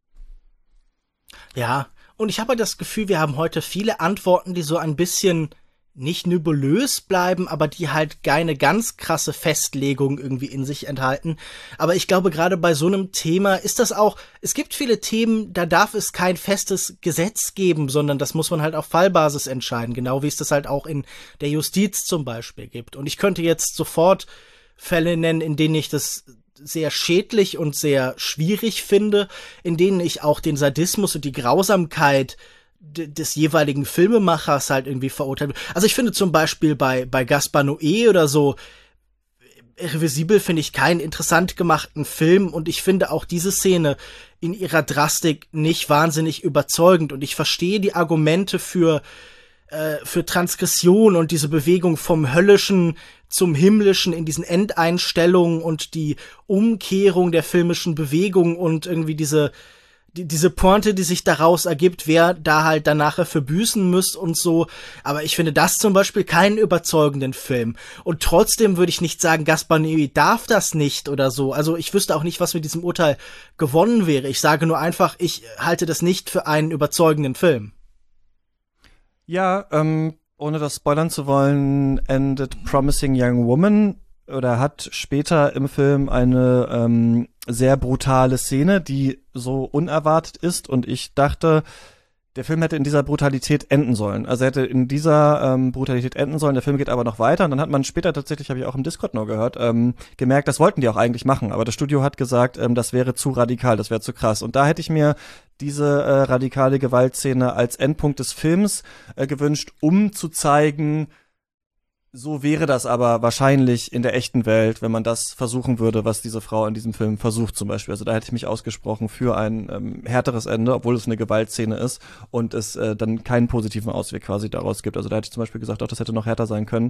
Ja, und ich habe halt das Gefühl, wir haben heute viele Antworten, die so ein bisschen nicht nebulös bleiben, aber die halt keine ganz krasse Festlegung irgendwie in sich enthalten. Aber ich glaube, gerade bei so einem Thema ist das auch, es gibt viele Themen, da darf es kein festes Gesetz geben, sondern das muss man halt auf Fallbasis entscheiden, genau wie es das halt auch in der Justiz zum Beispiel gibt. Und ich könnte jetzt sofort Fälle nennen, in denen ich das sehr schädlich und sehr schwierig finde, in denen ich auch den Sadismus und die Grausamkeit des jeweiligen Filmemachers halt irgendwie verurteilt. Also ich finde zum Beispiel bei Gaspar Noé oder so, Irreversibel finde ich keinen interessant gemachten Film und ich finde auch diese Szene in ihrer Drastik nicht wahnsinnig überzeugend und ich verstehe die Argumente für Transgression und diese Bewegung vom Höllischen zum Himmlischen in diesen Endeinstellungen und die Umkehrung der filmischen Bewegung und irgendwie diese Pointe, die sich daraus ergibt, wer da halt dann nachher für büßen müsst und so. Aber ich finde das zum Beispiel keinen überzeugenden Film. Und trotzdem würde ich nicht sagen, Gaspar Noé darf das nicht oder so. Also ich wüsste auch nicht, was mit diesem Urteil gewonnen wäre. Ich sage nur einfach, ich halte das nicht für einen überzeugenden Film. Ja, ohne das spoilern zu wollen, endet Promising Young Woman oder hat später im Film eine sehr brutale Szene, die so unerwartet ist und ich dachte, der Film hätte in dieser Brutalität enden sollen. Also er hätte in dieser Brutalität enden sollen, der Film geht aber noch weiter und dann hat man später tatsächlich, habe ich auch im Discord noch gehört, gemerkt, das wollten die auch eigentlich machen, aber das Studio hat gesagt, das wäre zu radikal, das wäre zu krass und da hätte ich mir diese radikale Gewaltszene als Endpunkt des Films gewünscht, um zu zeigen, so wäre das aber wahrscheinlich in der echten Welt, wenn man das versuchen würde, was diese Frau in diesem Film versucht zum Beispiel. Also da hätte ich mich ausgesprochen für ein härteres Ende, obwohl es eine Gewaltszene ist und es dann keinen positiven Ausweg quasi daraus gibt. Also da hätte ich zum Beispiel gesagt, auch das hätte noch härter sein können.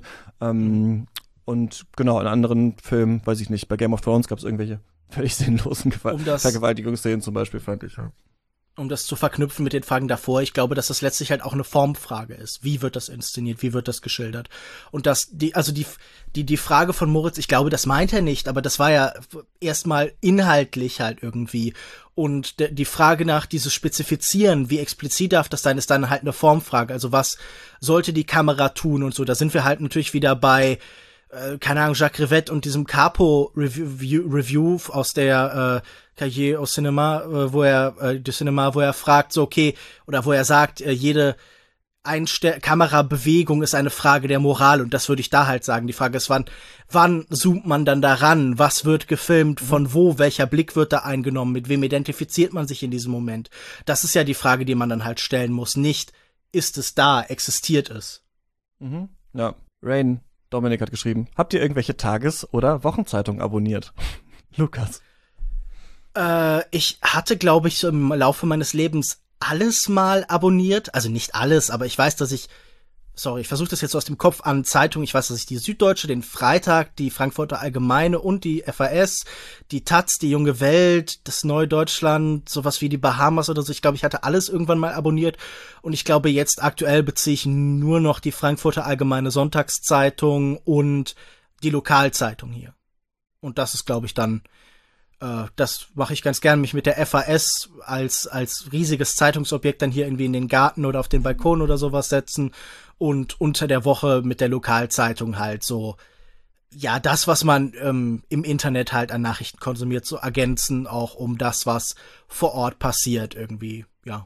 Und genau, in anderen Filmen, weiß ich nicht, bei Game of Thrones gab es irgendwelche völlig sinnlosen Vergewaltigungsszenen zum Beispiel, fand ich. Ja. Um das zu verknüpfen mit den Fragen davor, ich glaube, dass das letztlich halt auch eine Formfrage ist. Wie wird das inszeniert? Wie wird das geschildert? Und die Frage von Moritz, ich glaube, das meint er nicht, aber das war ja erstmal inhaltlich halt irgendwie. Und die Frage nach dieses Spezifizieren, wie explizit darf das sein, ist dann halt eine Formfrage. Also was sollte die Kamera tun und so? Da sind wir halt natürlich wieder bei keine Ahnung, Jacques Rivette und diesem Capo-Review aus der Cahiers au Cinéma, wo er fragt, so okay, oder wo er sagt, jede Kamerabewegung ist eine Frage der Moral, und das würde ich da halt sagen. Die Frage ist, wann zoomt man dann daran? Was wird gefilmt? Von wo? Welcher Blick wird da eingenommen? Mit wem identifiziert man sich in diesem Moment? Das ist ja die Frage, die man dann halt stellen muss. Nicht, ist es da? Existiert es? Mhm. Ja, Rain Dominik hat geschrieben, habt ihr irgendwelche Tages- oder Wochenzeitungen abonniert? Lukas. Ich hatte, glaube ich, so im Laufe meines Lebens alles mal abonniert. Also nicht alles, aber ich weiß, dass ich versuche das jetzt so aus dem Kopf an Zeitungen. Ich weiß, dass ich die Süddeutsche, den Freitag, die Frankfurter Allgemeine und die FAS, die taz, die Junge Welt, das Neue Deutschland, sowas wie die Bahamas oder so. Ich glaube, ich hatte alles irgendwann mal abonniert. Und ich glaube, jetzt aktuell beziehe ich nur noch die Frankfurter Allgemeine Sonntagszeitung und die Lokalzeitung hier. Und das ist, glaube ich, dann das mache ich ganz gern, mich mit der FAS als riesiges Zeitungsobjekt dann hier irgendwie in den Garten oder auf den Balkon oder sowas setzen und unter der Woche mit der Lokalzeitung halt so, ja, das, was man im Internet halt an Nachrichten konsumiert, so ergänzen, auch um das, was vor Ort passiert irgendwie, ja.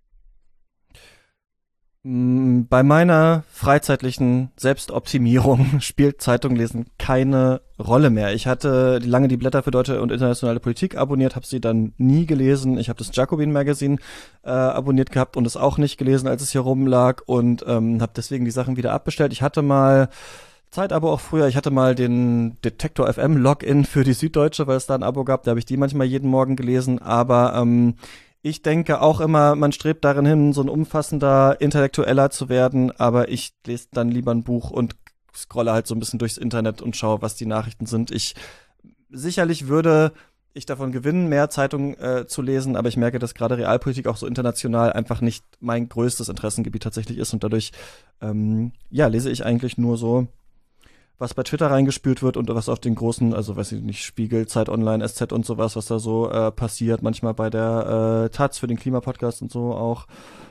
Bei meiner freizeitlichen Selbstoptimierung spielt Zeitung lesen keine Rolle mehr. Ich hatte lange die Blätter für deutsche und internationale Politik abonniert, habe sie dann nie gelesen. Ich habe das Jacobin Magazine abonniert gehabt und es auch nicht gelesen, als es hier rumlag, und habe deswegen die Sachen wieder abbestellt. Ich hatte mal Zeitabo auch früher. Ich hatte mal den Detektor FM Login für die Süddeutsche, weil es da ein Abo gab. Da habe ich die manchmal jeden Morgen gelesen, aber ich denke auch immer, man strebt darin hin, so ein umfassender Intellektueller zu werden, aber ich lese dann lieber ein Buch und scrolle halt so ein bisschen durchs Internet und schaue, was die Nachrichten sind. Sicherlich würde ich davon gewinnen, mehr Zeitungen zu lesen, aber ich merke, dass gerade Realpolitik auch so international einfach nicht mein größtes Interessengebiet tatsächlich ist, und dadurch lese ich eigentlich nur so, was bei Twitter reingespült wird und was auf den großen, also weiß ich nicht, Spiegel, Zeit Online, SZ und sowas, was da so passiert, manchmal bei der taz für den Klimapodcast und so auch.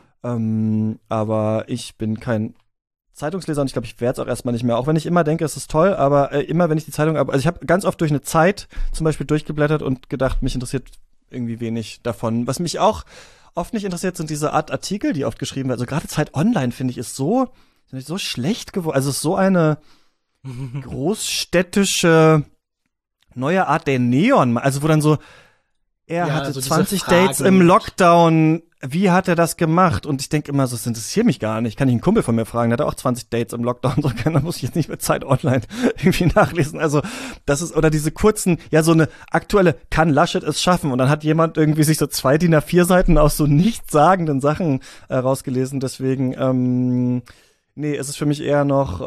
Aber ich bin kein Zeitungsleser und ich glaube, ich werde es auch erstmal nicht mehr, auch wenn ich immer denke, es ist toll, aber immer, wenn ich die Zeitung, also ich habe ganz oft durch eine Zeit zum Beispiel durchgeblättert und gedacht, mich interessiert irgendwie wenig davon. Was mich auch oft nicht interessiert, sind diese Art Artikel, die oft geschrieben werden. Also gerade Zeit Online, finde ich, ist so schlecht geworden. Also es ist so eine großstädtische neue Art der Neon, also wo dann so, er hatte so 20 Dates im Lockdown, wie hat er das gemacht? Und ich denke immer so, das interessiert mich gar nicht. Kann ich einen Kumpel von mir fragen, der hatte auch 20 Dates im Lockdown, so dann muss ich jetzt nicht mit Zeit Online irgendwie nachlesen. Also das ist, oder diese kurzen, ja, so eine aktuelle, kann Laschet es schaffen? Und dann hat jemand irgendwie sich so 2 DIN A4 Seiten aus so nichtssagenden Sachen rausgelesen. Deswegen, nee, es ist für mich eher noch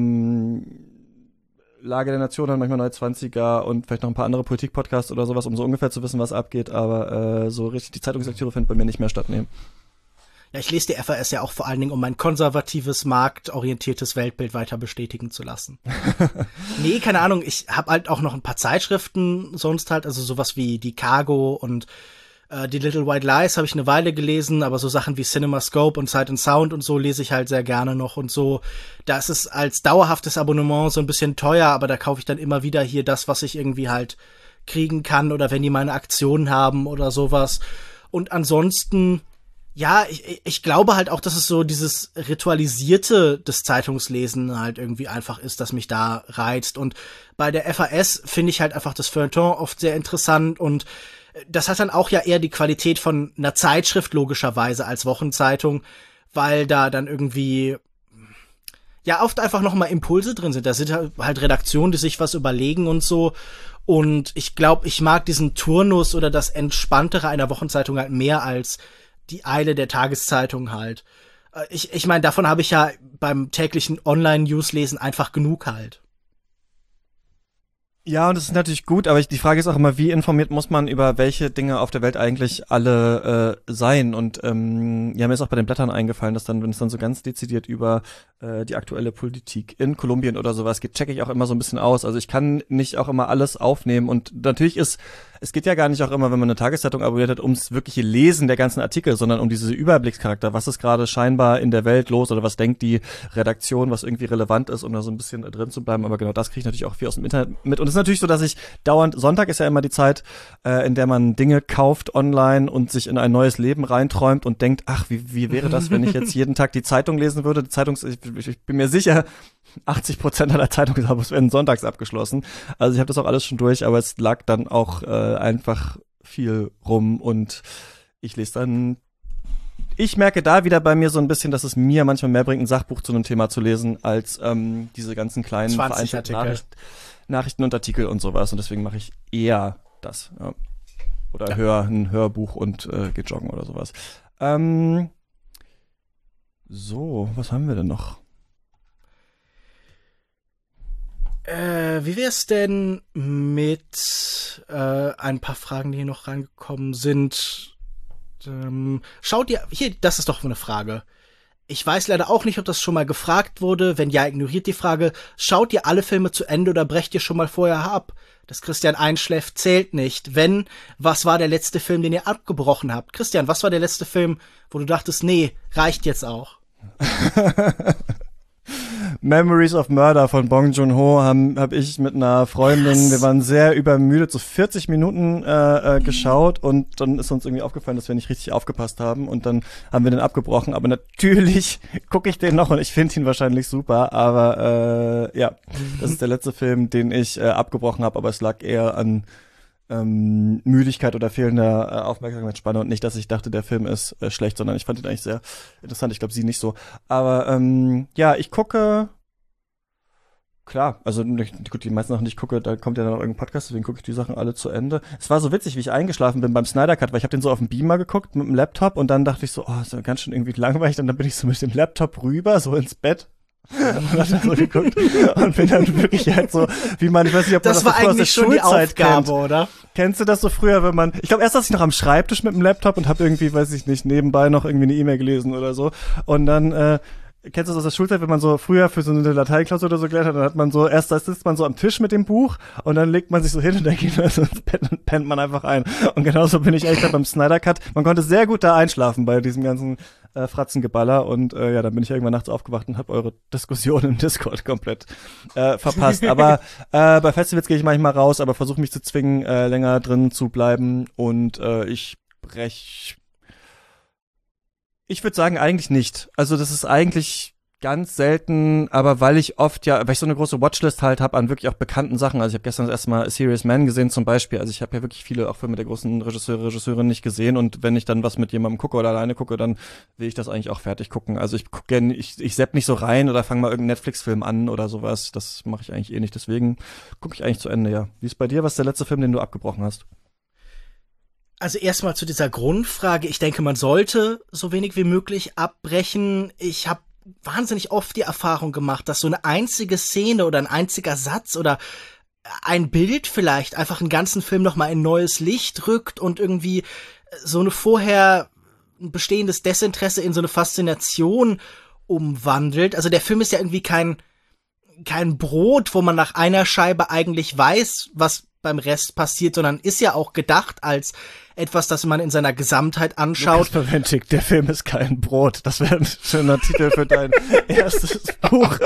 Lage der Nation, dann manchmal Neue 20er und vielleicht noch ein paar andere Politik-Podcasts oder sowas, um so ungefähr zu wissen, was abgeht, aber so richtig die Zeitungslektüre findet bei mir nicht mehr statt. Nee. Ja, ich lese die FAS ja auch vor allen Dingen, um mein konservatives, marktorientiertes Weltbild weiter bestätigen zu lassen. Nee, keine Ahnung, ich habe halt auch noch ein paar Zeitschriften sonst halt, also sowas wie die Cargo und die Little White Lies habe ich eine Weile gelesen, aber so Sachen wie CinemaScope und Sight and Sound und so lese ich halt sehr gerne noch und so. Da ist es als dauerhaftes Abonnement so ein bisschen teuer, aber da kaufe ich dann immer wieder hier das, was ich irgendwie halt kriegen kann oder wenn die mal eine Aktion haben oder sowas. Und ansonsten, ja, ich glaube halt auch, dass es so dieses Ritualisierte des Zeitungslesen halt irgendwie einfach ist, das mich da reizt. Und bei der FAS finde ich halt einfach das Feuilleton oft sehr interessant, und das hat dann auch ja eher die Qualität von einer Zeitschrift logischerweise als Wochenzeitung, weil da dann irgendwie ja oft einfach noch mal Impulse drin sind. Da sind halt Redaktionen, die sich was überlegen und so. Und ich glaube, ich mag diesen Turnus oder das Entspanntere einer Wochenzeitung halt mehr als die Eile der Tageszeitung halt. Ich meine, davon habe ich ja beim täglichen Online-News-Lesen einfach genug halt. Ja, und das ist natürlich gut, aber die Frage ist auch immer, wie informiert muss man über welche Dinge auf der Welt eigentlich alle sein? Und ja, mir ist auch bei den Blättern eingefallen, dass dann, wenn es dann so ganz dezidiert über die aktuelle Politik in Kolumbien oder sowas geht, checke ich auch immer so ein bisschen aus. Also ich kann nicht auch immer alles aufnehmen. Und natürlich es geht ja gar nicht auch immer, wenn man eine Tageszeitung abonniert hat, ums wirkliche Lesen der ganzen Artikel, sondern um diese Überblickscharakter. Was ist gerade scheinbar in der Welt los oder was denkt die Redaktion, was irgendwie relevant ist, um da so ein bisschen drin zu bleiben. Aber genau das kriege ich natürlich auch viel aus dem Internet mit. Und es ist natürlich so, dass ich dauernd, Sonntag ist ja immer die Zeit, in der man Dinge kauft online und sich in ein neues Leben reinträumt und denkt, ach, wie wäre das, wenn ich jetzt jeden Tag die Zeitung lesen würde? Ich bin mir sicher, 80% aller Zeitungsabos werden sonntags abgeschlossen. Also ich habe das auch alles schon durch, aber es lag dann auch einfach viel rum und ich lese dann. Ich merke da wieder bei mir so ein bisschen, dass es mir manchmal mehr bringt, ein Sachbuch zu einem Thema zu lesen, als diese ganzen kleinen 20 Artikel. Nachrichten und Artikel und sowas. Und deswegen mache ich eher das. Ja. Oder höre ein Hörbuch und gehe joggen oder sowas. So, was haben wir denn noch? Wie wär's denn mit ein paar Fragen, die hier noch reingekommen sind? Schaut ihr, hier, das ist doch eine Frage. Ich weiß leider auch nicht, ob das schon mal gefragt wurde. Wenn ja, ignoriert die Frage. Schaut ihr alle Filme zu Ende oder brecht ihr schon mal vorher ab? Dass Christian einschläft, zählt nicht. Wenn, was war der letzte Film, den ihr abgebrochen habt? Christian, was war der letzte Film, wo du dachtest, nee, reicht jetzt auch? Memories of Murder von Bong Joon-ho hab ich mit einer Freundin, wir waren sehr übermüdet, so 40 Minuten geschaut und dann ist uns irgendwie aufgefallen, dass wir nicht richtig aufgepasst haben und dann haben wir den abgebrochen, aber natürlich gucke ich den noch und ich finde ihn wahrscheinlich super, aber ja, das ist der letzte Film, den ich abgebrochen habe, aber es lag eher an Müdigkeit oder fehlender Aufmerksamkeitsspanne und nicht, dass ich dachte, der Film ist schlecht, sondern ich fand ihn eigentlich sehr interessant. Ich glaube, sie nicht so. Aber ja, ich gucke, klar, also gut, die meisten Sachen, die ich gucke, da kommt ja dann noch irgendein Podcast, deswegen gucke ich die Sachen alle zu Ende. Es war so witzig, wie ich eingeschlafen bin beim Snyder Cut, weil ich habe den so auf dem Beamer geguckt mit dem Laptop und dann dachte ich so, oh, ist ja ganz schön irgendwie langweilig und dann bin ich so mit dem Laptop rüber, so ins Bett. Und hab dann so geguckt und bin dann wirklich halt so, wie man, ich weiß nicht, ob man das war eigentlich schon die Aufgabe, kennt. Oder? Kennst du das so früher, wenn man, ich glaube erst saß ich noch am Schreibtisch mit dem Laptop und habe irgendwie, weiß ich nicht, nebenbei noch irgendwie eine E-Mail gelesen oder so und dann, kennst du das aus der Schulzeit, wenn man so früher für so eine Lateinklausur oder so gelernt hat, dann hat man so, erst da sitzt man so am Tisch mit dem Buch und dann legt man sich so hin und dann geht man so ins Bett und pennt man einfach ein. Und genauso bin ich echt beim Snyder Cut. Man konnte sehr gut da einschlafen bei diesem ganzen Fratzengeballer und ja, dann bin ich irgendwann nachts aufgewacht und habe eure Diskussion im Discord komplett verpasst. Aber bei Festivals gehe ich manchmal raus, aber versuche mich zu zwingen, länger drin zu bleiben und ich würde sagen, eigentlich nicht. Also das ist eigentlich ganz selten, aber weil ich so eine große Watchlist halt habe an wirklich auch bekannten Sachen. Also ich habe gestern das erste Mal A Serious Man gesehen zum Beispiel. Also ich habe ja wirklich viele auch Filme der großen Regisseurinnen nicht gesehen und wenn ich dann was mit jemandem gucke oder alleine gucke, dann will ich das eigentlich auch fertig gucken. Also ich gucke gerne, ich sepp nicht so rein oder fange mal irgendeinen Netflix-Film an oder sowas. Das mache ich eigentlich eh nicht. Deswegen gucke ich eigentlich zu Ende, ja. Wie ist bei dir? Was ist der letzte Film, den du abgebrochen hast? Also erstmal zu dieser Grundfrage. Ich denke, man sollte so wenig wie möglich abbrechen. Ich habe wahnsinnig oft die Erfahrung gemacht, dass so eine einzige Szene oder ein einziger Satz oder ein Bild vielleicht einfach einen ganzen Film nochmal in neues Licht rückt und irgendwie so eine vorher ein bestehendes Desinteresse in so eine Faszination umwandelt. Also der Film ist ja irgendwie kein Brot, wo man nach einer Scheibe eigentlich weiß, was beim Rest passiert, sondern ist ja auch gedacht als etwas, das man in seiner Gesamtheit anschaut. Lukas Bawenschik, der Film ist kein Brot. Das wäre ein schöner Titel für dein erstes Buch.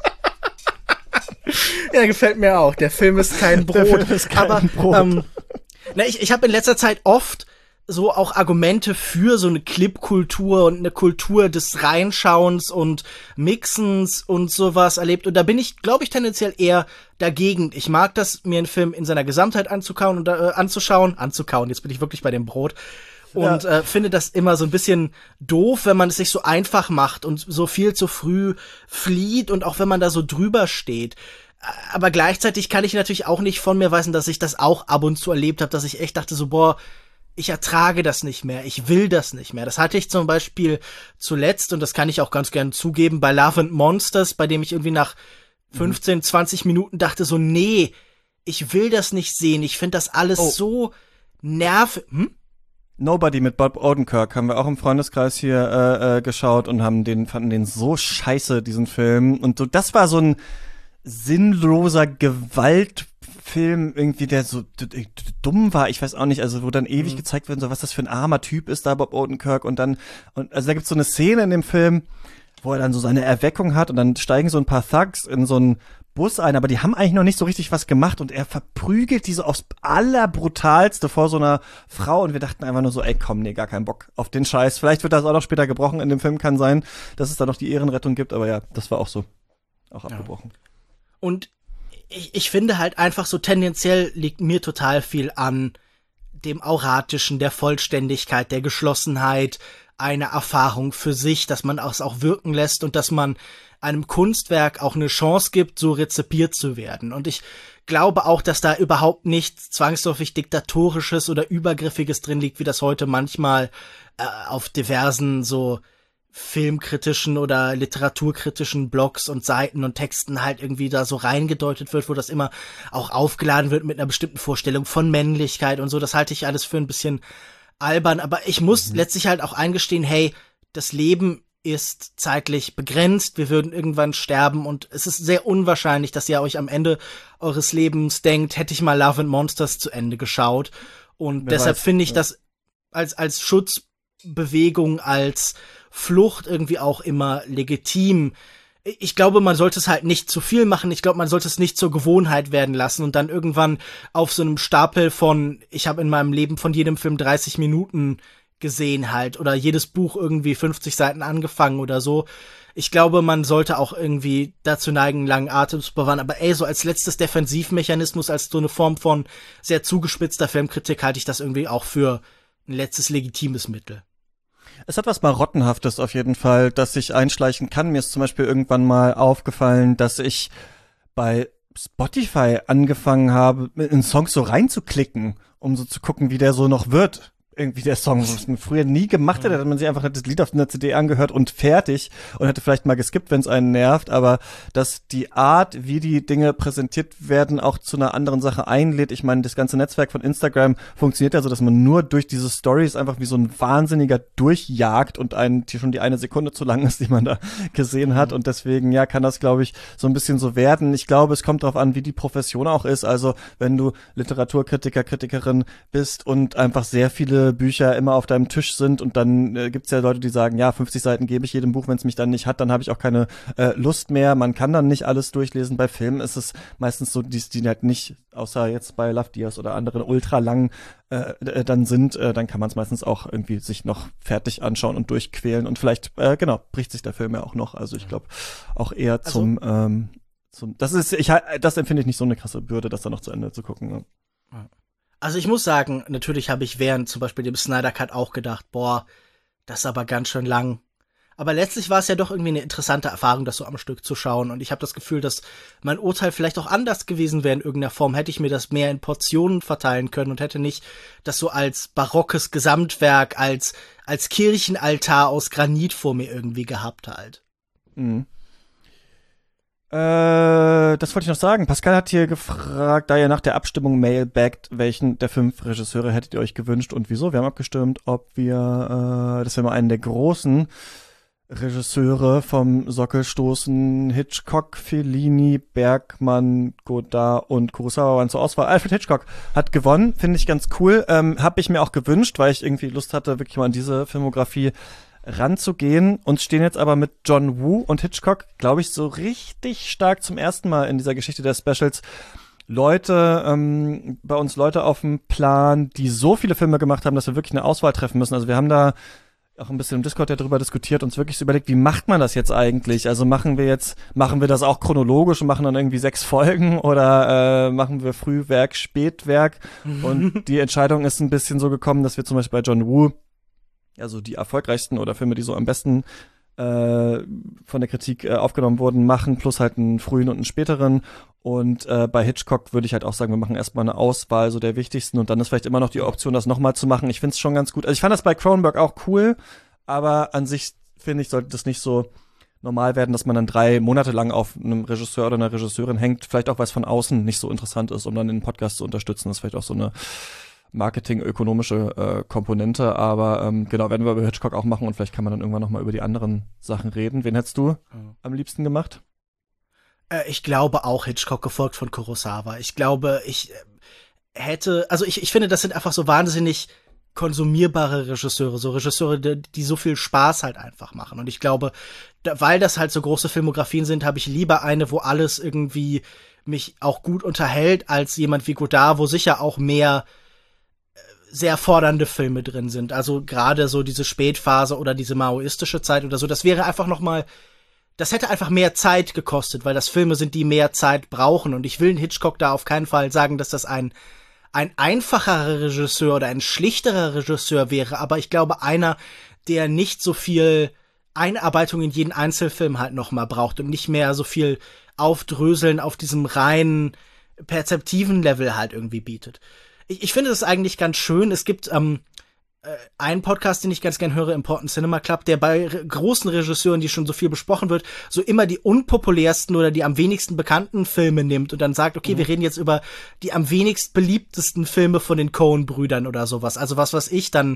Ja, gefällt mir auch. Der Film ist kein Brot. Der Film ist kein Brot. Ich habe in letzter Zeit oft so auch Argumente für so eine Clip-Kultur und eine Kultur des Reinschauens und Mixens und sowas erlebt. Und da bin ich, glaube ich, tendenziell eher dagegen. Ich mag das, mir einen Film in seiner Gesamtheit anzuschauen. Jetzt bin ich wirklich bei dem Brot. Und finde das immer so ein bisschen doof, wenn man es sich so einfach macht und so viel zu früh flieht und auch wenn man da so drüber steht. Aber gleichzeitig kann ich natürlich auch nicht von mir weisen, dass ich das auch ab und zu erlebt habe, dass ich echt dachte so, boah, ich ertrage das nicht mehr, ich will das nicht mehr. Das hatte ich zum Beispiel zuletzt, und das kann ich auch ganz gern zugeben, bei Love and Monsters, bei dem ich irgendwie nach 15, 20 Minuten dachte so, nee, ich will das nicht sehen. Ich finde das alles so nervig. Nobody mit Bob Odenkirk haben wir auch im Freundeskreis hier geschaut und fanden den so scheiße, diesen Film. Und so, das war so ein sinnloser Gewaltfilm irgendwie, der so dumm war. Ich weiß auch nicht, also wo dann ewig gezeigt wird, so was das für ein armer Typ ist da, Bob Odenkirk. Und also da gibt's so eine Szene in dem Film, wo er dann so seine Erweckung hat und dann steigen so ein paar Thugs in so einen Bus ein, aber die haben eigentlich noch nicht so richtig was gemacht und er verprügelt diese aufs allerbrutalste vor so einer Frau und wir dachten einfach nur so, ey komm, nee, gar keinen Bock auf den Scheiß. Vielleicht wird das auch noch später gebrochen in dem Film, kann sein, dass es da noch die Ehrenrettung gibt, aber ja, das war auch so. Auch abgebrochen. Und ich finde halt einfach so tendenziell liegt mir total viel an dem Auratischen, der Vollständigkeit, der Geschlossenheit, eine Erfahrung für sich, dass man es auch wirken lässt und dass man einem Kunstwerk auch eine Chance gibt, so rezipiert zu werden. Und ich glaube auch, dass da überhaupt nichts zwangsläufig Diktatorisches oder Übergriffiges drin liegt, wie das heute manchmal auf diversen so filmkritischen oder literaturkritischen Blogs und Seiten und Texten halt irgendwie da so reingedeutet wird, wo das immer auch aufgeladen wird mit einer bestimmten Vorstellung von Männlichkeit und so. Das halte ich alles für ein bisschen albern, aber ich muss letztlich halt auch eingestehen, hey, das Leben ist zeitlich begrenzt, wir würden irgendwann sterben und es ist sehr unwahrscheinlich, dass ihr euch am Ende eures Lebens denkt, hätte ich mal Love and Monsters zu Ende geschaut und deshalb finde ich das als Schutzbewegung, als Flucht irgendwie auch immer legitim. Ich glaube, man sollte es halt nicht zu viel machen. Ich glaube, man sollte es nicht zur Gewohnheit werden lassen und dann irgendwann auf so einem Stapel von, ich habe in meinem Leben von jedem Film 30 Minuten gesehen halt oder jedes Buch irgendwie 50 Seiten angefangen oder so. Ich glaube, man sollte auch irgendwie dazu neigen, langen Atem zu bewahren. Aber so als letztes Defensivmechanismus, als so eine Form von sehr zugespitzter Filmkritik halte ich das irgendwie auch für ein letztes legitimes Mittel. Es hat was Marottenhaftes auf jeden Fall, das sich einschleichen kann. Mir ist zum Beispiel irgendwann mal aufgefallen, dass ich bei Spotify angefangen habe, in Songs so reinzuklicken, um so zu gucken, wie der so noch wird. Irgendwie der Song, was man früher nie gemacht hätte, hat man sich einfach das Lied auf einer CD angehört und fertig und hätte vielleicht mal geskippt, wenn es einen nervt, aber dass die Art, wie die Dinge präsentiert werden, auch zu einer anderen Sache einlädt. Ich meine, das ganze Netzwerk von Instagram funktioniert ja so, dass man nur durch diese Stories einfach wie so ein Wahnsinniger durchjagt und die schon die eine Sekunde zu lang ist, die man da gesehen hat und deswegen, ja, kann das, glaube ich, so ein bisschen so werden. Ich glaube, es kommt darauf an, wie die Profession auch ist, also wenn du Literaturkritiker, Kritikerin bist und einfach sehr viele Bücher immer auf deinem Tisch sind und dann gibt's ja Leute, die sagen, ja, 50 Seiten gebe ich jedem Buch, wenn es mich dann nicht hat, dann habe ich auch keine Lust mehr. Man kann dann nicht alles durchlesen. Bei Filmen ist es meistens so, die halt nicht, außer jetzt bei Love Diaz oder anderen ultra lang dann sind, dann kann man es meistens auch irgendwie sich noch fertig anschauen und durchquälen und vielleicht, bricht sich der Film ja auch noch. Also ich glaube auch eher das empfinde ich nicht so eine krasse Bürde, das dann noch zu Ende zu gucken. Ne? Also ich muss sagen, natürlich habe ich während zum Beispiel dem Snyder Cut auch gedacht, boah, das ist aber ganz schön lang. Aber letztlich war es ja doch irgendwie eine interessante Erfahrung, das so am Stück zu schauen. Und ich habe das Gefühl, dass mein Urteil vielleicht auch anders gewesen wäre in irgendeiner Form. Hätte ich mir das mehr in Portionen verteilen können und hätte nicht das so als barockes Gesamtwerk, als Kirchenaltar aus Granit vor mir irgendwie gehabt halt. Mhm. Das wollte ich noch sagen. Pascal hat hier gefragt, da ihr nach der Abstimmung mailbackt, welchen der 5 Regisseure hättet ihr euch gewünscht und wieso? Wir haben abgestimmt, ob wir, dass wir mal einen der großen Regisseure vom Sockel stoßen. Hitchcock, Fellini, Bergman, Godard und Kurosawa waren zur Auswahl. Alfred Hitchcock hat gewonnen, finde ich ganz cool. Hab ich mir auch gewünscht, weil ich irgendwie Lust hatte, wirklich mal an diese Filmografie ranzugehen. Uns stehen jetzt aber mit John Woo und Hitchcock, glaube ich, so richtig stark zum ersten Mal in dieser Geschichte der Specials bei uns Leute auf dem Plan, die so viele Filme gemacht haben, dass wir wirklich eine Auswahl treffen müssen. Also wir haben da auch ein bisschen im Discord ja drüber diskutiert, uns wirklich so überlegt, wie macht man das jetzt eigentlich? Also machen wir das auch chronologisch und machen dann irgendwie 6 Folgen oder machen wir Frühwerk, Spätwerk? Und die Entscheidung ist ein bisschen so gekommen, dass wir zum Beispiel bei John Woo, also die erfolgreichsten oder Filme, die so am besten von der Kritik aufgenommen wurden, machen, plus halt einen frühen und einen späteren. Und bei Hitchcock würde ich halt auch sagen, wir machen erstmal eine Auswahl so der wichtigsten und dann ist vielleicht immer noch die Option, das nochmal zu machen. Ich finde es schon ganz gut. Also ich fand das bei Cronenberg auch cool, aber an sich finde ich, sollte das nicht so normal werden, dass man dann 3 Monate lang auf einem Regisseur oder einer Regisseurin hängt, vielleicht auch, weil es von außen nicht so interessant ist, um dann den Podcast zu unterstützen. Das ist vielleicht auch so eine marketing-ökonomische Komponente, aber genau, werden wir über Hitchcock auch machen und vielleicht kann man dann irgendwann nochmal über die anderen Sachen reden. Wen hättest du am liebsten gemacht? Ich glaube auch Hitchcock, gefolgt von Kurosawa. Ich glaube, ich finde, das sind einfach so wahnsinnig konsumierbare Regisseure, so Regisseure, die so viel Spaß halt einfach machen. Und ich glaube, weil das halt so große Filmografien sind, habe ich lieber eine, wo alles irgendwie mich auch gut unterhält, als jemand wie Godard, wo sicher auch mehr sehr fordernde Filme drin sind. Also gerade so diese Spätphase oder diese maoistische Zeit oder so, das wäre einfach das hätte einfach mehr Zeit gekostet, weil das Filme sind, die mehr Zeit brauchen. Und ich will Hitchcock da auf keinen Fall sagen, dass das ein einfacherer Regisseur oder ein schlichterer Regisseur wäre, aber ich glaube einer, der nicht so viel Einarbeitung in jeden Einzelfilm halt nochmal braucht und nicht mehr so viel Aufdröseln auf diesem reinen perzeptiven Level halt irgendwie bietet. Ich finde das eigentlich ganz schön. Es gibt einen Podcast, den ich ganz gern höre, Important Cinema Club, der bei großen Regisseuren, die schon so viel besprochen wird, so immer die unpopulärsten oder die am wenigsten bekannten Filme nimmt und dann sagt, okay, wir reden jetzt über die am wenigst beliebtesten Filme von den Coen-Brüdern oder sowas. Also was ich dann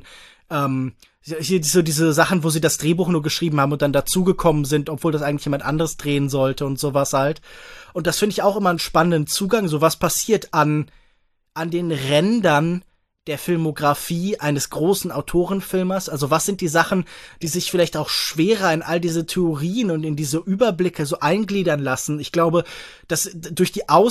hier so diese Sachen, wo sie das Drehbuch nur geschrieben haben und dann dazugekommen sind, obwohl das eigentlich jemand anderes drehen sollte und sowas halt. Und das finde ich auch immer einen spannenden Zugang. So was passiert an den Rändern der Filmografie eines großen Autorenfilmers? Also was sind die Sachen, die sich vielleicht auch schwerer in all diese Theorien und in diese Überblicke so eingliedern lassen? Ich glaube, dass durch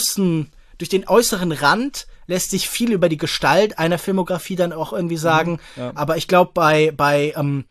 den äußeren Rand lässt sich viel über die Gestalt einer Filmografie dann auch irgendwie sagen. Ja. Aber ich glaube, bei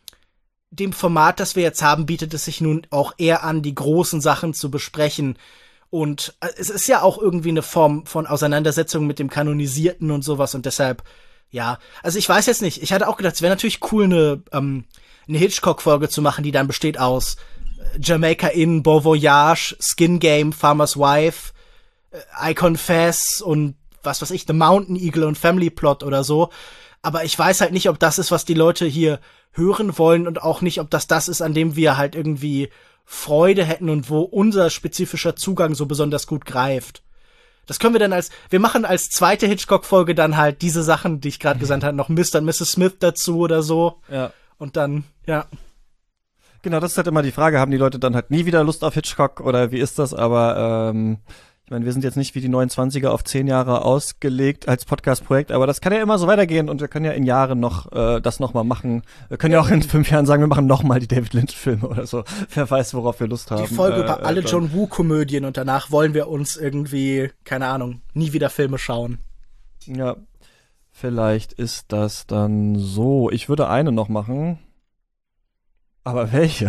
dem Format, das wir jetzt haben, bietet es sich nun auch eher an, die großen Sachen zu besprechen. Und es ist ja auch irgendwie eine Form von Auseinandersetzung mit dem Kanonisierten und sowas. Und deshalb, ja, also ich weiß jetzt nicht. Ich hatte auch gedacht, es wäre natürlich cool, eine Hitchcock-Folge zu machen, die dann besteht aus Jamaica Inn, Bon Voyage, Skin Game, Farmer's Wife, I Confess und was weiß ich, The Mountain Eagle und Family Plot oder so. Aber ich weiß halt nicht, ob das ist, was die Leute hier hören wollen und auch nicht, ob das ist, an dem wir halt irgendwie Freude hätten und wo unser spezifischer Zugang so besonders gut greift. Das können wir dann wir machen als zweite Hitchcock-Folge dann halt diese Sachen, die ich gerade gesagt habe, noch Mr. und Mrs. Smith dazu oder so. Ja. Und dann, ja. Genau, das ist halt immer die Frage, haben die Leute dann halt nie wieder Lust auf Hitchcock oder wie ist das? Aber ich meine, wir sind jetzt nicht wie die 29er auf 10 Jahre ausgelegt als Podcast-Projekt, aber das kann ja immer so weitergehen und wir können ja in Jahren noch das nochmal machen. Wir können ja auch in 5 Jahren sagen, wir machen nochmal die David Lynch-Filme oder so. Wer weiß, worauf wir Lust haben. Die Folge über alle John Woo-Komödien und danach wollen wir uns irgendwie, keine Ahnung, nie wieder Filme schauen. Ja, vielleicht ist das dann so. Ich würde eine noch machen. Aber welche?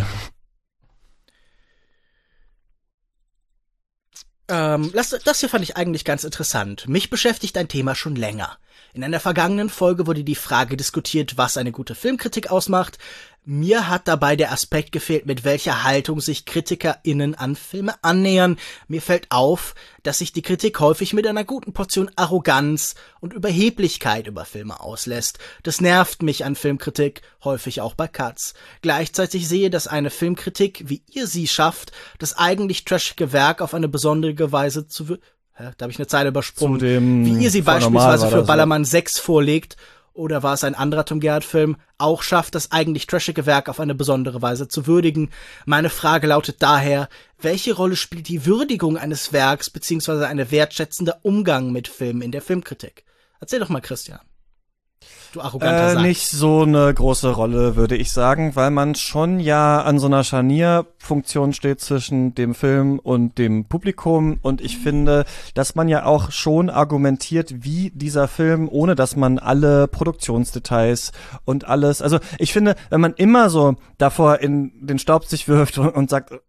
Das hier fand ich eigentlich ganz interessant. Mich beschäftigt ein Thema schon länger. In einer vergangenen Folge wurde die Frage diskutiert, was eine gute Filmkritik ausmacht. Mir hat dabei der Aspekt gefehlt, mit welcher Haltung sich KritikerInnen an Filme annähern. Mir fällt auf, dass sich die Kritik häufig mit einer guten Portion Arroganz und Überheblichkeit über Filme auslässt. Das nervt mich an Filmkritik, häufig auch bei Katz. Gleichzeitig sehe, dass eine Filmkritik, wie ihr sie schafft, das eigentlich trashige Werk auf eine besondere Weise da habe ich eine Zeile übersprungen. Wie ihr sie beispielsweise für Ballermann 6 vorlegt, oder war es ein anderer Tom Gerhardt-Film, auch schafft, das eigentlich trashige Werk auf eine besondere Weise zu würdigen. Meine Frage lautet daher, welche Rolle spielt die Würdigung eines Werks beziehungsweise ein wertschätzender Umgang mit Filmen in der Filmkritik? Erzähl doch mal, Christian. Du arroganter Sack. Nicht so eine große Rolle, würde ich sagen, weil man schon ja an so einer Scharnierfunktion steht zwischen dem Film und dem Publikum und ich finde, dass man ja auch schon argumentiert, wie dieser Film, ohne dass man alle Produktionsdetails und alles, also ich finde, wenn man immer so davor in den Staub sich wirft und sagt,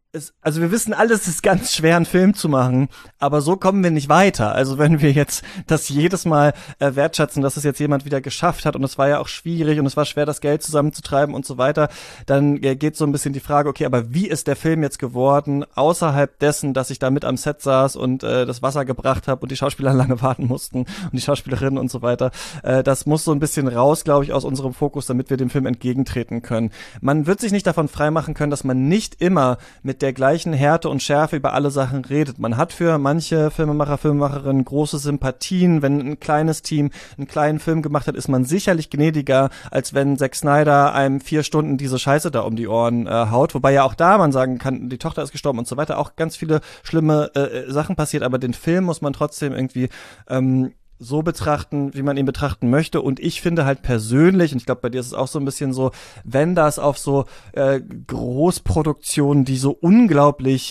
also wir wissen alles, es ist ganz schwer, einen Film zu machen, aber so kommen wir nicht weiter. Also wenn wir jetzt das jedes Mal wertschätzen, dass es jetzt jemand wieder geschafft hat und es war ja auch schwierig und es war schwer, das Geld zusammenzutreiben und so weiter, dann geht so ein bisschen die Frage, okay, aber wie ist der Film jetzt geworden, außerhalb dessen, dass ich da mit am Set saß und das Wasser gebracht habe und die Schauspieler lange warten mussten und die Schauspielerinnen und so weiter. Das muss so ein bisschen raus, glaube ich, aus unserem Fokus, damit wir dem Film entgegentreten können. Man wird sich nicht davon freimachen können, dass man nicht immer mit der gleichen Härte und Schärfe über alle Sachen redet. Man hat für manche Filmemacher, Filmemacherinnen große Sympathien. Wenn ein kleines Team einen kleinen Film gemacht hat, ist man sicherlich gnädiger, als wenn Zack Snyder einem 4 Stunden diese Scheiße da um die Ohren haut. Wobei ja auch da man sagen kann, die Tochter ist gestorben und so weiter, auch ganz viele schlimme Sachen passiert. Aber den Film muss man trotzdem irgendwie so betrachten, wie man ihn betrachten möchte. Und ich finde halt persönlich, und ich glaube, bei dir ist es auch so ein bisschen so, wenn das auf so Großproduktionen, die so unglaublich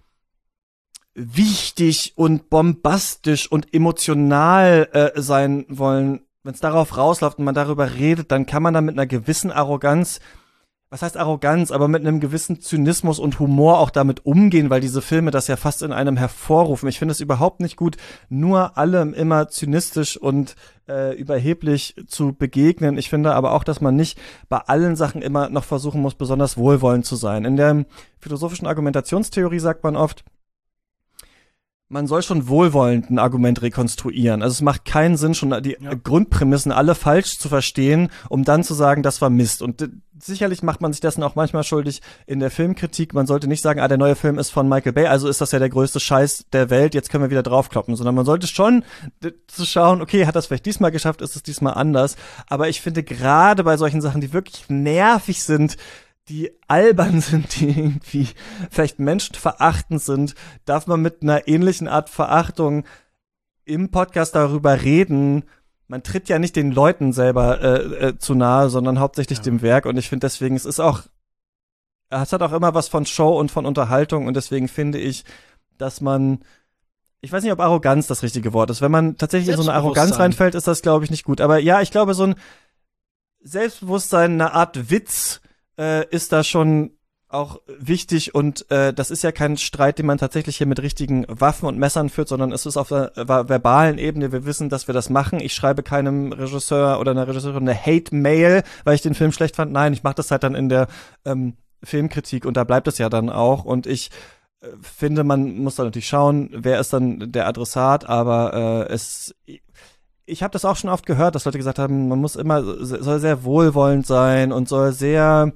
wichtig und bombastisch und emotional sein wollen, wenn es darauf rausläuft und man darüber redet, dann kann man da mit einer gewissen Arroganz, was heißt Arroganz, aber mit einem gewissen Zynismus und Humor auch damit umgehen, weil diese Filme das ja fast in einem hervorrufen. Ich finde es überhaupt nicht gut, nur allem immer zynistisch und überheblich zu begegnen. Ich finde aber auch, dass man nicht bei allen Sachen immer noch versuchen muss, besonders wohlwollend zu sein. In der philosophischen Argumentationstheorie sagt man oft, man soll schon wohlwollend ein Argument rekonstruieren. Also es macht keinen Sinn, schon die Grundprämissen alle falsch zu verstehen, um dann zu sagen, das war Mist. Und sicherlich macht man sich dessen auch manchmal schuldig in der Filmkritik. Man sollte nicht sagen, der neue Film ist von Michael Bay, also ist das ja der größte Scheiß der Welt, jetzt können wir wieder draufkloppen. Sondern man sollte schon zu schauen, okay, hat das vielleicht diesmal geschafft, ist es diesmal anders. Aber ich finde gerade bei solchen Sachen, die wirklich nervig sind, die albern sind, die irgendwie vielleicht menschenverachtend sind, darf man mit einer ähnlichen Art Verachtung im Podcast darüber reden. Man tritt ja nicht den Leuten selber zu nahe, sondern hauptsächlich dem Werk. Und ich finde deswegen, es hat auch immer was von Show und von Unterhaltung. Und deswegen finde ich, dass man, ich weiß nicht, ob Arroganz das richtige Wort ist. Wenn man tatsächlich in so eine Arroganz reinfällt, ist das, glaube ich, nicht gut. Aber ja, ich glaube, so ein Selbstbewusstsein, eine Art Witz, ist da schon auch wichtig und das ist ja kein Streit, den man tatsächlich hier mit richtigen Waffen und Messern führt, sondern es ist auf der verbalen Ebene. Wir wissen, dass wir das machen. Ich schreibe keinem Regisseur oder einer Regisseurin eine Hate-Mail, weil ich den Film schlecht fand. Nein, ich mache das halt dann in der Filmkritik und da bleibt es ja dann auch. Und ich finde, man muss da natürlich schauen, wer ist dann der Adressat, aber ich habe das auch schon oft gehört, dass Leute gesagt haben, man muss soll sehr wohlwollend sein und soll sehr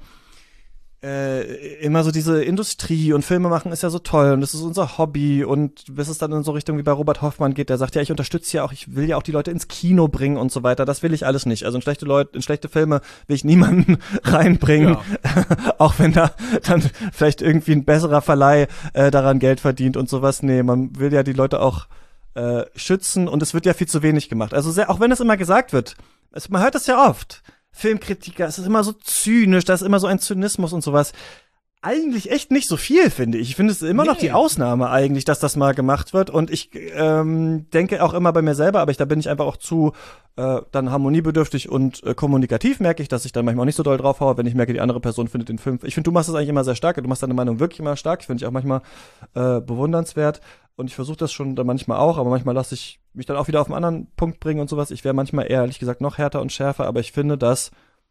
immer so diese Industrie und Filme machen ist ja so toll und das ist unser Hobby und bis es dann in so Richtung wie bei Robert Hoffmann geht, der sagt, ja, ich unterstütze ja auch, ich will ja auch die Leute ins Kino bringen und so weiter, das will ich alles nicht. Also in schlechte Filme will ich niemanden reinbringen, auch wenn da dann vielleicht irgendwie ein besserer Verleih daran Geld verdient und sowas. Nee, man will ja die Leute auch schützen und es wird ja viel zu wenig gemacht. Also auch wenn es immer gesagt wird, man hört das ja oft, Filmkritiker, es ist immer so zynisch, da ist immer so ein Zynismus und sowas. Eigentlich echt nicht so viel, finde ich. Ich finde es immer noch die Ausnahme eigentlich, dass das mal gemacht wird und ich denke auch immer bei mir selber, aber da bin ich einfach auch zu dann harmoniebedürftig und kommunikativ, merke ich, dass ich dann manchmal auch nicht so doll draufhaue, wenn ich merke, die andere Person findet den Film. Ich finde, du machst das eigentlich immer sehr stark, du machst deine Meinung wirklich immer stark, finde ich auch manchmal bewundernswert und ich versuche das schon dann manchmal auch, aber manchmal lasse ich mich dann auch wieder auf einen anderen Punkt bringen und sowas. Ich wäre manchmal ehrlich gesagt noch härter und schärfer, aber ich finde das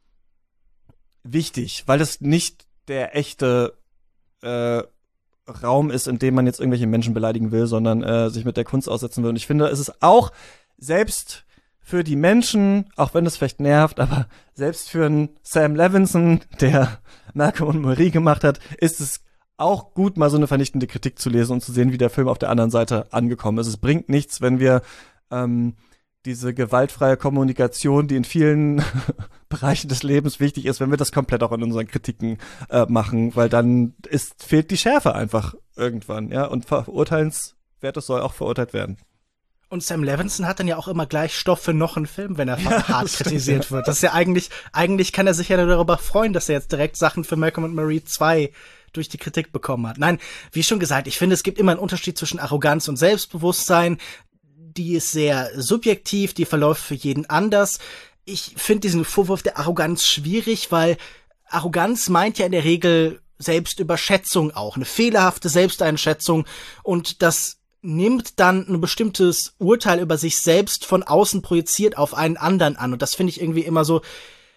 wichtig, weil das nicht der echte Raum ist, in dem man jetzt irgendwelche Menschen beleidigen will, sondern sich mit der Kunst aussetzen will. Und ich finde, es ist auch selbst für die Menschen, auch wenn es vielleicht nervt, aber selbst für einen Sam Levinson, der Malcolm und Marie gemacht hat, ist es auch gut, mal so eine vernichtende Kritik zu lesen und zu sehen, wie der Film auf der anderen Seite angekommen ist. Es bringt nichts, wenn wir diese gewaltfreie Kommunikation, die in vielen Bereichen des Lebens wichtig ist, wenn wir das komplett auch in unseren Kritiken machen, weil dann fehlt die Schärfe einfach irgendwann, ja, und Verurteilenswertes soll auch verurteilt werden. Und Sam Levinson hat dann ja auch immer gleich Stoff für noch einen Film, wenn er hart kritisiert wird. Das ist ja eigentlich kann er sich ja darüber freuen, dass er jetzt direkt Sachen für Malcolm und Marie 2 durch die Kritik bekommen hat. Nein, wie schon gesagt, ich finde, es gibt immer einen Unterschied zwischen Arroganz und Selbstbewusstsein. Die ist sehr subjektiv, die verläuft für jeden anders. Ich finde diesen Vorwurf der Arroganz schwierig, weil Arroganz meint ja in der Regel Selbstüberschätzung auch, eine fehlerhafte Selbsteinschätzung, und das nimmt dann ein bestimmtes Urteil über sich selbst von außen projiziert auf einen anderen an. Und das finde ich irgendwie immer so.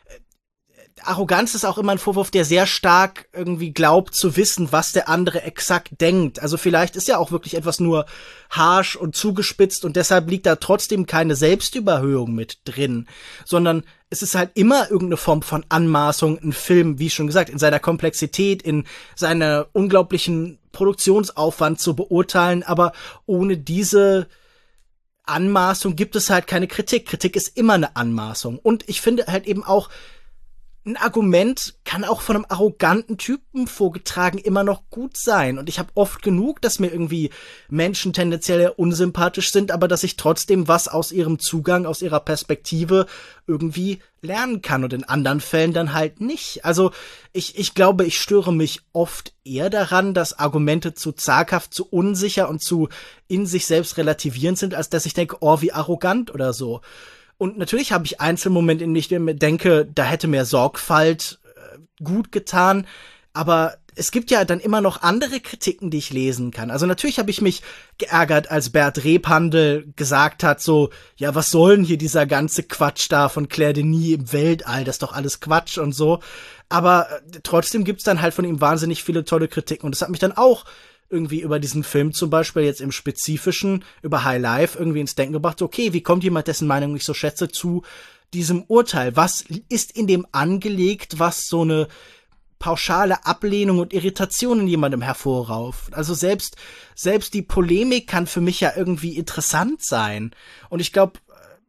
Arroganz ist auch immer ein Vorwurf, der sehr stark irgendwie glaubt zu wissen, was der andere exakt denkt. Also vielleicht ist ja auch wirklich etwas nur harsch und zugespitzt und deshalb liegt da trotzdem keine Selbstüberhöhung mit drin, sondern es ist halt immer irgendeine Form von Anmaßung, ein Film, wie schon gesagt, in seiner Komplexität, in seiner unglaublichen Produktionsaufwand zu beurteilen, aber ohne diese Anmaßung gibt es halt keine Kritik. Kritik ist immer eine Anmaßung. Und ich finde halt eben auch, ein Argument kann auch von einem arroganten Typen vorgetragen immer noch gut sein. Und ich habe oft genug, dass mir irgendwie Menschen tendenziell unsympathisch sind, aber dass ich trotzdem was aus ihrem Zugang, aus ihrer Perspektive irgendwie lernen kann und in anderen Fällen dann halt nicht. Also ich glaube, ich störe mich oft eher daran, dass Argumente zu zaghaft, zu unsicher und zu in sich selbst relativierend sind, als dass ich denke, oh, wie arrogant oder so. Und natürlich habe ich Einzelmomente, in denen ich mir denke, da hätte mehr Sorgfalt gut getan. Aber es gibt ja dann immer noch andere Kritiken, die ich lesen kann. Also natürlich habe ich mich geärgert, als Bert Rebhandel gesagt hat, so, ja, was soll denn hier dieser ganze Quatsch da von Claire Denis im Weltall? Das ist doch alles Quatsch und so. Aber trotzdem gibt's dann halt von ihm wahnsinnig viele tolle Kritiken. Und das hat mich dann auch irgendwie über diesen Film zum Beispiel jetzt im Spezifischen, über High Life irgendwie ins Denken gebracht, okay, wie kommt jemand, dessen Meinung ich so schätze, zu diesem Urteil? Was ist in dem angelegt, was so eine pauschale Ablehnung und Irritation in jemandem hervorruft? Also selbst die Polemik kann für mich ja irgendwie interessant sein. Und ich glaube,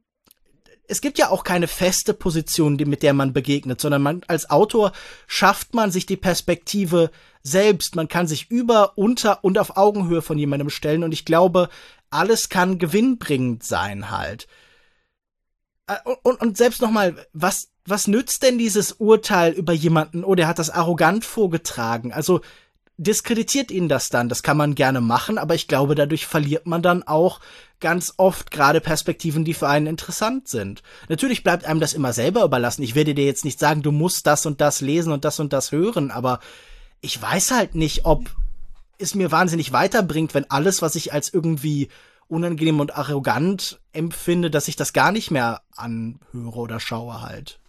es gibt ja auch keine feste Position, mit der man begegnet, sondern man als Autor schafft man sich die Perspektive selbst. Man kann sich über, unter und auf Augenhöhe von jemandem stellen und ich glaube, alles kann gewinnbringend sein halt. Und selbst nochmal, was nützt denn dieses Urteil über jemanden, oh, der hat das arrogant vorgetragen? Also diskreditiert ihn das dann? Das kann man gerne machen, aber ich glaube, dadurch verliert man dann auch ganz oft gerade Perspektiven, die für einen interessant sind. Natürlich bleibt einem das immer selber überlassen. Ich werde dir jetzt nicht sagen, du musst das und das lesen und das hören, aber ich weiß halt nicht, ob es mir wahnsinnig weiterbringt, wenn alles, was ich als irgendwie unangenehm und arrogant empfinde, dass ich das gar nicht mehr anhöre oder schaue halt.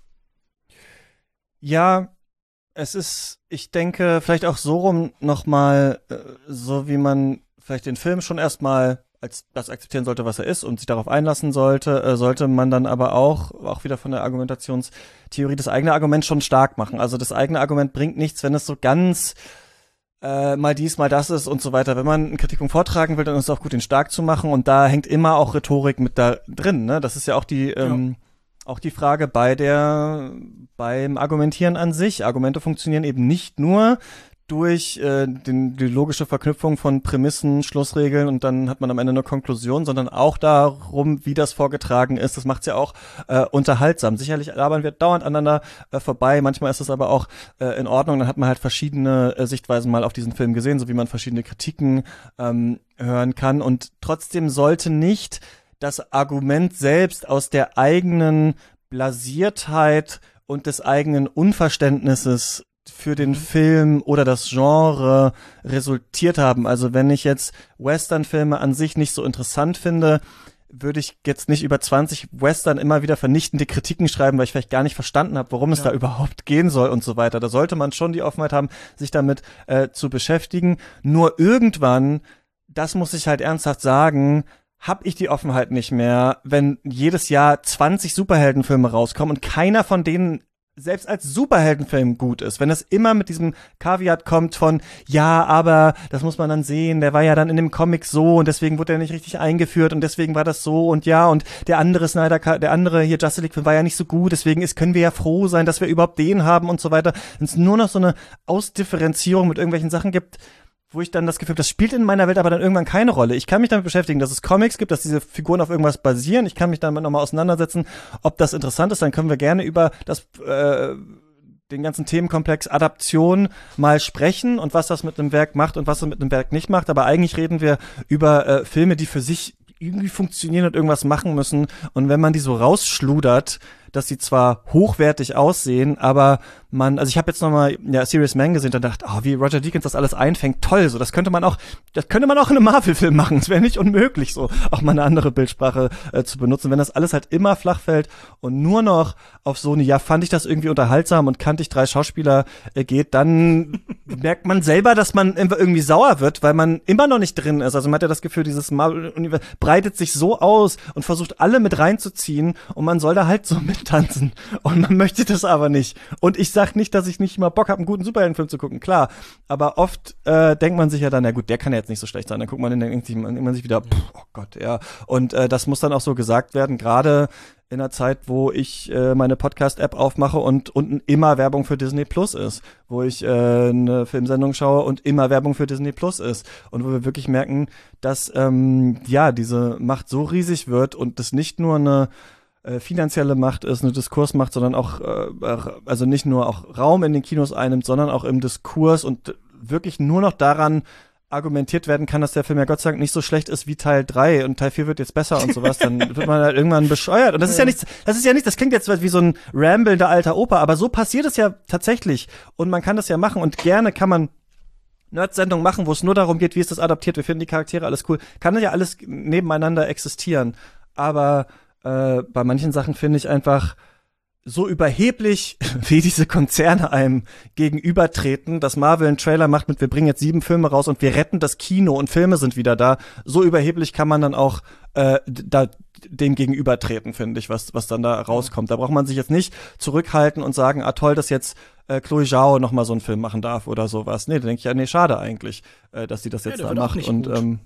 Ja, es ist, ich denke, vielleicht auch so rum nochmal, so wie man vielleicht den Film schon erstmal als das akzeptieren sollte, was er ist und sich darauf einlassen sollte, sollte man dann aber auch wieder von der Argumentationstheorie das eigene Argument schon stark machen. Also das eigene Argument bringt nichts, wenn es so ganz mal dies, mal das ist und so weiter. Wenn man einen Kritikpunkt vortragen will, dann ist es auch gut, den stark zu machen und da hängt immer auch Rhetorik mit da drin, ne? Das ist ja auch auch die Frage beim Argumentieren an sich. Argumente funktionieren eben nicht nur durch die logische Verknüpfung von Prämissen, Schlussregeln und dann hat man am Ende eine Konklusion, sondern auch darum, wie das vorgetragen ist. Das macht's ja auch unterhaltsam. Sicherlich labern wir dauernd aneinander vorbei. Manchmal ist es aber auch in Ordnung. Dann hat man halt verschiedene Sichtweisen mal auf diesen Film gesehen, so wie man verschiedene Kritiken hören kann. Und trotzdem sollte nicht das Argument selbst aus der eigenen Blasiertheit und des eigenen Unverständnisses für den Film oder das Genre resultiert haben. Also wenn ich jetzt Western-Filme an sich nicht so interessant finde, würde ich jetzt nicht über 20 Western immer wieder vernichtende Kritiken schreiben, weil ich vielleicht gar nicht verstanden habe, worum es da überhaupt gehen soll und so weiter. Da sollte man schon die Offenheit haben, sich damit zu beschäftigen. Nur irgendwann, das muss ich halt ernsthaft sagen, habe ich die Offenheit nicht mehr, wenn jedes Jahr 20 Superheldenfilme rauskommen und keiner von denen selbst als Superheldenfilm gut ist, wenn es immer mit diesem Kaviat kommt von, ja, aber das muss man dann sehen, der war ja dann in dem Comic so und deswegen wurde er nicht richtig eingeführt und deswegen war das so und ja und der andere hier Justice League Film war ja nicht so gut, deswegen können wir ja froh sein, dass wir überhaupt den haben und so weiter. Wenn es nur noch so eine Ausdifferenzierung mit irgendwelchen Sachen gibt, wo ich dann das Gefühl habe, das spielt in meiner Welt aber dann irgendwann keine Rolle. Ich kann mich damit beschäftigen, dass es Comics gibt, dass diese Figuren auf irgendwas basieren. Ich kann mich damit nochmal auseinandersetzen, ob das interessant ist. Dann können wir gerne über den ganzen Themenkomplex Adaption mal sprechen und was das mit einem Werk macht und was es mit einem Werk nicht macht. Aber eigentlich reden wir über Filme, die für sich irgendwie funktionieren und irgendwas machen müssen. Und wenn man die so rausschludert, dass sie zwar hochwertig aussehen, aber also ich habe jetzt nochmal Serious Man gesehen und dachte, wie Roger Deakins das alles einfängt, toll, so, das könnte man auch in einem Marvel-Film machen, es wäre nicht unmöglich, so, auch mal eine andere Bildsprache zu benutzen, wenn das alles halt immer flach fällt und nur noch auf so fand ich das irgendwie unterhaltsam und kannte ich 3 Schauspieler geht, dann merkt man selber, dass man irgendwie sauer wird, weil man immer noch nicht drin ist, also man hat ja das Gefühl, dieses Marvel-Universum breitet sich so aus und versucht alle mit reinzuziehen und man soll da halt so mittanzen und man möchte das aber nicht und ich sag nicht, dass ich nicht mal Bock habe, einen guten Superheldenfilm zu gucken, klar. Aber oft denkt man sich ja dann, gut, der kann ja jetzt nicht so schlecht sein. Dann guckt man den, dann denkt man sich wieder, oh Gott, ja. Und das muss dann auch so gesagt werden, gerade in einer Zeit, wo ich meine Podcast-App aufmache und unten immer Werbung für Disney Plus ist, wo ich eine Filmsendung schaue und immer Werbung für Disney Plus ist und wo wir wirklich merken, dass diese Macht so riesig wird und das nicht nur eine finanzielle Macht ist, eine Diskursmacht, sondern auch, also nicht nur auch Raum in den Kinos einnimmt, sondern auch im Diskurs und wirklich nur noch daran argumentiert werden kann, dass der Film ja Gott sei Dank nicht so schlecht ist wie Teil 3 und Teil 4 wird jetzt besser und sowas, dann wird man halt irgendwann bescheuert. Und das ist ja nichts, das klingt jetzt wie so ein rambelnder alter Opa, aber so passiert es ja tatsächlich. Und man kann das ja machen und gerne kann man Nerd-Sendungen machen, wo es nur darum geht, wie ist das adaptiert, wir finden die Charaktere alles cool. Kann ja alles nebeneinander existieren. Aber bei manchen Sachen finde ich einfach so überheblich, wie diese Konzerne einem gegenübertreten, dass Marvel einen Trailer macht mit, wir bringen jetzt 7 Filme raus und wir retten das Kino und Filme sind wieder da. So überheblich kann man dann auch dem gegenübertreten, finde ich, was dann da rauskommt. Da braucht man sich jetzt nicht zurückhalten und sagen, toll, dass jetzt Chloe Zhao noch mal so einen Film machen darf oder sowas. Nee, da denke ich, nee, schade eigentlich, dass sie das jetzt da macht. Und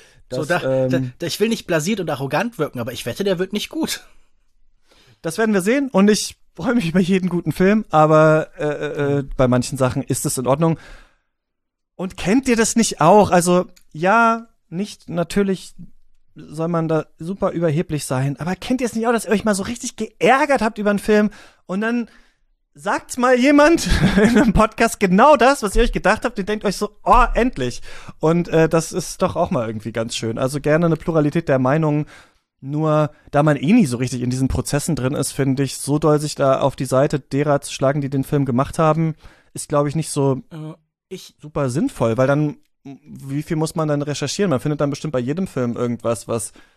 ich will nicht blasiert und arrogant wirken, aber ich wette, der wird nicht gut. Das werden wir sehen und ich freue mich über jeden guten Film, aber bei manchen Sachen ist es in Ordnung. Und kennt ihr das nicht auch? Also, ja, nicht, natürlich soll man da super überheblich sein, aber kennt ihr es nicht auch, dass ihr euch mal so richtig geärgert habt über einen Film und dann sagt mal jemand in einem Podcast genau das, was ihr euch gedacht habt, ihr denkt euch so, endlich. Und das ist doch auch mal irgendwie ganz schön. Also gerne eine Pluralität der Meinungen. Nur, da man nie so richtig in diesen Prozessen drin ist, finde ich, so doll sich da auf die Seite derer zu schlagen, die den Film gemacht haben, ist, glaube ich, nicht so super sinnvoll, weil dann, wie viel muss man dann recherchieren? Man findet dann bestimmt bei jedem Film irgendwas,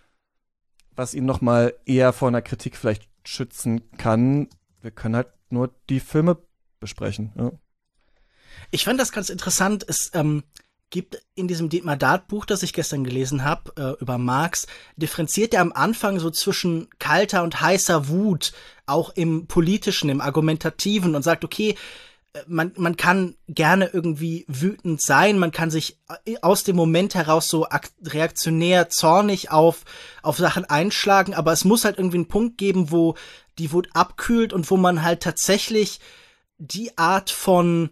was ihn noch mal eher vor einer Kritik vielleicht schützen kann. Wir können halt nur die Filme besprechen. Ja. Ich fand das ganz interessant. Es gibt in diesem Dietmar Dart-Buch, das ich gestern gelesen habe, über Marx, differenziert er am Anfang so zwischen kalter und heißer Wut, auch im Politischen, im Argumentativen und sagt, okay, man kann gerne irgendwie wütend sein, man kann sich aus dem Moment heraus so reaktionär, zornig auf Sachen einschlagen, aber es muss halt irgendwie einen Punkt geben, wo die Wut abkühlt und wo man halt tatsächlich die Art von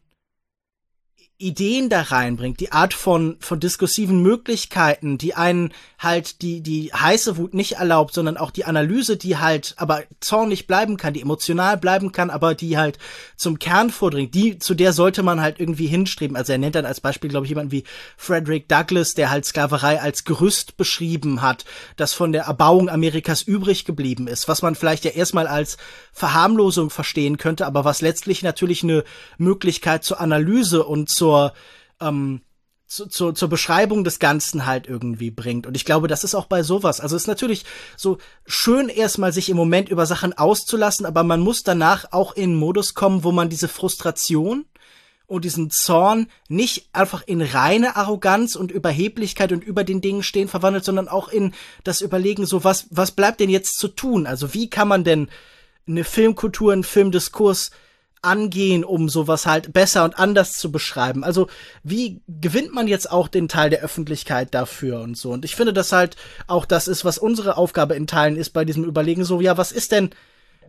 Ideen da reinbringt, die Art von diskursiven Möglichkeiten, die einen halt die heiße Wut nicht erlaubt, sondern auch die Analyse, die halt aber zornig bleiben kann, die emotional bleiben kann, aber die halt zum Kern vordringt, zu der sollte man halt irgendwie hinstreben. Also er nennt dann als Beispiel, glaube ich, jemanden wie Frederick Douglass, der halt Sklaverei als Gerüst beschrieben hat, das von der Erbauung Amerikas übrig geblieben ist, was man vielleicht ja erstmal als Verharmlosung verstehen könnte, aber was letztlich natürlich eine Möglichkeit zur Analyse und zur Beschreibung des Ganzen halt irgendwie bringt. Und ich glaube, das ist auch bei sowas. Also es ist natürlich so schön, erstmal sich im Moment über Sachen auszulassen, aber man muss danach auch in einen Modus kommen, wo man diese Frustration und diesen Zorn nicht einfach in reine Arroganz und Überheblichkeit und über den Dingen stehen verwandelt, sondern auch in das Überlegen, so was bleibt denn jetzt zu tun? Also wie kann man denn eine Filmkultur, einen Filmdiskurs angehen, um sowas halt besser und anders zu beschreiben. Also wie gewinnt man jetzt auch den Teil der Öffentlichkeit dafür und so. Und ich finde, dass halt auch das ist, was unsere Aufgabe in Teilen ist bei diesem Überlegen, so, ja, was ist denn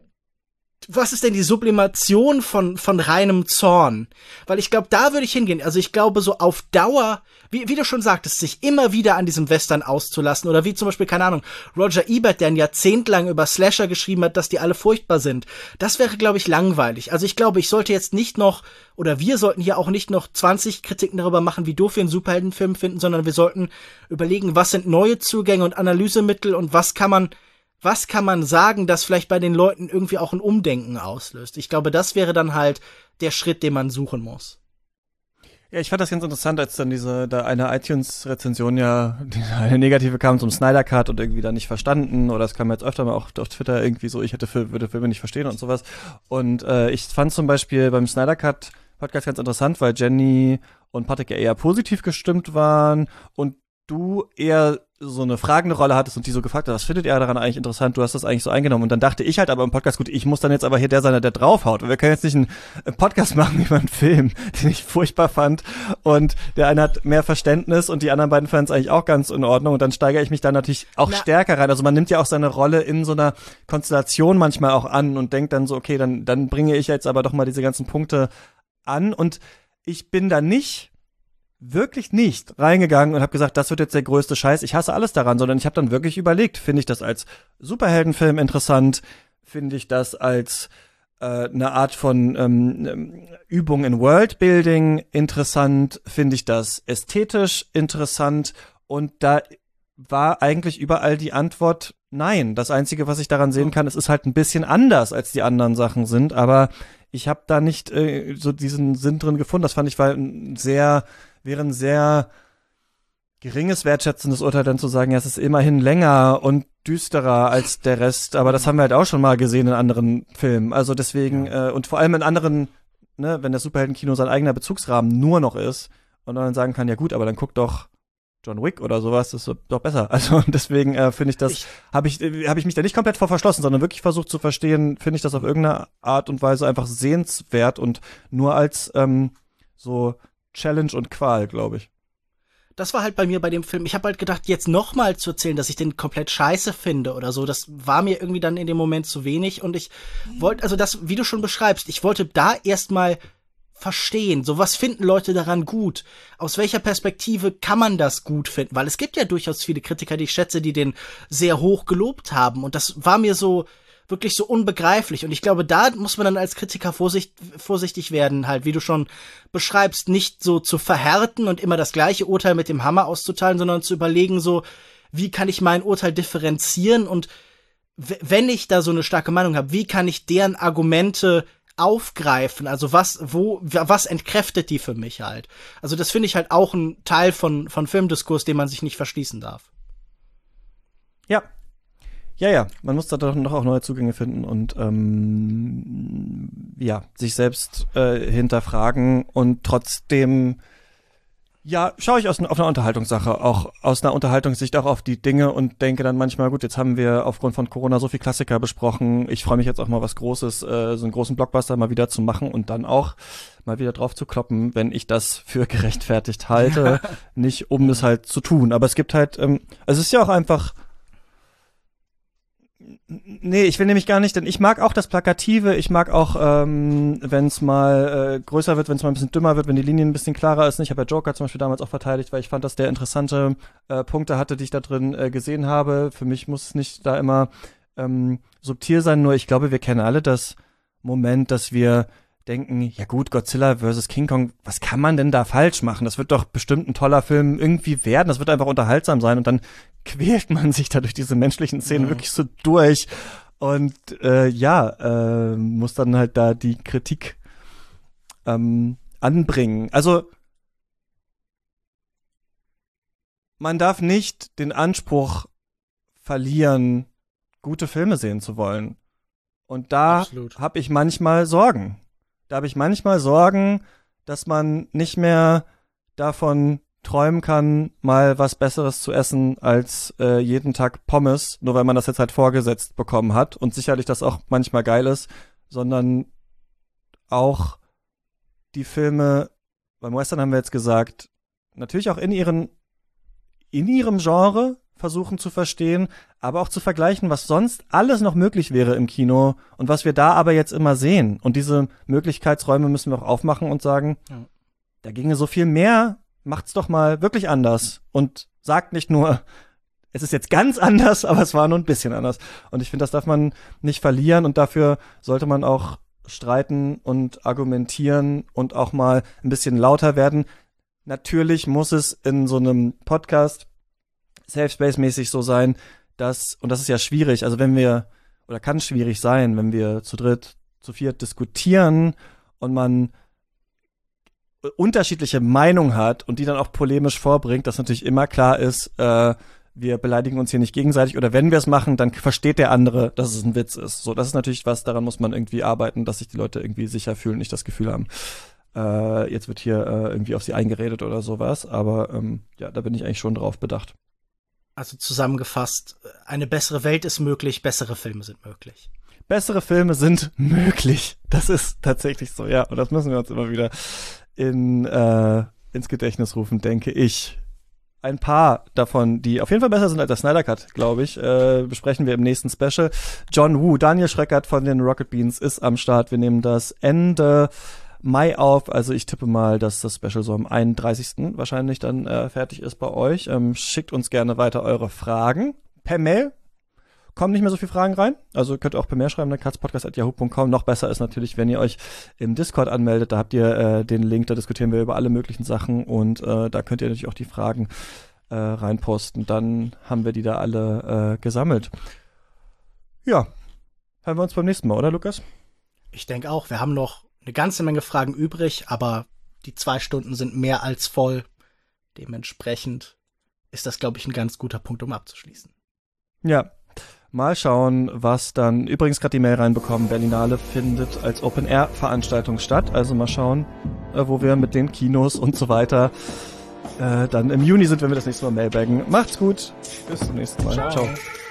die Sublimation von reinem Zorn? Weil ich glaube, da würde ich hingehen. Also ich glaube, so auf Dauer, wie du schon sagtest, sich immer wieder an diesem Western auszulassen oder wie zum Beispiel, keine Ahnung, Roger Ebert, der ein Jahrzehnt lang über Slasher geschrieben hat, dass die alle furchtbar sind. Das wäre, glaube ich, langweilig. Also ich glaube, ich sollte jetzt nicht noch, oder wir sollten hier auch nicht noch 20 Kritiken darüber machen, wie doof wir einen Superheldenfilm finden, sondern wir sollten überlegen, was sind neue Zugänge und Analysemittel und was kann man was kann man sagen, das vielleicht bei den Leuten irgendwie auch ein Umdenken auslöst? Ich glaube, das wäre dann halt der Schritt, den man suchen muss. Ja, ich fand das ganz interessant, als dann da eine iTunes-Rezension eine negative kam zum Snyder Cut und irgendwie da nicht verstanden, oder es kam jetzt öfter mal auch auf Twitter irgendwie so, würde Filme nicht verstehen und sowas. Und ich fand zum Beispiel beim Snyder Cut Podcast ganz interessant, weil Jenny und Patrick ja eher positiv gestimmt waren und du eher so eine fragende Rolle hattest und die so gefragt hat, was findet ihr daran eigentlich interessant? Du hast das eigentlich so eingenommen. Und dann dachte ich halt aber im Podcast, gut, ich muss dann jetzt aber hier der sein, der draufhaut. Und wir können jetzt nicht einen Podcast machen über einen Film, den ich furchtbar fand. Und der eine hat mehr Verständnis und die anderen beiden fanden es eigentlich auch ganz in Ordnung. Und dann steigere ich mich dann natürlich auch stärker rein. Also man nimmt ja auch seine Rolle in so einer Konstellation manchmal auch an und denkt dann so, okay, dann bringe ich jetzt aber doch mal diese ganzen Punkte an. Und ich bin da wirklich nicht reingegangen und habe gesagt, das wird jetzt der größte Scheiß, ich hasse alles daran, sondern ich habe dann wirklich überlegt, finde ich das als Superheldenfilm interessant, finde ich das als eine Art von Übung in Worldbuilding interessant, finde ich das ästhetisch interessant und da war eigentlich überall die Antwort nein. Das Einzige, was ich daran sehen kann, es ist halt ein bisschen anders, als die anderen Sachen sind, aber ich habe da nicht so diesen Sinn drin gefunden. Das fand ich wäre ein sehr geringes wertschätzendes Urteil, dann zu sagen, ja, es ist immerhin länger und düsterer als der Rest, aber das haben wir halt auch schon mal gesehen in anderen Filmen. Also deswegen, und vor allem in anderen, ne, wenn das Superheldenkino sein eigener Bezugsrahmen nur noch ist und man dann sagen kann, ja gut, aber dann guck doch John Wick oder sowas, das ist doch besser. Also deswegen finde ich das, habe ich mich da nicht komplett vor verschlossen, sondern wirklich versucht zu verstehen, finde ich das auf irgendeine Art und Weise einfach sehenswert und nur als so Challenge und Qual, glaube ich. Das war halt bei mir bei dem Film. Ich habe halt gedacht, jetzt nochmal zu erzählen, dass ich den komplett scheiße finde oder so, das war mir irgendwie dann in dem Moment zu wenig und ich wollte, also das, wie du schon beschreibst, ich wollte da erstmal verstehen, so was finden Leute daran gut? Aus welcher Perspektive kann man das gut finden? Weil es gibt ja durchaus viele Kritiker, die ich schätze, die den sehr hoch gelobt haben und das war mir so wirklich so unbegreiflich. Und ich glaube, da muss man dann als Kritiker vorsichtig werden, halt, wie du schon beschreibst, nicht so zu verhärten und immer das gleiche Urteil mit dem Hammer auszuteilen, sondern zu überlegen, so, wie kann ich mein Urteil differenzieren und wenn ich da so eine starke Meinung habe, wie kann ich deren Argumente aufgreifen? Also was entkräftet die für mich halt? Also das finde ich halt auch ein Teil von Filmdiskurs, den man sich nicht verschließen darf. Ja, man muss da doch noch auch neue Zugänge finden und sich selbst hinterfragen und trotzdem schaue ich auf einer Unterhaltungssache, auch aus einer Unterhaltungssicht auch auf die Dinge und denke dann manchmal, gut, jetzt haben wir aufgrund von Corona so viel Klassiker besprochen, ich freue mich jetzt auch mal was Großes, so einen großen Blockbuster mal wieder zu machen und dann auch mal wieder drauf zu kloppen, wenn ich das für gerechtfertigt halte, nicht um es halt zu tun, aber es gibt halt, es ist ja auch einfach. Nee, ich will nämlich gar nicht, denn ich mag auch das Plakative, ich mag auch, wenn es mal größer wird, wenn es mal ein bisschen dümmer wird, wenn die Linie ein bisschen klarer ist. Ich habe ja Joker zum Beispiel damals auch verteidigt, weil ich fand, dass der interessante Punkte hatte, die ich da drin gesehen habe. Für mich muss es nicht da immer subtil sein, nur ich glaube, wir kennen alle das Moment, dass wir denken, ja gut, Godzilla vs. King Kong, was kann man denn da falsch machen? Das wird doch bestimmt ein toller Film irgendwie werden, das wird einfach unterhaltsam sein und dann quält man sich da durch diese menschlichen Szenen wirklich so durch und muss dann halt da die Kritik anbringen. Also man darf nicht den Anspruch verlieren, gute Filme sehen zu wollen. Und da habe ich manchmal Sorgen. Dass man nicht mehr davon träumen kann, mal was Besseres zu essen als jeden Tag Pommes, nur weil man das jetzt halt vorgesetzt bekommen hat und sicherlich das auch manchmal geil ist, sondern auch die Filme, beim Western haben wir jetzt gesagt, natürlich auch in ihrem Genre versuchen zu verstehen, aber auch zu vergleichen, was sonst alles noch möglich wäre im Kino und was wir da aber jetzt immer sehen. Und diese Möglichkeitsräume müssen wir auch aufmachen und sagen, da ginge so viel mehr, macht's doch mal wirklich anders und sagt nicht nur, es ist jetzt ganz anders, aber es war nur ein bisschen anders. Und ich finde, das darf man nicht verlieren und dafür sollte man auch streiten und argumentieren und auch mal ein bisschen lauter werden. Natürlich muss es in so einem Podcast Safe Space-mäßig so sein, und das ist ja schwierig, also oder kann schwierig sein, wenn wir zu dritt, zu viert diskutieren und man unterschiedliche Meinungen hat und die dann auch polemisch vorbringt, dass natürlich immer klar ist, wir beleidigen uns hier nicht gegenseitig oder wenn wir es machen, dann versteht der andere, dass es ein Witz ist. So, das ist natürlich was, daran muss man irgendwie arbeiten, dass sich die Leute irgendwie sicher fühlen und nicht das Gefühl haben, jetzt wird hier irgendwie auf sie eingeredet oder sowas. Aber ja, da bin ich eigentlich schon drauf bedacht. Also zusammengefasst, eine bessere Welt ist möglich, bessere Filme sind möglich. Bessere Filme sind möglich. Das ist tatsächlich so, ja. Und das müssen wir uns immer wieder ins Gedächtnis rufen, denke ich. Ein paar davon, die auf jeden Fall besser sind als der Snyder Cut, glaube ich, besprechen wir im nächsten Special. John Woo, Daniel Schreckert von den Rocket Beans ist am Start. Wir nehmen das Ende Mai auf. Also ich tippe mal, dass das Special so am 31. wahrscheinlich dann fertig ist bei euch. Schickt uns gerne weiter eure Fragen per Mail. Kommen nicht mehr so viele Fragen rein. Also könnt ihr auch per Mail schreiben, katzpodcast@yahoo.com. Noch besser ist natürlich, wenn ihr euch im Discord anmeldet. Da habt ihr den Link, da diskutieren wir über alle möglichen Sachen und da könnt ihr natürlich auch die Fragen reinposten. Dann haben wir die da alle gesammelt. Ja, hören wir uns beim nächsten Mal, oder Lukas? Ich denke auch, wir haben noch eine ganze Menge Fragen übrig, aber die 2 Stunden sind mehr als voll. Dementsprechend ist das, glaube ich, ein ganz guter Punkt, um abzuschließen. Ja. Mal schauen, was dann, übrigens gerade die Mail reinbekommen, Berlinale findet als Open-Air-Veranstaltung statt, also mal schauen, wo wir mit den Kinos und so weiter dann im Juni sind, wenn wir das nächste Mal mailbaggen. Macht's gut, bis zum nächsten Mal. Ciao.